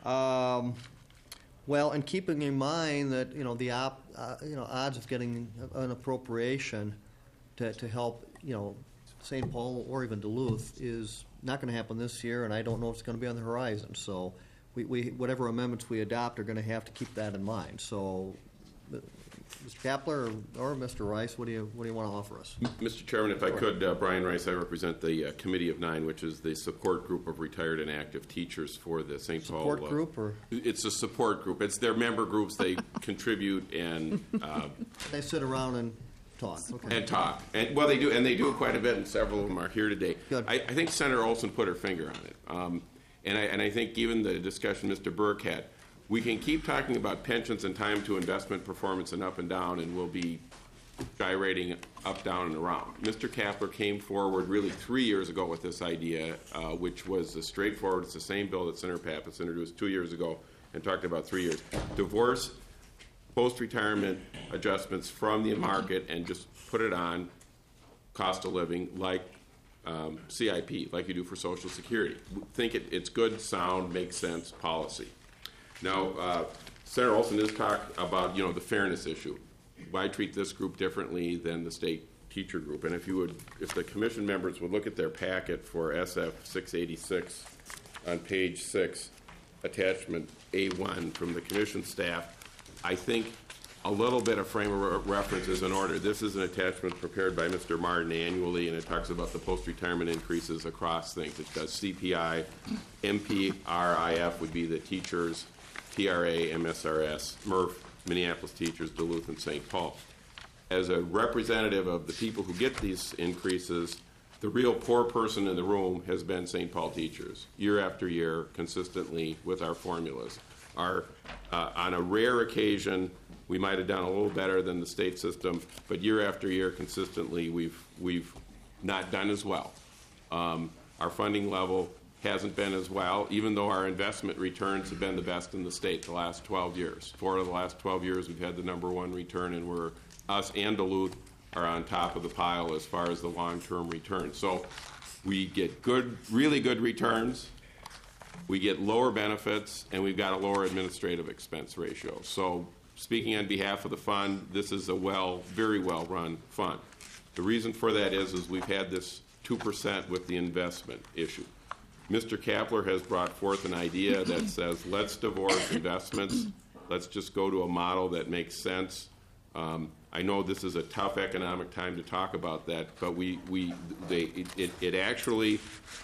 Well, and keeping in mind that, the odds of getting an appropriation to help, St. Paul or even Duluth is not going to happen this year, and I don't know if it's going to be on the horizon. So we whatever amendments we adopt are going to have to keep that in mind. So, Mr. Kapler or Mr. Rice, what do you want to offer us? Mr. Chairman, if I could, Brian Rice, I represent the Committee of Nine, which is the support group of retired and active teachers for the St. Paul. Support group, or? It's a support group. It's their member groups. They contribute and they sit around and talk. Okay. And talk. And well, they do quite a bit, and several of them are here today. Good. I think Senator Olson put her finger on it, and I think even the discussion Mr. Burke had. We can keep talking about pensions and time to investment performance and up and down, and we'll be gyrating up, down, and around. Mr. Kapler came forward really 3 years ago with this idea, which was straightforward. It's the same bill that Senator Pappas introduced 2 years ago and talked about 3 years. Divorce post-retirement adjustments from the market and just put it on cost of living like CIP, like you do for Social Security. Think it's good, sound, makes sense policy. Now, Senator Olson did talk about, the fairness issue. Why treat this group differently than the state teacher group? And if the commission members would look at their packet for SF 686 on page 6, attachment A1 from the commission staff, I think a little bit of frame of reference is in order. This is an attachment prepared by Mr. Martin annually, and it talks about the post-retirement increases across things. It does CPI, MPRIF would be the teachers, TRA, MSRS, MRF, Minneapolis teachers, Duluth, and St. Paul. As a representative of the people who get these increases, the real poor person in the room has been St. Paul teachers, year after year, consistently with our formulas. On a rare occasion, we might have done a little better than the state system, but year after year, consistently, we've not done as well. Our funding level hasn't been as well, even though our investment returns have been the best in the state the last 12 years. 4 of the last 12 years, we've had the #1 return, and us and Duluth are on top of the pile as far as the long-term return. So we get really good returns, we get lower benefits, and we've got a lower administrative expense ratio. So speaking on behalf of the fund, this is a very well-run fund. The reason for that is we've had this 2% with the investment issue. Mr. Kapler has brought forth an idea that says, let's divorce investments. Let's just go to a model that makes sense. I know this is a tough economic time to talk about that, but it actually,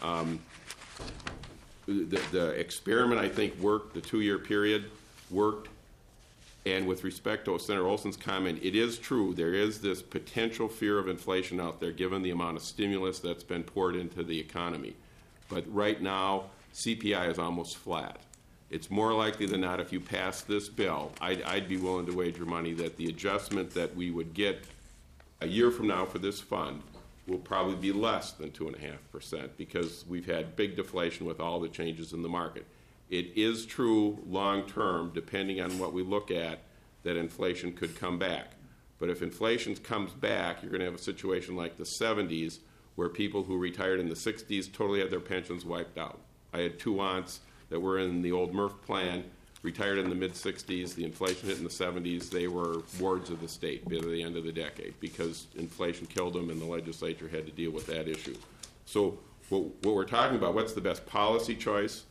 the experiment, I think, worked. The 2-year period worked. And with respect to Senator Olson's comment, it is true. There is this potential fear of inflation out there, given the amount of stimulus that's been poured into the economy. But right now, CPI is almost flat. It's more likely than not, if you pass this bill, I'd be willing to wager money that the adjustment that we would get a year from now for this fund will probably be less than 2.5%, because we've had big deflation with all the changes in the market. It is true long-term, depending on what we look at, that inflation could come back. But if inflation comes back, you're going to have a situation like the 70s, where people who retired in the 60s totally had their pensions wiped out. I had 2 aunts that were in the old MRF plan, retired in the mid-60s. The inflation hit in the 70s. They were wards of the state by the end of the decade, because inflation killed them and the legislature had to deal with that issue. So what we're talking about, what's the best policy choice?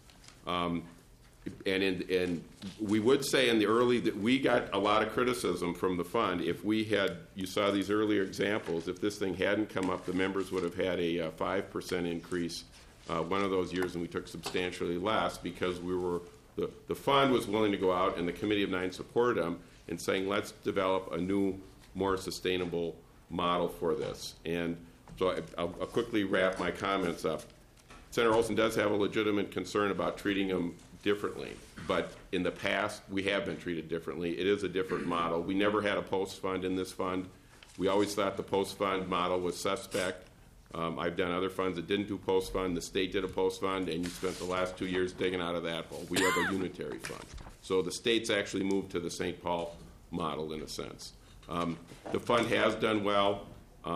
And we would say in the early that we got a lot of criticism from the fund. If we had, you saw these earlier examples, if this thing hadn't come up, the members would have had a 5% increase one of those years, and we took substantially less, because the fund was willing to go out, and the Committee of Nine supported them in saying, let's develop a new, more sustainable model for this. And so I'll quickly wrap my comments up. Senator Olson does have a legitimate concern about treating them differently, but in the past, we have been treated differently. It is a different model. We never had a post fund in this fund. We always thought the post fund model was suspect. I've done other funds that didn't do post fund. The state did a post fund, and you spent the last 2 years digging out of that hole. We have a unitary fund. So the state's actually moved to the St. Paul model in a sense. The fund has done well.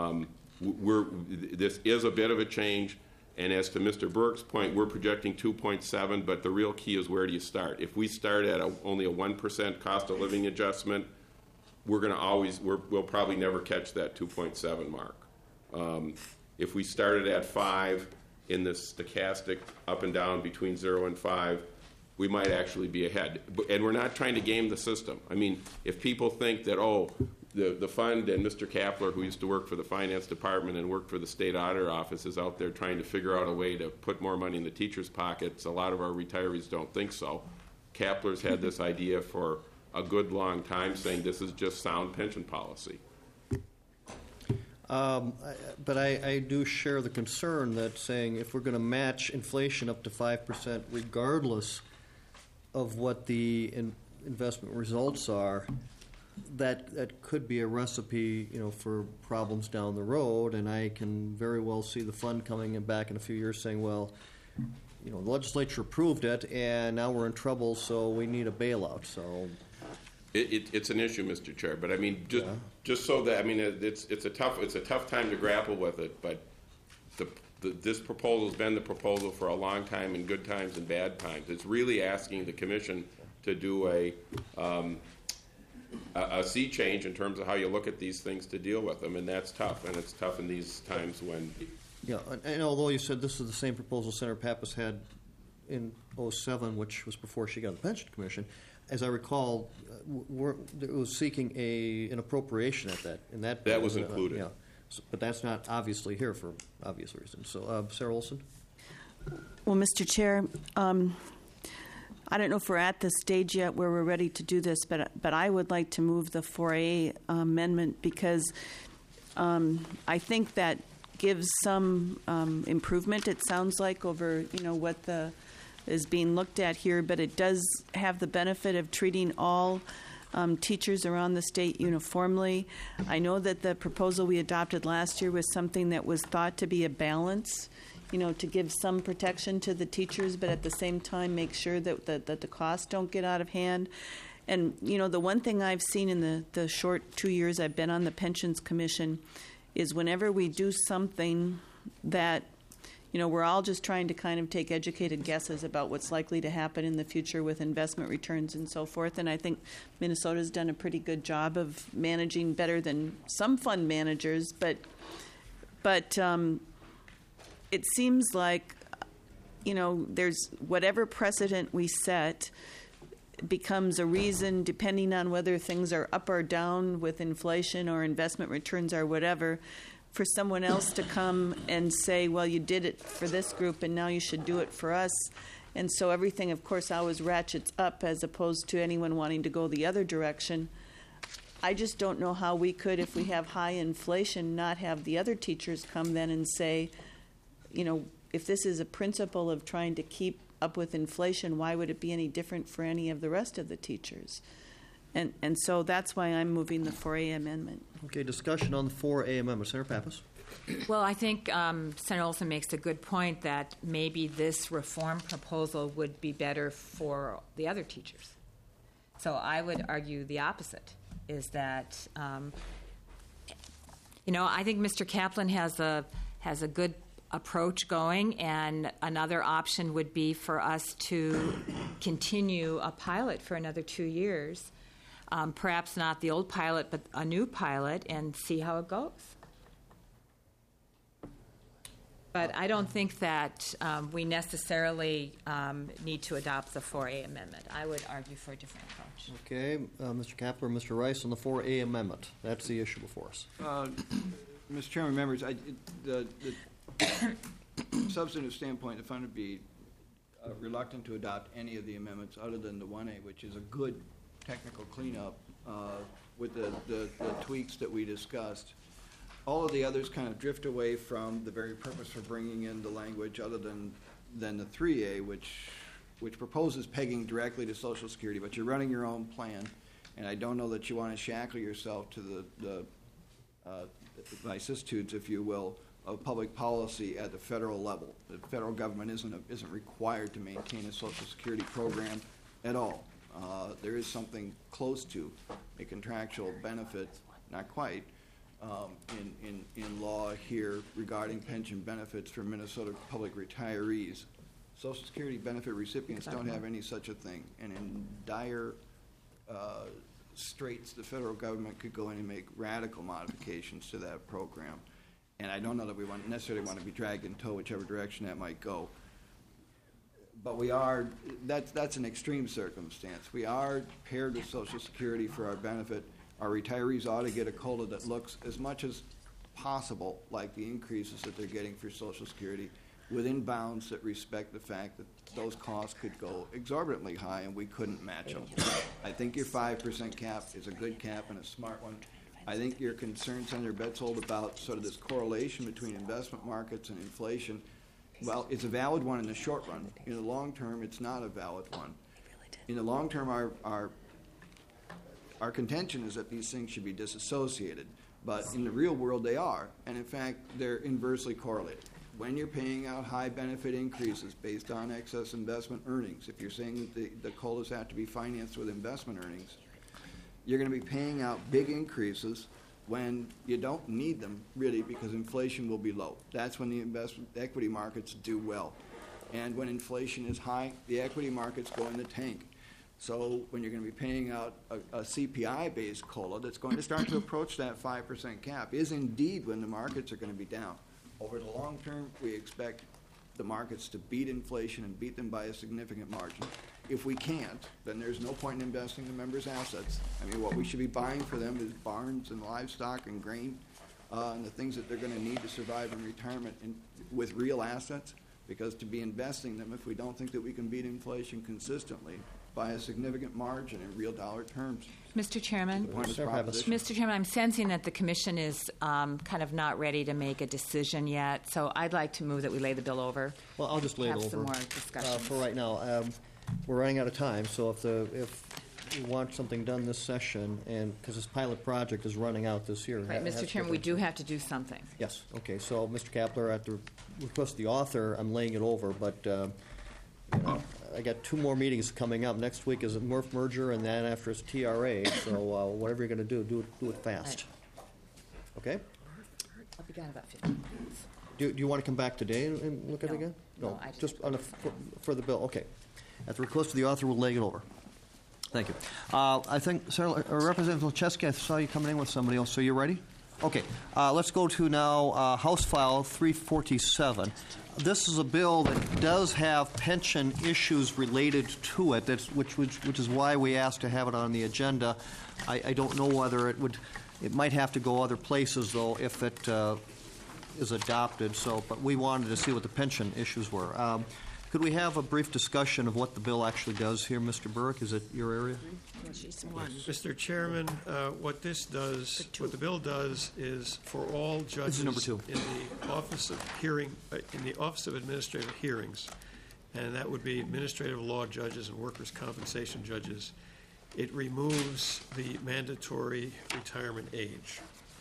This is a bit of a change. And as to Mr. Burke's point, we're projecting 2.7, but the real key is where do you start? If we start at only a 1% cost of living adjustment, we'll probably never catch that 2.7 mark. If we started at 5 in the stochastic up and down between 0 and 5, we might actually be ahead. And we're not trying to game the system. I mean, if people think that, the fund and Mr. Kapler, who used to work for the finance department and worked for the state auditor office, is out there trying to figure out a way to put more money in the teachers' pockets. A lot of our retirees don't think so. Kapler's had this idea for a good long time, saying this is just sound pension policy. But I do share the concern that saying if we're going to match inflation up to 5% regardless of what the investment results are, that could be a recipe, for problems down the road. And I can very well see the fund coming back in a few years saying, well, the legislature approved it, and now we're in trouble, so we need a bailout. So it's an issue, Mr. Chair. But I mean, just so that it's a tough time to grapple with it. But this proposal's been the proposal for a long time, in good times and bad times. It's really asking the commission to do a sea change in terms of how you look at these things to deal with them, and that's tough. And it's tough in these times when. Yeah, and although you said this is the same proposal Senator Pappas had in 2007, which was before she got on the Pension Commission, as I recall, it was seeking an appropriation at that. And that was included. Yeah, but that's not obviously here for obvious reasons. So, Sarah Olson? Well, Mr. Chair, I don't know if we're at the stage yet where we're ready to do this, but I would like to move the 4A amendment because I think that gives some improvement, it sounds like, over what is being looked at here, but it does have the benefit of treating all teachers around the state uniformly. I know that the proposal we adopted last year was something that was thought to be a balance, to give some protection to the teachers, but at the same time make sure that the costs don't get out of hand. And, the one thing I've seen in the short 2 years I've been on the Pensions Commission is whenever we do something that, we're all just trying to kind of take educated guesses about what's likely to happen in the future with investment returns and so forth. And I think Minnesota's done a pretty good job of managing better than some fund managers, but it seems like, there's whatever precedent we set becomes a reason, depending on whether things are up or down with inflation or investment returns or whatever, for someone else to come and say, well, you did it for this group and now you should do it for us. And so everything, of course, always ratchets up as opposed to anyone wanting to go the other direction. I just don't know how we could, if we have high inflation, not have the other teachers come then and say, if this is a principle of trying to keep up with inflation, why would it be any different for any of the rest of the teachers? And so that's why I'm moving the 4A amendment. Okay, discussion on the 4A amendment. Senator Pappas? Well, I think Senator Olson makes a good point that maybe this reform proposal would be better for the other teachers. So I would argue the opposite, is that, I think Mr. Kaplan has a good approach going, and another option would be for us to continue a pilot for another 2 years, perhaps not the old pilot, but a new pilot, and see how it goes. But I don't think that we necessarily need to adopt the 4A amendment. I would argue for a different approach. Okay, Mr. Kapler, Mr. Rice on the 4A amendment. That's the issue before us. Mr. Chairman, members, the substantive standpoint, the fund would be reluctant to adopt any of the amendments other than the 1A, which is a good technical cleanup with the tweaks that we discussed. all of the others kind of drift away from the very purpose for bringing in the language other than the 3A, which proposes pegging directly to Social Security, but you're running your own plan, and I don't know that you want to shackle yourself to the vicissitudes, if you will, of public policy at the federal level. The federal government isn't required to maintain a Social Security program at all. There is something close to a contractual benefit, not quite, in law here regarding pension benefits for Minnesota public retirees. Social Security benefit recipients don't have any such a thing, and in dire straits, the federal government could go in and make radical modifications to that program. And I don't know that we necessarily want to be dragged in tow whichever direction that might go. But that's an extreme circumstance. We are paired with Social Security for our benefit. Our retirees ought to get a COLA that looks as much as possible like the increases that they're getting for Social Security, within bounds that respect the fact that those costs could go exorbitantly high and we couldn't match them. I think your 5% cap is a good cap and a smart one. I think your concern, Senator Betzold, about sort of this correlation between investment markets and inflation, well, it's a valid one in the short run. In the long term, it's not a valid one. In the long term, our contention is that these things should be disassociated. But in the real world, they are. And in fact, they're inversely correlated. When you're paying out high benefit increases based on excess investment earnings, if you're saying that the COLAs have to be financed with investment earnings, you're going to be paying out big increases when you don't need them, really, because inflation will be low. That's when the equity markets do well. And when inflation is high, the equity markets go in the tank. So when you're going to be paying out a CPI-based COLA that's going to start to approach that 5% cap is indeed when the markets are going to be down. Over the long term, we expect the markets to beat inflation and beat them by a significant margin. If we can't, then there's no point in investing the members' assets. I mean, what we should be buying for them is barns and livestock and grain and the things that they're going to need to survive in retirement with real assets, because to be investing them, if we don't think that we can beat inflation consistently by a significant margin in real dollar terms. Mr. Chairman? Mr. Chairman, I'm sensing that the Commission is kind of not ready to make a decision yet, so I'd like to move that we lay the bill over. Well, I'll just lay it over. Have some more discussion. For right now. We're running out of time, so if we want something done this session, and because this pilot project is running out this year. Right, Mr. Chairman, we do have to do something. Yes, okay, so Mr. Kapler, at the request of the author, I'm laying it over, but I got 2 more meetings coming up. Next week is a MRF merger, and then after it's TRA, so whatever you're going to do it fast. Okay? I'll be gone about 15 minutes. Do you want to come back today and look at it again? No, I just on for the bill, okay. At the request of the author, we'll lay it over. Thank you. I think, Representative Lachesky, I saw you coming in with somebody else. So you ready? Okay. Let's go to now House File 347. This is a bill that does have pension issues related to it, which is why we asked to have it on the agenda. I don't know whether it might have to go other places, though, if it is adopted. But we wanted to see what the pension issues were. Could we have a brief discussion of what the bill actually does here, Mr. Burke? Is it your area? Mr. Chairman, what the bill does is for all judges This is number 2. in the Office of Administrative Hearings, and that would be administrative law judges and workers' compensation judges, it removes the mandatory retirement age.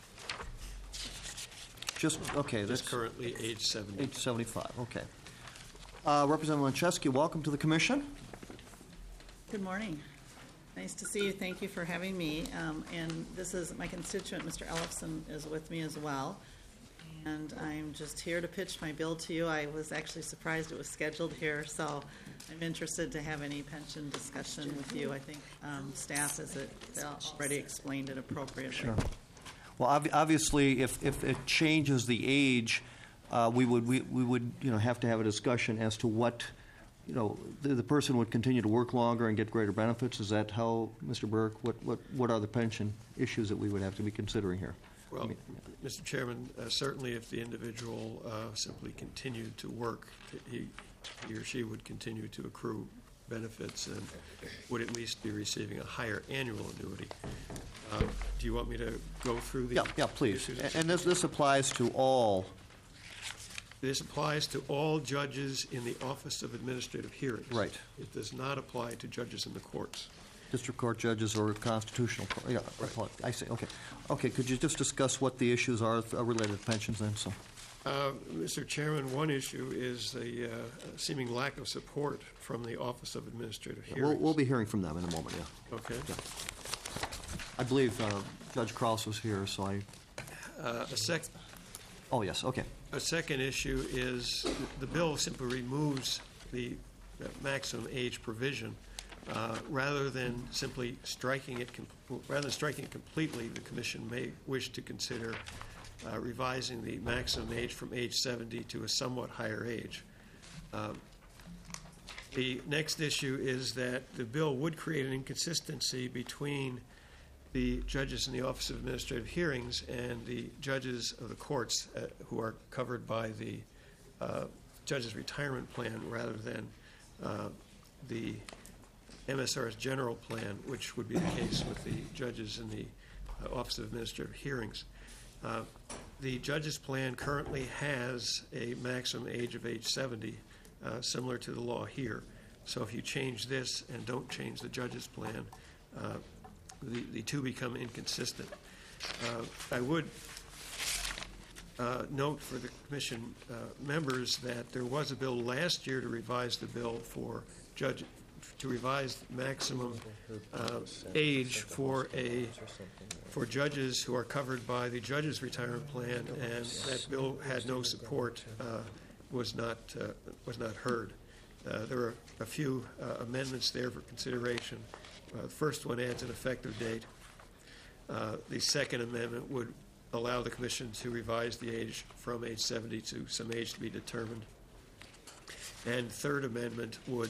That's currently age 70. Age 75, okay. Representative Lachesky, welcome to the Commission. Good morning. Nice to see you. Thank you for having me. And this is my constituent, Mr. Ellefson, is with me as well. And I'm just here to pitch my bill to you. I was actually surprised it was scheduled here, so I'm interested to have any pension discussion with you. I think staff has already explained it appropriately. Sure. Well, obviously, if it changes the age, we would have to have a discussion as to what the person would continue to work longer and get greater benefits. Is that how, Mr. Burke? What are the pension issues that we would have to be considering here? Well, Mr. Chairman, certainly if the individual simply continued to work, he or she would continue to accrue benefits and would at least be receiving a higher annual annuity. Do you want me to go through the? Yeah, please. issues? And this applies to all. This applies to all judges in the Office of Administrative Hearings. Right. It does not apply to judges in the courts. District court judges or constitutional, yeah, I see, okay. Okay, could you just discuss what the issues are related to pensions then, so? Mr. Chairman, one issue is the seeming lack of support from the Office of Administrative Hearings. We'll be hearing from them in a moment, yeah. Okay. Yeah. I believe Judge Kraus was here, so I... Oh, yes, okay. A second issue is the bill simply removes the maximum age provision. Rather than simply striking it completely, the Commission may wish to consider revising the maximum age from age 70 to a somewhat higher age. The next issue is that the bill would create an inconsistency between the judges in the Office of Administrative Hearings and the judges of the courts who are covered by the judges' retirement plan rather than the MSR's general plan, which would be the case with the judges in the Office of Administrative Hearings. The judges' plan currently has a maximum age of age 70, similar to the law here. So if you change this and don't change the judges' plan, the two become inconsistent. I would note for the Commission members that there was a bill last year to revise the bill for revise maximum age for judges who are covered by the judges' retirement plan, and that bill had no support, was not heard. There were a few amendments there for consideration. The first one adds an effective date. The second amendment would allow the Commission to revise the age from age 70 to some age to be determined. And third amendment would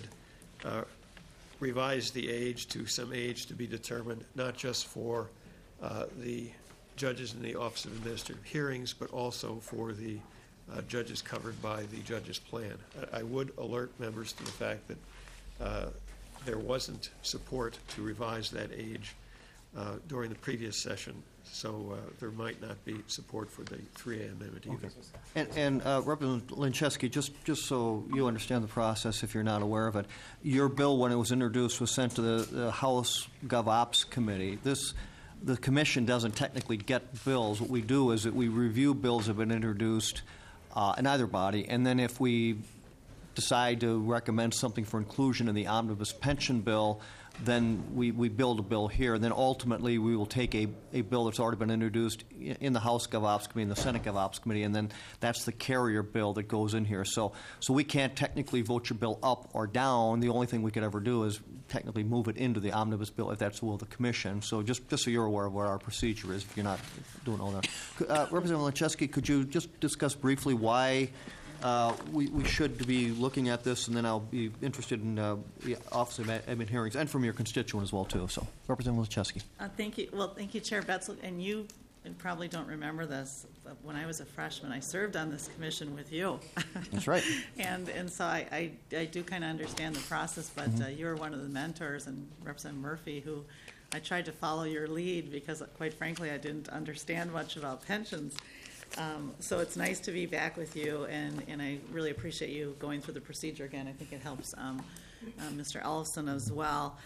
revise the age to some age to be determined, not just for the judges in the Office of Administrative Hearings, but also for the judges covered by the judges' plan. I would alert members to the fact that there wasn't support to revise that age during the previous session, so there might not be support for the 3A amendment either. Okay. And Representative Lincheski, just so you understand the process if you're not aware of it, your bill, when it was introduced, was sent to the House Gov Ops Committee. The Commission doesn't technically get bills. What we do is that we review bills that have been introduced in either body, and then if we decide to recommend something for inclusion in the omnibus pension bill, then we build a bill here, and then ultimately we will take a bill that's already been introduced in the House Gov Ops Committee and the Senate Gov Ops Committee, and then that's the carrier bill that goes in here. So we can't technically vote your bill up or down. The only thing we could ever do is technically move it into the omnibus bill if that's the will of the Commission. So just so you're aware of what our procedure is, if you're not doing all that. Representative Lincheski, could you just discuss briefly why we should be looking at this, and then I'll be interested in the Office of Admin Hearings and from your constituent as well, too. So, Representative Lincheski. Thank you. Well, thank you, Chair Betzler. And you probably don't remember this, but when I was a freshman, I served on this commission with you. That's right. and so I do kind of understand the process, but you were one of the mentors, and Representative Murphy, who I tried to follow your lead because, quite frankly, I didn't understand much about pensions. So it's nice to be back with you, and I really appreciate you going through the procedure again. I think it helps Mr. Ellison as well.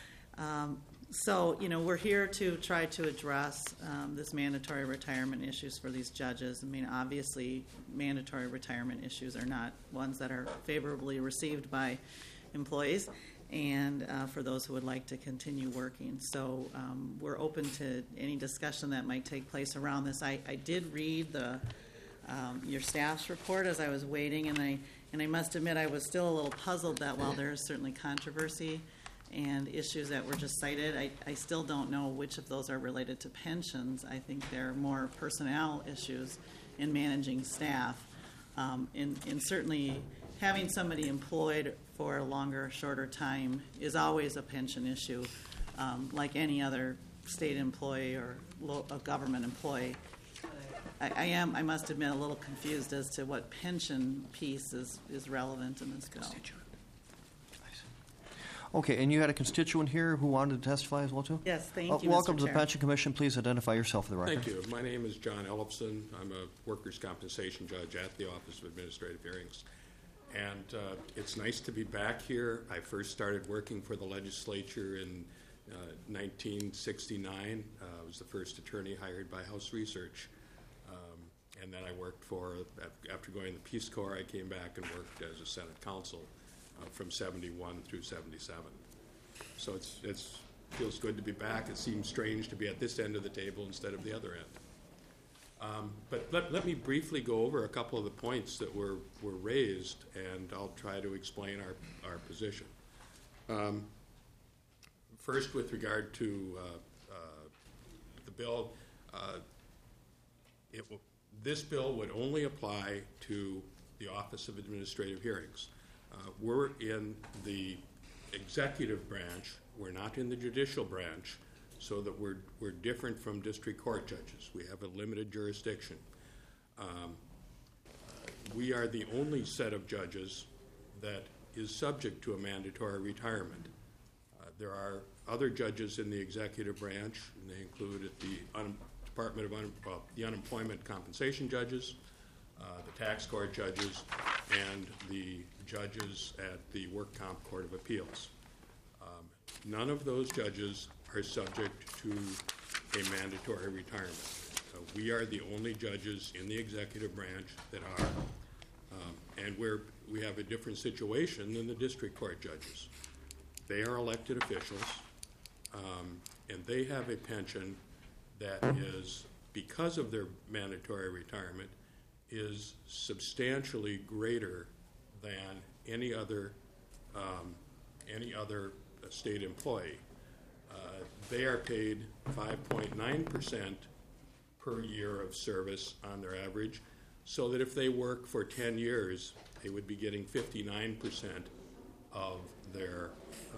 So, we're here to try to address this mandatory retirement issues for these judges. I mean, obviously, mandatory retirement issues are not ones that are favorably received by employees and for those who would like to continue working. So we're open to any discussion that might take place around this. I did read your staff's report as I was waiting, and I must admit I was still a little puzzled that while there is certainly controversy and issues that were just cited, I still don't know which of those are related to pensions. I think they're more personnel issues in managing staff, and certainly having somebody employed for a longer or shorter time is always a pension issue, like any other state employee or a government employee. I must admit, a little confused as to what pension piece is relevant in this bill. Okay, and you had a constituent here who wanted to testify as well, too? Yes, thank you, Welcome Mr. to the Chair. Pension Commission. Please identify yourself for the record. Thank you. My name is John Ellefson. I'm a workers' compensation judge at the Office of Administrative Hearings. And it's nice to be back here. I first started working for the legislature in 1969. I was the first attorney hired by House Research. And then I worked after going to the Peace Corps, I came back and worked as a Senate counsel from 71 through 77. So it feels good to be back. It seems strange to be at this end of the table instead of the other end. But let me briefly go over a couple of the points that were raised, and I'll try to explain our position. First, with regard to the bill, this bill would only apply to the Office of Administrative Hearings. We're in the executive branch. We're not in the judicial branch, so that we're different from district court judges. We have a limited jurisdiction. We are the only set of judges that is subject to a mandatory retirement. There are other judges in the executive branch, and they include at the Department of the Unemployment Compensation judges, the tax court judges, and the judges at the Work Comp Court of Appeals. None of those judges are subject to a mandatory retirement. We are the only judges in the executive branch that are, and we have a different situation than the district court judges. They are elected officials, and they have a pension that is, because of their mandatory retirement, is substantially greater than any other state employee. They are paid 5.9% per year of service on their average, so that if they work for 10 years, they would be getting 59% of their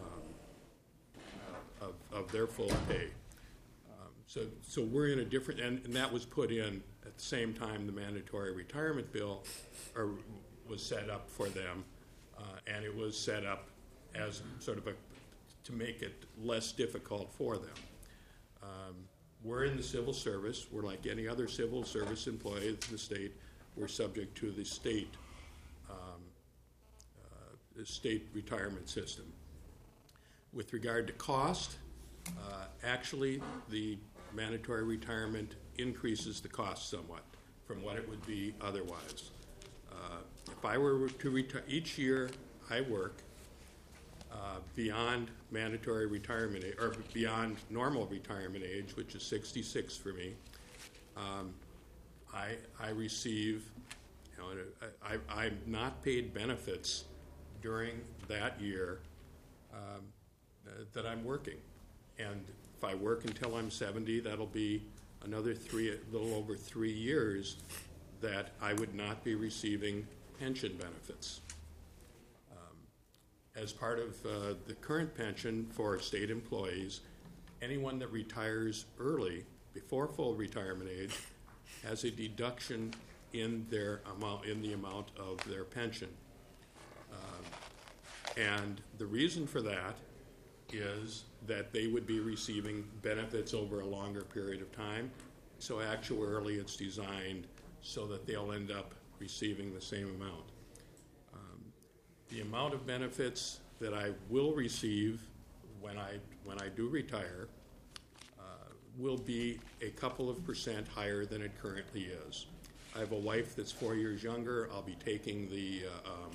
full pay. So we're in a different, and that was put in at the same time the mandatory retirement bill was set up for them, and it was set up as sort of to make it less difficult for them. We're in the civil service. We're like any other civil service employee in the state. We're subject to the state retirement system. With regard to cost, actually the mandatory retirement increases the cost somewhat from what it would be otherwise. If I were to retire, each year I work beyond mandatory retirement age, or beyond normal retirement age, which is 66 for me, I receive, I'm not paid benefits during that year that I'm working. And if I work until I'm 70, that'll be a little over 3 years that I would not be receiving pension benefits. As part of the current pension for state employees, anyone that retires early, before full retirement age, has a deduction in the amount of their pension. And the reason for that is that they would be receiving benefits over a longer period of time. So actuarially it's designed so that they'll end up receiving the same amount. The amount of benefits that I will receive when I do retire will be a couple of % higher than it currently is. I have a wife that's 4 years younger. I'll be taking the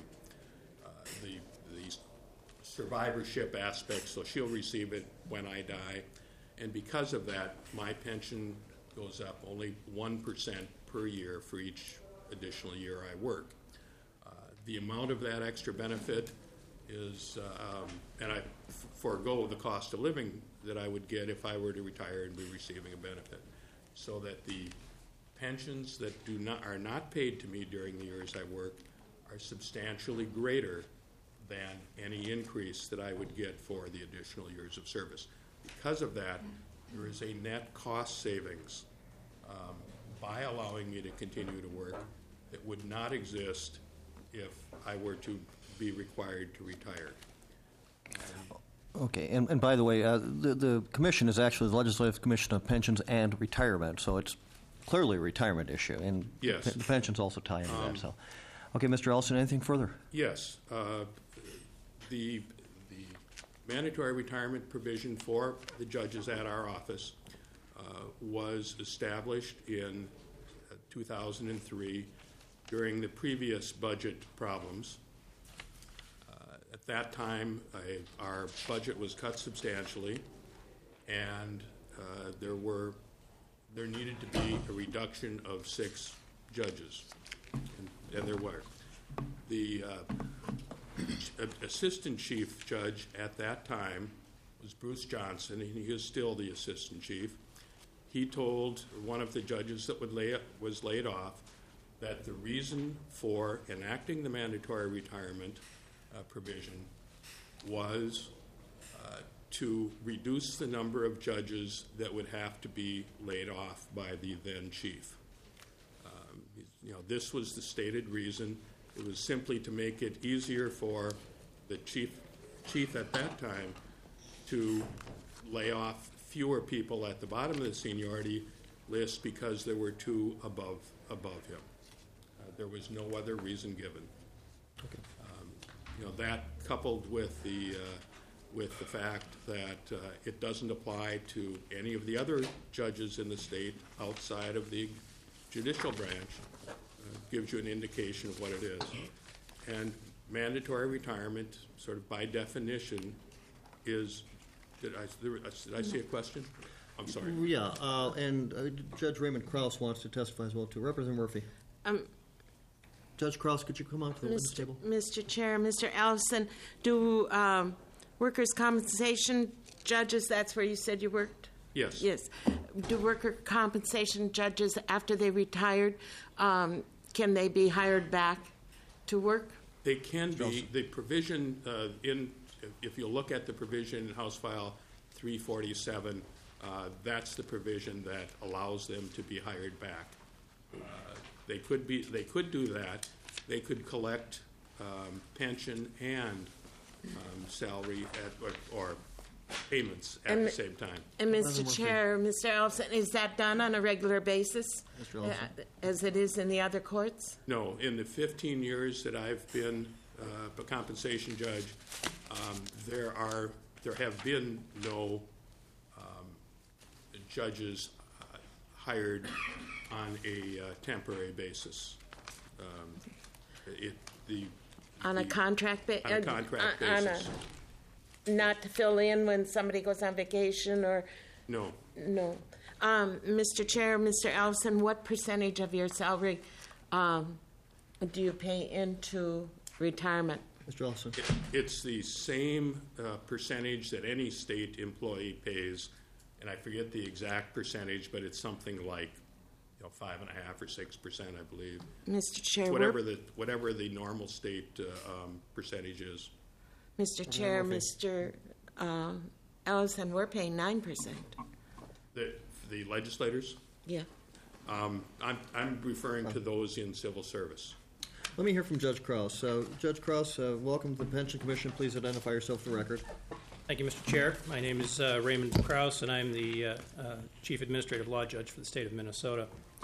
survivorship aspect, so she'll receive it when I die. And because of that, my pension goes up only 1% per year for each additional year I work. The amount of that extra benefit is, and I forego the cost of living that I would get if I were to retire and be receiving a benefit, so that the pensions that are not paid to me during the years I work are substantially greater than any increase that I would get for the additional years of service. Because of that, there is a net cost savings by allowing me to continue to work that would not exist if I were to be required to retire. Okay, and by the way, the commission is actually the Legislative Commission of Pensions and Retirement, so it's clearly a retirement issue, and Yes. the pensions also tie into that. So, okay, Mr. Ellison, anything further? Yes. The mandatory retirement provision for the judges at our office was established in 2003 during the previous budget problems. At that time, our budget was cut substantially, and there needed to be a reduction of 6 judges, and there were. The assistant chief judge at that time was Bruce Johnson, and he is still the assistant chief. He told one of the judges that was laid off that the reason for enacting the mandatory retirement provision was to reduce the number of judges that would have to be laid off by the then chief. This was the stated reason. It was simply to make it easier for the chief at that time to lay off fewer people at the bottom of the seniority list because there were 2 above him. There was no other reason given. Okay. That coupled with the fact that it doesn't apply to any of the other judges in the state outside of the judicial branch gives you an indication of what it is. And mandatory retirement, sort of by definition, is. Did I see a question? I'm sorry. Yeah, and Judge Raymond Krause wants to testify as well too. Representative Murphy. Judge Krause, could you come on to the witness table? Mr. Chair, Mr. Ellison, do workers' compensation judges, that's where you said you worked? Yes. Yes. Do worker compensation judges, after they retired, can they be hired back to work? They can be. The provision if you look at the provision in House File 347, that's the provision that allows them to be hired back. They could do that. They could collect pension and salary or payments at the same time. And Mr. Chair, Mr. Ellison, is that done on a regular basis, as it is in the other courts? No. In the 15 years that I've been a compensation judge, there have been no judges hired on a temporary basis. On a contract basis? On a contract basis. Not to fill in when somebody goes on vacation or? No. No. Mr. Chair, Mr. Ellison, what percentage of your salary do you pay into retirement? Mr. Ellison. It's the same percentage that any state employee pays, and I forget the exact percentage, but it's something like 5.5% or 6%, I believe. Mr. Chair, it's whatever the normal state percentage is. Mr. Chair, Mr. Ellison, we're paying 9%. The legislators? Yeah. I'm referring to those in civil service. Let me hear from Judge Krause. Judge Krause, welcome to the Pension Commission. Please identify yourself for the record. Thank you, Mr. Chair. My name is Raymond Krause, and I'm the Chief Administrative Law Judge for the state of Minnesota.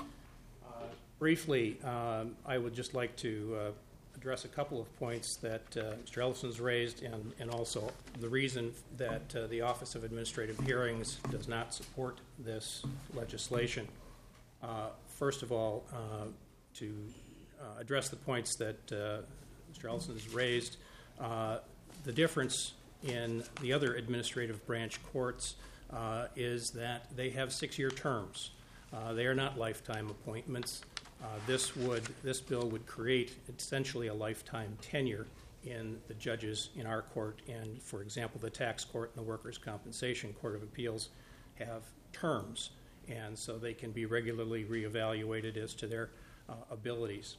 Briefly, I would just like to address a couple of points that Mr. Ellison's raised, and also the reason that the Office of Administrative Hearings does not support this legislation. First of all, to address the points that Mr. Ellison has raised, the difference in the other administrative branch courts is that they have 6-year terms. They are not lifetime appointments. This bill would create essentially a lifetime tenure in the judges in our court, and for example, the tax court and the workers' compensation court of appeals have terms, and so they can be regularly reevaluated as to their abilities.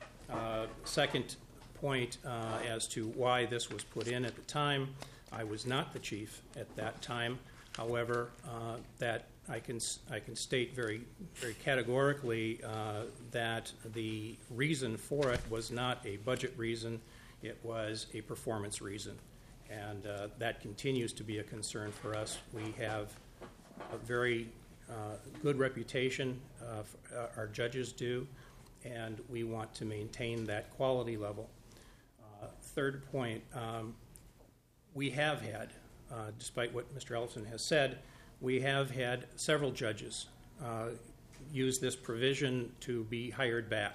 Second point as to why this was put in at the time, I was not the chief at that time. However, that I can state very, very categorically that the reason for it was not a budget reason; it was a performance reason. and that continues to be a concern for us. We have a very good reputation, our judges do, and we want to maintain that quality level. Third point, we have had, despite what Mr. Ellison has said, we have had several judges use this provision to be hired back.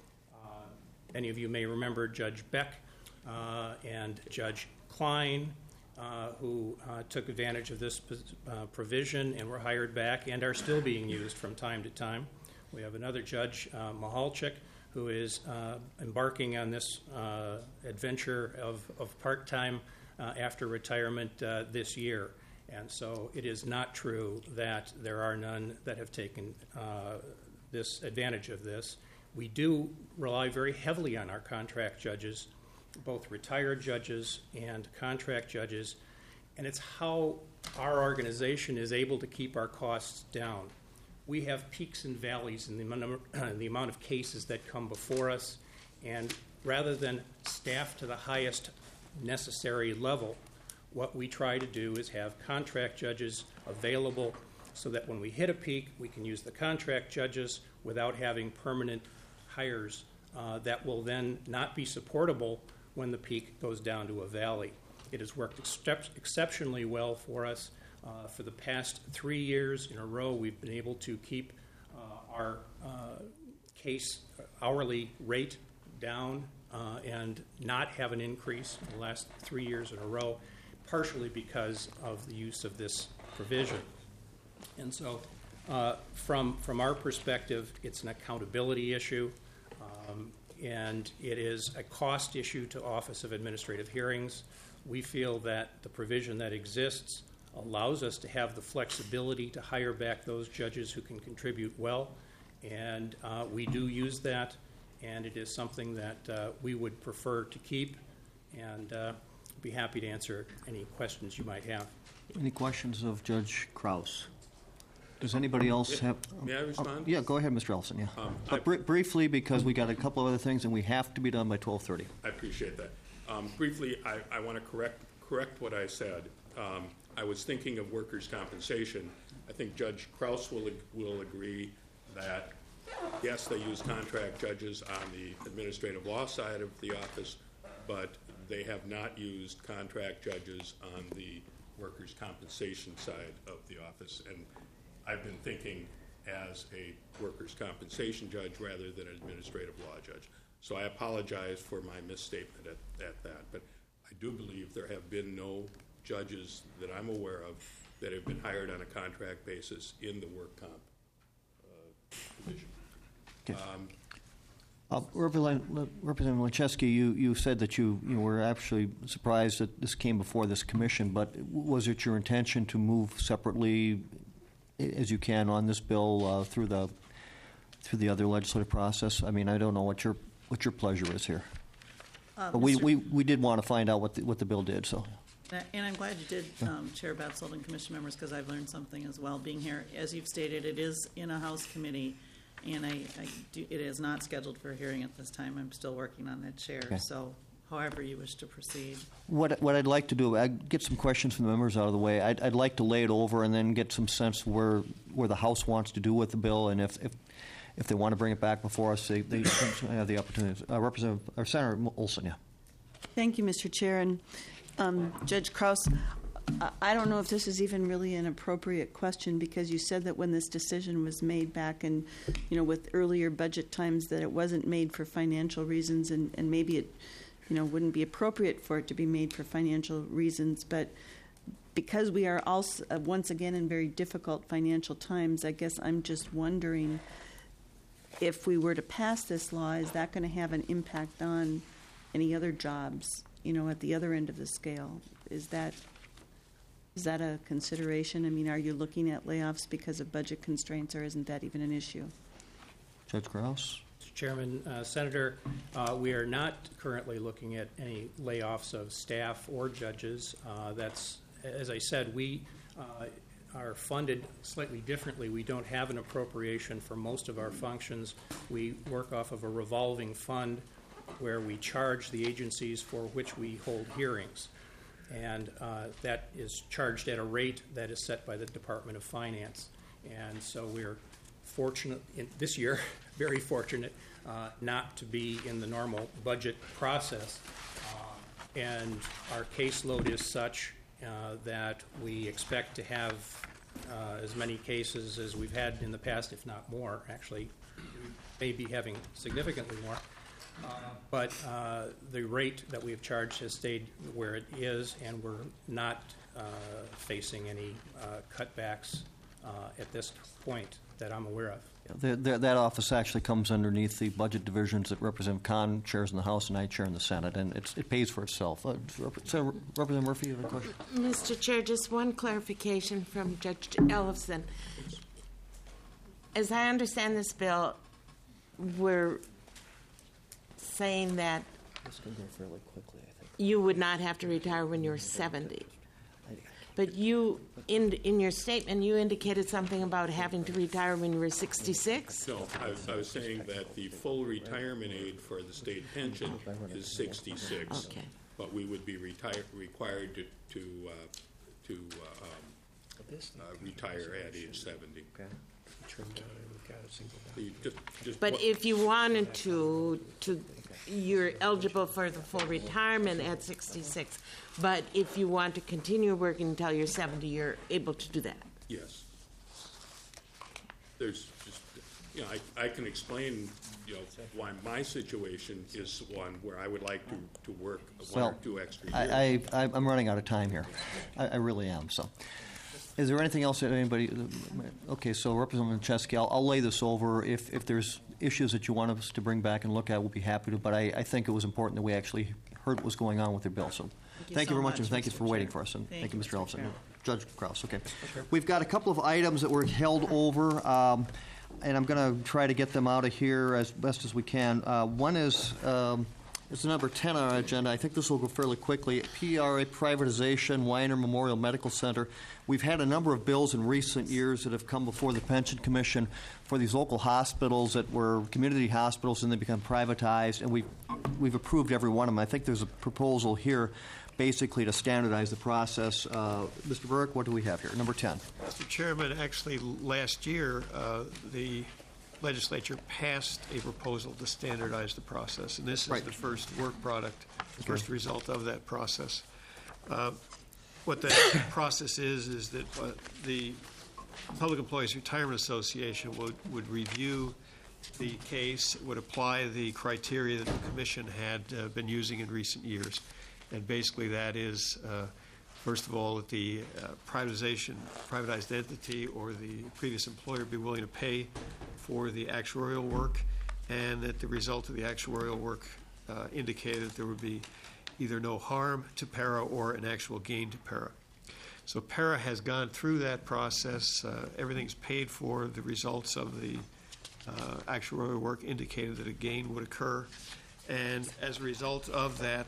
Any of you may remember Judge Beck and Judge Klein, who took advantage of this provision and were hired back and are still being used from time to time. We have another judge, Mahalchik, who is embarking on this adventure of part-time after retirement this year. And so it is not true that there are none that have taken this advantage of this. We do rely very heavily on our contract judges, both retired judges and contract judges, and it's how our organization is able to keep our costs down. We have peaks and valleys in the amount of cases that come before us, and rather than staff to the highest necessary level, what we try to do is have contract judges available so that when we hit a peak, we can use the contract judges without having permanent hires that will then not be supportable when the peak goes down to a valley. It has worked exceptionally well for us. For the past 3 years in a row, we've been able to keep our case hourly rate down and not have an increase in the last 3 years in a row, partially because of the use of this provision. And so from our perspective, it's an accountability issue, and it is a cost issue to Office of Administrative Hearings. We feel that the provision that exists allows us to have the flexibility to hire back those judges who can contribute well, and we do use that, and it is something that we would prefer to keep, and be happy to answer any questions you might have. Any questions of Judge Krause? Does anybody else have? May I respond? Yeah, go ahead, Mr. Ellison. Yeah, but briefly, because we got a couple of other things, and we have to be done by 12:30. I appreciate that. Briefly, I want to correct what I said. I was thinking of workers' compensation. I think Judge Krause will agree that, yes, they use contract judges on the administrative law side of the office, but they have not used contract judges on the workers' compensation side of the office. And I've been thinking as a workers' compensation judge rather than an administrative law judge. So I apologize for my misstatement at that. But I do believe there have been no judges that I'm aware of that have been hired on a contract basis in the work comp division. Okay. Representative Lechewski, you said that you were actually surprised that this came before this commission, but was it your intention to move separately as you can on this bill through the other legislative process? I mean, I don't know what your pleasure is here, but we did want to find out what the bill did. So, and I'm glad you did, Chair Batsold and Commission members, because I've learned something as well. Being here, as you've stated, it is in a House committee, and it is not scheduled for a hearing at this time. I'm still working on that chair. Okay. So, however you wish to proceed. What I'd like to do, I'd get some questions from the members out of the way. I'd like to lay it over and then get some sense where the House wants to do with the bill, and if they want to bring it back before us, they have the opportunity. Senator Olson, yeah. Thank you, Mr. Chair. And Judge Krause, I don't know if this is even really an appropriate question, because you said that when this decision was made back in, with earlier budget times, that it wasn't made for financial reasons, and maybe it, wouldn't be appropriate for it to be made for financial reasons. But because we are also, once again, in very difficult financial times, I guess I'm just wondering, if we were to pass this law, is that going to have an impact on any other jobs, at the other end of the scale? Is that a consideration? I mean, are you looking at layoffs because of budget constraints, or isn't that even an issue? Judge Krause? Mr. Chairman, Senator, we are not currently looking at any layoffs of staff or judges. That's, as I said, we are funded slightly differently. We don't have an appropriation for most of our functions. We work off of a revolving fund where we charge the agencies for which we hold hearings. and that is charged at a rate that is set by the Department of Finance. And so we're fortunate this year, very fortunate, not to be in the normal budget process. And our caseload is such that we expect to have as many cases as we've had in the past, if not more. Actually, we may be having significantly more. But the rate that we have charged has stayed where it is, and we're not facing any cutbacks at this point that I'm aware of. That office actually comes underneath the budget divisions that Representative Kahn chairs in the House and I chair in the Senate, and it pays for itself. Representative Murphy, you have a question? Mr. Chair, just one clarification from Judge Ellison. As I understand this bill, we're saying that This can go fairly quickly, I think. you would not have to retire when you're 70. But you, in your statement, you indicated something about having to retire when you were 66? No, I was saying that the full retirement age for the state pension is 66. Okay. But we would be required to retire at age 70. But if you wanted to, you're eligible for the full retirement at 66. But if you want to continue working until you're 70, you're able to do that. Yes. There's just, I can explain, why my situation is one where I would like to work one or two extra years. I'm running out of time here. I really am, so. Is there anything else that anybody, okay, so Representative Chesky, I'll lay this over. If there's issues that you want us to bring back and look at, we'll be happy to, but I think it was important that we actually heard what was going on with your bill, so. Thank you very much, and thank you for waiting for us, and thank you, Mr. Ellison. Judge Krause, okay. We've got a couple of items that were held over, and I'm going to try to get them out of here as best as we can. One is, it's number 10 on our agenda. I think this will go fairly quickly. PRA privatization, Weiner Memorial Medical Center. We've had a number of bills in recent years that have come before the Pension Commission for these local hospitals that were community hospitals and they become privatized, and we've approved every one of them. I think there's a proposal here basically to standardize the process. Mr. Burke, what do we have here? Number 10. Mr. Chairman, actually last year, the legislature passed a proposal to standardize the process, and this is the first work product, the first result of that process. What that process is that the Public Employees Retirement Association would review the case, would apply the criteria that the Commission had been using in recent years. And basically that is, first of all, that the privatized entity or the previous employer be willing to pay for the actuarial work, and that the result of the actuarial work indicated that there would be either no harm to PARA or an actual gain to PARA. So PARA has gone through that process. Everything's paid for. The results of the actuarial work indicated that a gain would occur. And as a result of that,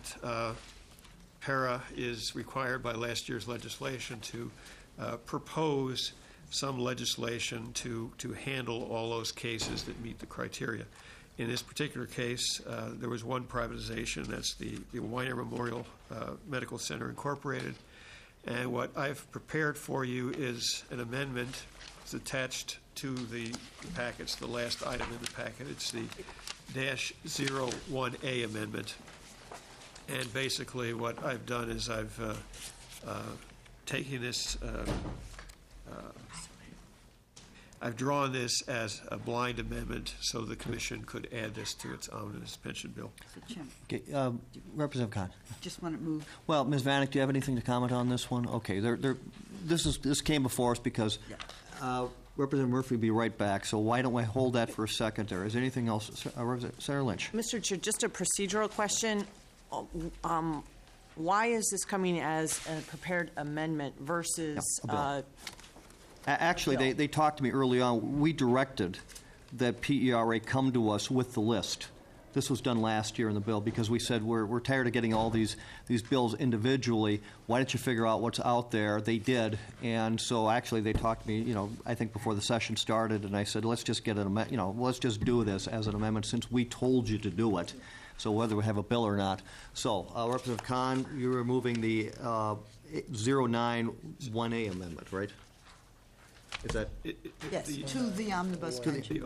PARA is required by last year's legislation to propose some legislation to handle all those cases that meet the criteria. In this particular case, there was one privatization. That's the Weiner Memorial Medical Center Incorporated. And what I've prepared for you is an amendment. It's attached to the packets, the last item in the packet. It's the -01A amendment. And basically what I've done is I've taken this, I've drawn this as a blind amendment so the Commission could add this to its omnibus pension bill. Mr. Chairman. Okay, Representative Kahn. Just want to move. Well, Ms. Vanek, do you have anything to comment on this one? Okay, this came before us because Representative Murphy will be right back, so why don't we hold that for a second there? Is there anything else? Senator Lynch. Mr. Chair, just a procedural question. Why is this coming as a prepared amendment versus Actually, they talked to me early on. We directed that PERA come to us with the list. This was done last year in the bill because we said we're tired of getting all these bills individually. Why don't you figure out what's out there? They did, and so actually they talked to me. I think before the session started, and I said let's just get let's just do this as an amendment since we told you to do it. so whether we have a bill or not. So, Representative Khan, you're removing the 091A amendment, right? Is that? Yes, to the omnibus The pension.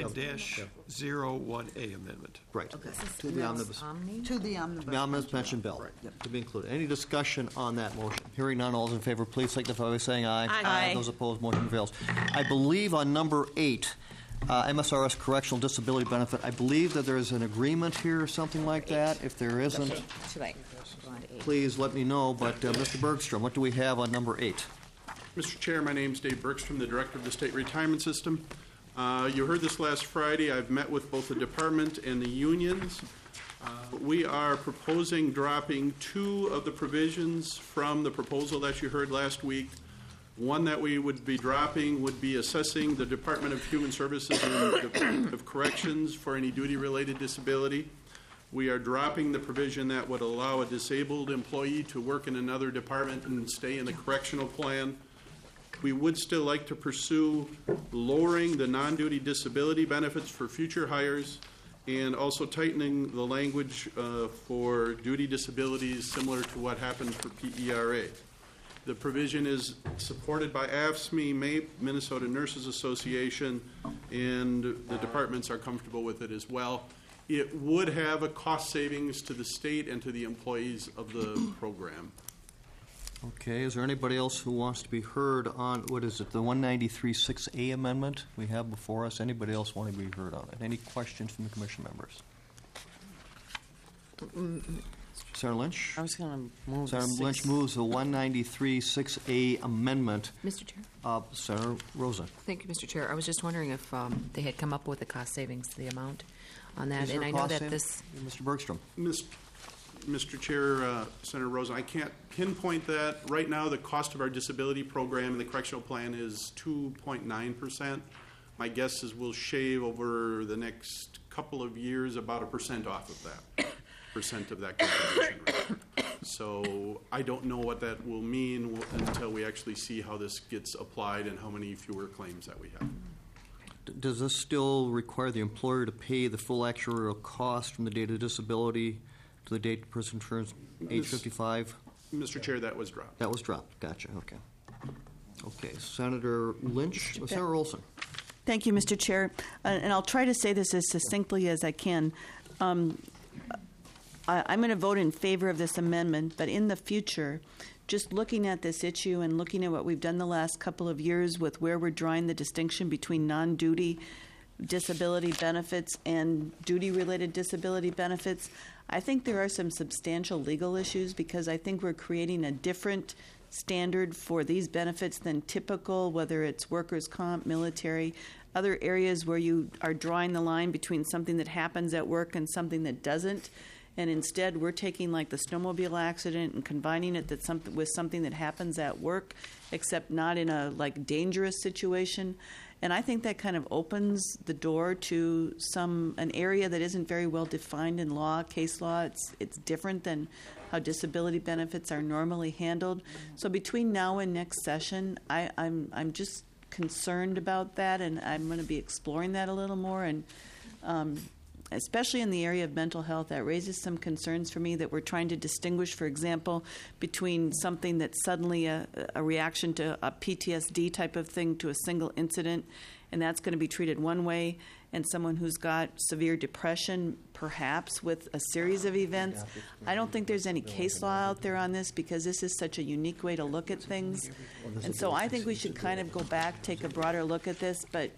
09-01A amendment. Right. Okay. To the omnibus. To the omnibus. The omnibus pension bill. To be included. Any discussion on that motion? Hearing none, all those in favor, please signify by saying aye. Aye. Those opposed, motion prevails. I believe on number 8, MSRS correctional disability benefit, I believe that there is an agreement here or something like that. If there isn't, Too late. Go on to 8. please let me know. But Mr. Bergstrom, what do we have on number 8? Mr. Chair, my name's Dave Bergstrom, the Director of the State Retirement System. You heard this last Friday. I've met with both the department and the unions. We are proposing dropping 2 of the provisions from the proposal that you heard last week. One that we would be dropping would be assessing the Department of Human Services and Department of Corrections for any duty-related disability. We are dropping the provision that would allow a disabled employee to work in another department and stay in the correctional plan. We would still like to pursue lowering the non-duty disability benefits for future hires and also tightening the language for duty disabilities similar to what happened for PERA. The provision is supported by AFSCME, MAPE, Minnesota Nurses Association, and the departments are comfortable with it as well. It would have a cost savings to the state and to the employees of the program. Okay, is there anybody else who wants to be heard on, what is it, the 193-6A amendment we have before us? Anybody else want to be heard on it? Any questions from the commission members? Senator Lynch? I was going to move Senator Lynch moves the 193-6A amendment. Mr. Chair? Senator Rosen. Thank you, Mr. Chair. I was just wondering if they had come up with the cost savings, the amount on that. Is there And a I know cost that savings? this. Mr. Bergstrom. Mr. Chair, Senator Rosen, I can't pinpoint that. Right now, the cost of our disability program in the correctional plan is 2.9%. My guess is we'll shave over the next couple of years about 1% off of that, percent of that contribution rate. So I don't know what that will mean until we actually see how this gets applied and how many fewer claims that we have. Does this still require the employer to pay the full actuarial cost from the date of disability to the date the person turns age 55? Mr. Chair, that was dropped. That was dropped. Gotcha. Okay. Okay. Senator Lynch. Senator Olson. Thank you, Mr. Chair. And I'll try to say this as succinctly as I can. I'm going to vote in favor of this amendment, but in the future, just looking at this issue and looking at what we've done the last couple of years with where we're drawing the distinction between non-duty disability benefits and duty-related disability benefits, I think there are some substantial legal issues because I think we're creating a different standard for these benefits than typical, whether it's workers' comp, military, other areas where you are drawing the line between something that happens at work and something that doesn't. And instead, we're taking like the snowmobile accident and combining it with something that happens at work, except not in a like dangerous situation. And I think that kind of opens the door to an area that isn't very well defined in law, case law. It's different than how disability benefits are normally handled. So between now and next session, I'm just concerned about that, and I'm going to be exploring that a little more. And especially in the area of mental health, that raises some concerns for me that we're trying to distinguish, for example, between something that's suddenly a reaction to a PTSD type of thing to a single incident, and that's going to be treated one way, and someone who's got severe depression, perhaps with a series of events. I don't think there's any case law out there on this because this is such a unique way to look at things. And so I think we should kind of go back, take a broader look at this, but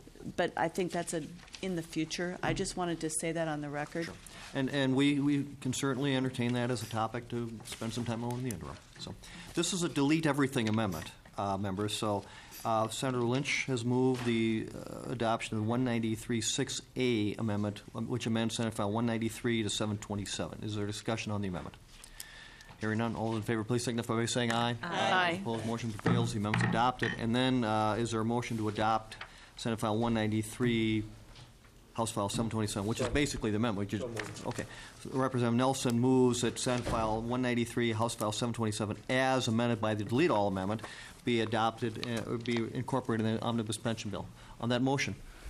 I think that's in the future. I just wanted to say that on the record. Sure. And we can certainly entertain that as a topic to spend some time on in the interim. So this is a delete everything amendment, members. So Senator Lynch has moved the adoption of the 193-6A amendment, which amends Senate File 193 to 727. Is there discussion on the amendment? Hearing none, all in favor, please signify by saying aye. Aye. Opposed, motion prevails. The amendment's adopted. And then is there a motion to adopt Senate File 193, House File 727, which is basically the amendment. Okay. So Representative Nelson moves that Senate File 193, House File 727, as amended by the delete all amendment, be adopted or be incorporated in the omnibus pension bill. On that motion,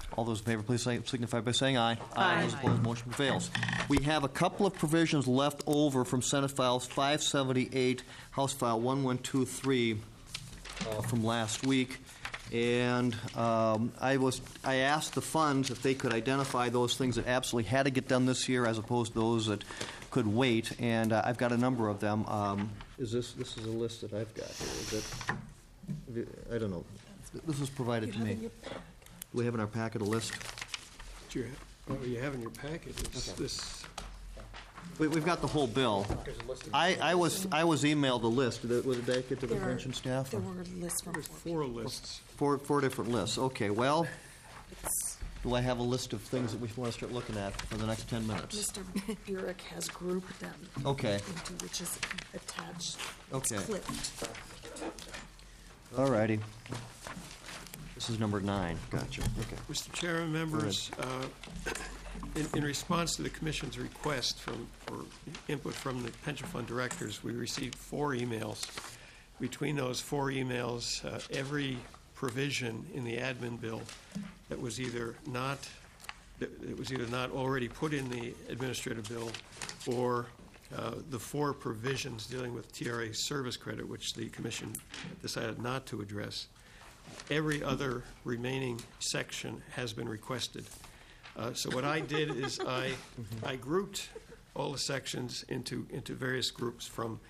All those in favor, please signify by saying aye. Aye. Those opposed, motion prevails. We have a couple of provisions left over from Senate Files 578, House File 1123 from last week. And I asked the funds if they could identify those things that absolutely had to get done this year as opposed to those that could wait. And I've got a number of them. This is a list that I've got here. Is it, I don't know. This was provided to me. Do we have in our packet a list? You have in your packet, it's this. We've got the whole bill. I was emailed a list. Did that get to the pension staff? There were lists from Four lists. Four different lists. Okay, well, do I have a list of things that we want to start looking at for the next 10 minutes? Mr. Burek has grouped them. Okay. Into which is attached. Okay. It's clipped. All righty. This is number 9. Gotcha. Okay. Mr. Chairman, members, in response to the Commission's request for input from the pension fund directors, we received 4 emails. Between those 4 emails, every provision in the admin bill that was either not already put in the administrative bill, or the 4 provisions dealing with TRA service credit, which the Commission decided not to address. Every other remaining section has been requested. So what I did is I grouped all the sections into various groups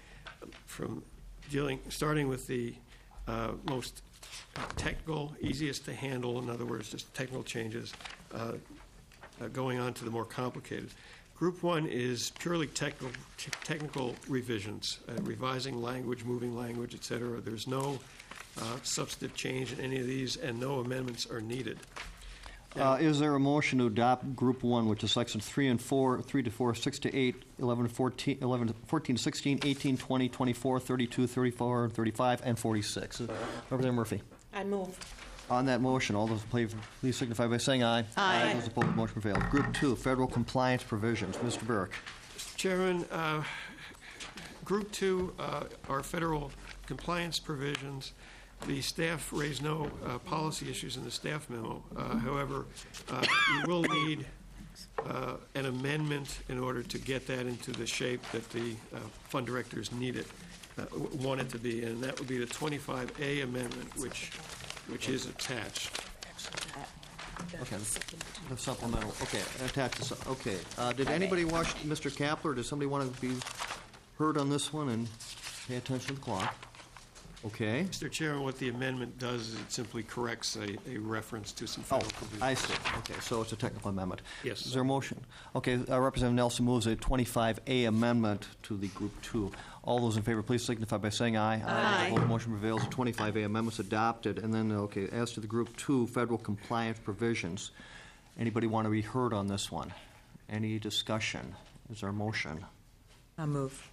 starting with the most technical, easiest to handle, in other words, just technical changes, going on to the more complicated. Group 1 is purely technical revisions, revising language, moving language, et cetera. There's no substantive change in any of these, and no amendments are needed. Is there a motion to adopt Group 1, which is Sections 3 and 4, 3 to 4, 6 to 8, 11 to 14, 11 to 14 to 16, 18, 20, 24, 32, 34, 35, and 46? Representative Murphy. I move. On that motion, all those in favor, please signify by saying aye. Aye. Those opposed, motion prevails. Group 2, federal compliance provisions. Mr. Burke. Mr. Chairman, Group 2 are federal compliance provisions. The staff raised no policy issues in the staff memo. However, you will need an amendment in order to get that into the shape that the fund directors want it to be, and that would be the 25A amendment, which is attached. Okay. The supplemental. Okay. Attached. Okay. Did anybody watch Mr. Kapler? Does somebody want to be heard on this one and pay attention to the clock? Okay. Mr. Chairman, what the amendment does is it simply corrects a reference to some federal provisions. I see. Okay, so it's a technical amendment. Yes. Is there a motion? Okay, Representative Nelson moves a 25A amendment to the Group 2. All those in favor, please signify by saying aye. Aye. Opposed, motion prevails. The 25A amendment's adopted. And then, okay, as to the Group 2, federal compliance provisions, anybody want to be heard on this one? Any discussion? Is there a motion? I'll move.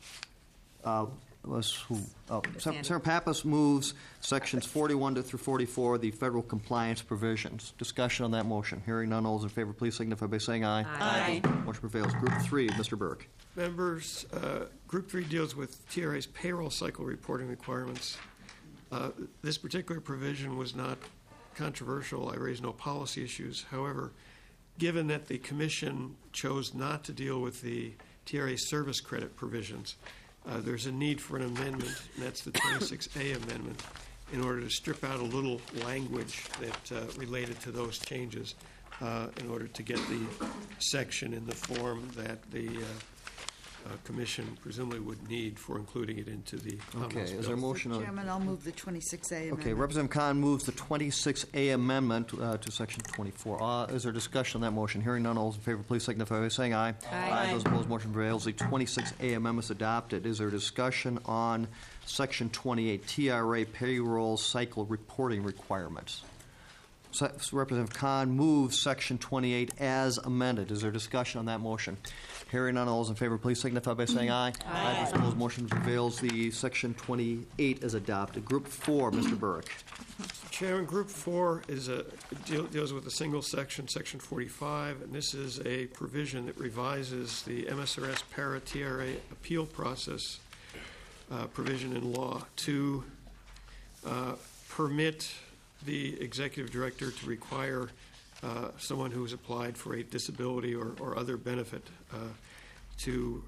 Senator Pappas moves sections 41 through 44, the federal compliance provisions. Discussion on that motion. Hearing none, all those in favor, please signify by saying aye. Aye. Motion prevails. Group 3, Mr. Burke. Members, Group 3 deals with TRA's payroll cycle reporting requirements. This particular provision was not controversial. I raised no policy issues. However, given that the Commission chose not to deal with the TRA service credit provisions, there's a need for an amendment, and that's the 26A amendment, in order to strip out a little language that related to those changes in order to get the section in the form that the Commission presumably would need for including it into the Okay, omnibus is there a bill. motion on? Chairman, I'll move the 26A amendment. Okay, Representative Khan moves the 26A amendment to section 24. Is there discussion on that motion? Hearing none, all those in favor, please signify by saying aye. Aye. Those opposed, motion prevails. The 26A amendment is adopted. Is there discussion on section 28, TRA payroll cycle reporting requirements? Representative Khan moves section 28 as amended. Is there discussion on that motion? Hearing none, all those in favor, please signify by saying aye. Aye. Those opposed, motion prevails. The section 28 is adopted. Group 4, Mr. Burke. Chairman, Group 4 deals with a single section, Section 45, and this is a provision that revises the MSRS para-TRA appeal process provision in law to permit the executive director to require someone who has applied for a disability or other benefit to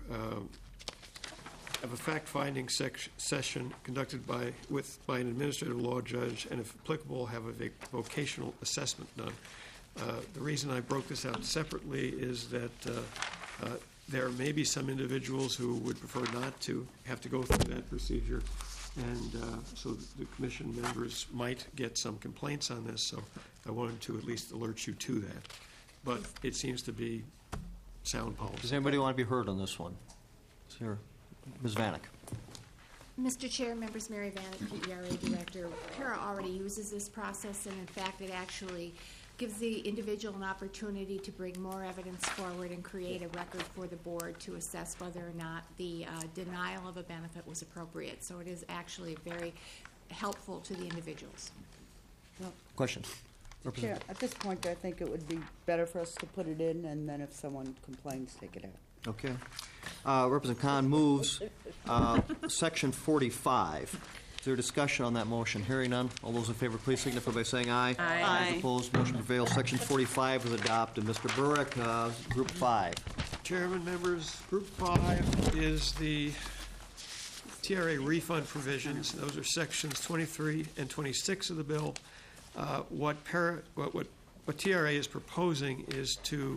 have a fact-finding session conducted by an administrative law judge, and if applicable, have a vocational assessment done. The reason I broke this out separately is that there may be some individuals who would prefer not to have to go through that procedure, and so the commission members might get some complaints on this, so I wanted to at least alert you to that. But it seems to be sound policy. Does anybody want to be heard on this one? Sir, Ms. Vanek. Mr. Chair, members, Mary Vanek, PERA Director. PERA already uses this process, and in fact, it actually gives the individual an opportunity to bring more evidence forward and create a record for the board to assess whether or not the denial of a benefit was appropriate. So it is actually very helpful to the individuals. Questions? Chair, at this point, I think it would be better for us to put it in, and then if someone complains, take it out. Okay. Representative Khan moves Section 45. Is there discussion on that motion? Hearing none. All those in favor, please signify by saying aye. Aye. Those opposed, motion prevails. Section 45 is adopted. Mr. Burek, Group 5. Chairman, members, Group 5 is the TRA refund provisions. Those are Sections 23 and 26 of the bill. What TRA is proposing is to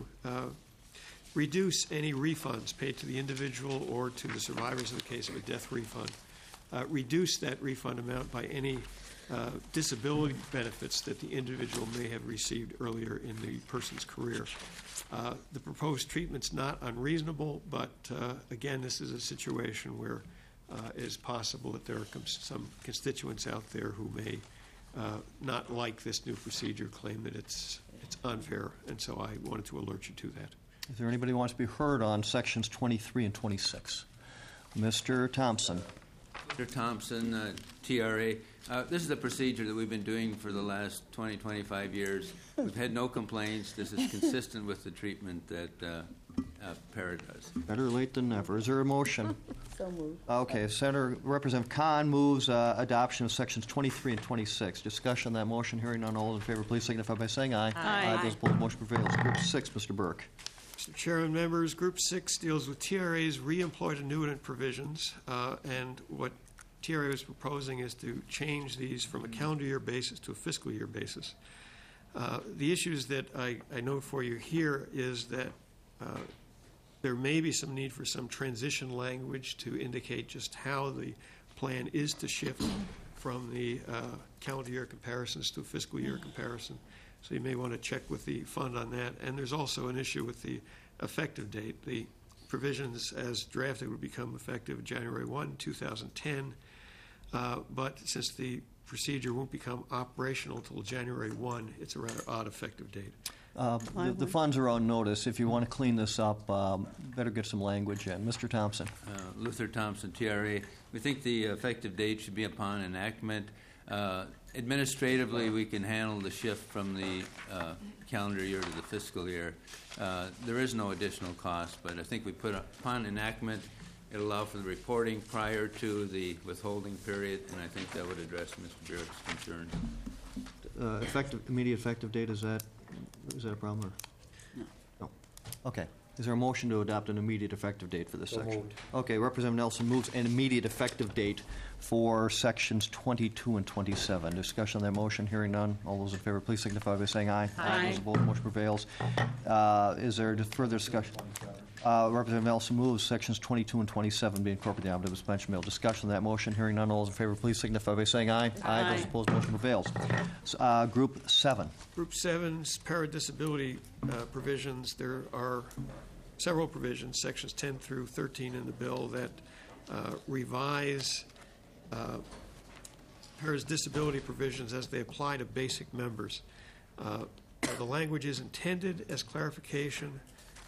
reduce any refunds paid to the individual or to the survivors in the case of a death refund. Reduce that refund amount by any disability benefits that the individual may have received earlier in the person's career. The proposed treatment's not unreasonable, but again, this is a situation where it is possible that there are some constituents out there who may not like this new procedure, claim that it's unfair, and so I wanted to alert you to that. Is there anybody who wants to be heard on Sections 23 and 26? Mr. Thompson. Mr. Thompson, TRA. This is a procedure that we've been doing for the last 20, 25 years. We've had no complaints. This is consistent with the treatment that PERA does. Better late than never. Is there a motion? So moved. Okay. Senator Representative Khan moves adoption of Sections 23 and 26. Discussion on that motion. Hearing none. All in favor, please signify by saying aye. Aye. Those opposed, motion prevails. Group 6, Mr. Burke. Mr. Chairman, members, Group 6 deals with TRA's reemployed annuitant provisions, and what TRA is proposing is to change these from a calendar year basis to a fiscal year basis. The issues that I note for you here is that there may be some need for some transition language to indicate just how the plan is to shift from the calendar year comparisons to a fiscal year comparison. So you may want to check with the fund on that. And there's also an issue with the effective date. The provisions as drafted would become effective January 1, 2010. But since the procedure won't become operational until January 1, it's a rather odd effective date. The funds are on notice. If you want to clean this up, better get some language in. Mr. Thompson. Luther Thompson, TRA. We think the effective date should be upon enactment. Administratively, we can handle the shift from the calendar year to the fiscal year. There is no additional cost, but I think we put upon enactment, it'll allow for the reporting prior to the withholding period, and I think that would address Mr. Burek's concerns. Immediate effective date, is that a problem? Or? No. Okay. Is there a motion to adopt an immediate effective date for this section? Moved. Okay. Representative Nelson moves an immediate effective date for Sections 22 and 27. Discussion on that motion. Hearing none. All those in favor, please signify by saying aye. Aye. Those opposed, motion prevails. Is there further discussion? Representative Nelson moves Sections 22 and 27 be incorporated in the omnibus pension bill. Discussion on that motion. Hearing none. All those in favor, please signify by saying aye. Aye. Those opposed, motion prevails. Group 7. Group 7's paradisability provisions. There are several provisions, Sections 10 through 13 in the bill, that revise PERA's disability provisions as they apply to basic members. The language is intended as clarification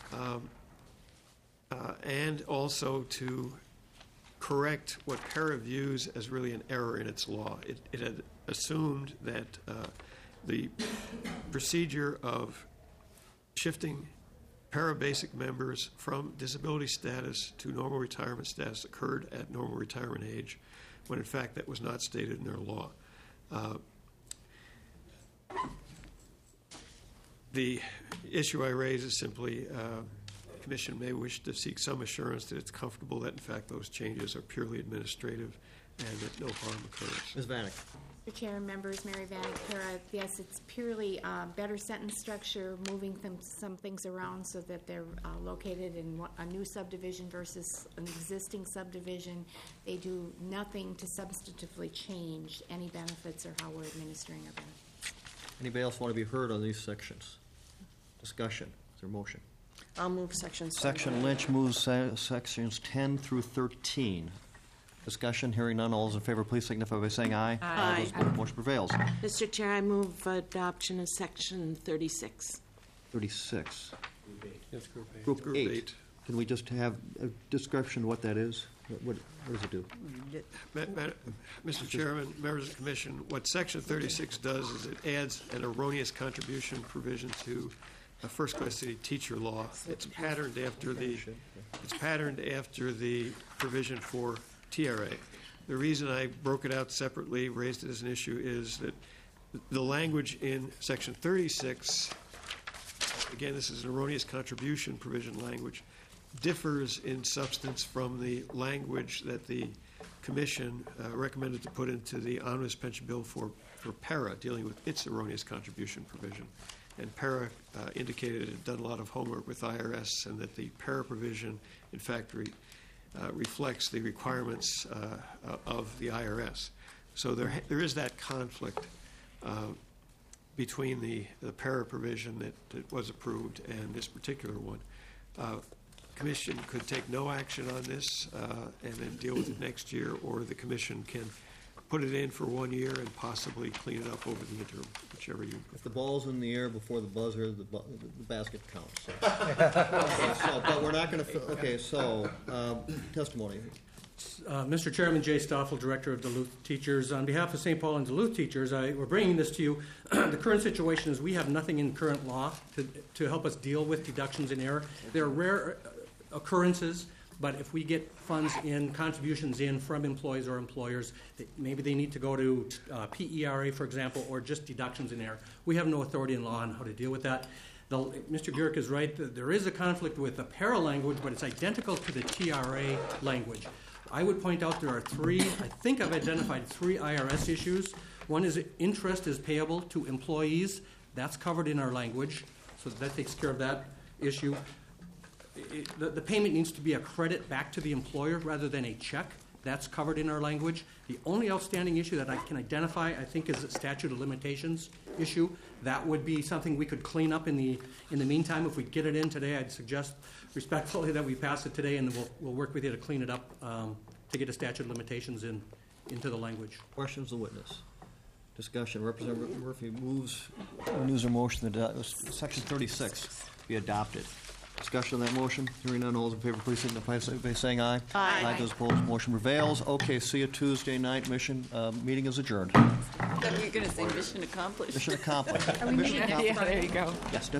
and also to correct what PERA views as really an error in its law. It had assumed that the procedure of shifting para-basic members from disability status to normal retirement status occurred at normal retirement age, when in fact that was not stated in their law. The issue I raise is simply, the Commission may wish to seek some assurance that it's comfortable that in fact those changes are purely administrative and that no harm occurs. Ms. Vanek. Mr. Chair and members, Mary Vanek Para. Yes, it's purely better sentence structure, moving some things around so that they're located in a new subdivision versus an existing subdivision. They do nothing to substantively change any benefits or how we're administering our benefits. Anybody else want to be heard on these sections? Discussion. Is there a motion? I'll move sections. Section Lynch moves sections 10 through 13. Discussion, hearing none. All those in favor, please signify by saying aye. Aye. All those opposed, motion prevails. Mr. Chair, I move adoption of section 36. 36. Yes, Group A. Group 8. Can we just have a description of what that is? What does it do? Mr. Chairman, members of the Commission, what Section 36 does is it adds an erroneous contribution provision to a first-class city teacher law. It's patterned after the provision for TRA. The reason I broke it out separately, raised it as an issue, is that the language in Section 36, again, this is an erroneous contribution provision language, differs in substance from the language that the Commission recommended to put into the omnibus pension bill for PARA, dealing with its erroneous contribution provision. And PARA indicated it had done a lot of homework with IRS and that the PARA provision, in fact, reflects the requirements of the IRS. So there is that conflict between the PARA provision that was approved and this particular one. Commission could take no action on this and then deal with it next year, or the Commission can put it in for 1 year and possibly clean it up over the interim, whichever you. If the ball's in the air before the buzzer, the basket counts. So. But we're not going to. Okay, so testimony. Mr. Chairman, Jay Stoffel, Director of Duluth Teachers. On behalf of St. Paul and Duluth Teachers, we're bringing this to you. The current situation is we have nothing in current law to help us deal with deductions in error. There are rare occurrences, but if we get funds in, contributions in from employees or employers, maybe they need to go to PERA, for example, or just deductions in error. We have no authority in law on how to deal with that. Mr. Gierke is right. There is a conflict with the PARA language, but it's identical to the TRA language. I would point out there are three, I think I've identified 3 IRS issues. One is interest is payable to employees. That's covered in our language, so that takes care of that issue. The payment needs to be a credit back to the employer rather than a check. That's covered in our language. The only outstanding issue that I can identify, I think, is the statute of limitations issue. That would be something we could clean up in the meantime. If we get it in today, I'd suggest respectfully that we pass it today, and we'll work with you to clean it up to get a statute of limitations into the language. Questions of the witness? Discussion. Representative Murphy moves her motion that Section 36 be adopted. Discussion on that motion. Hearing none, all those in favor, please signify by saying aye. Aye. Those opposed, motion prevails. Okay, see you Tuesday night. Meeting is adjourned. I thought you were going to say mission accomplished. Mission accomplished. Are we meeting Mission next accomplished. Friday? There you go. Yes.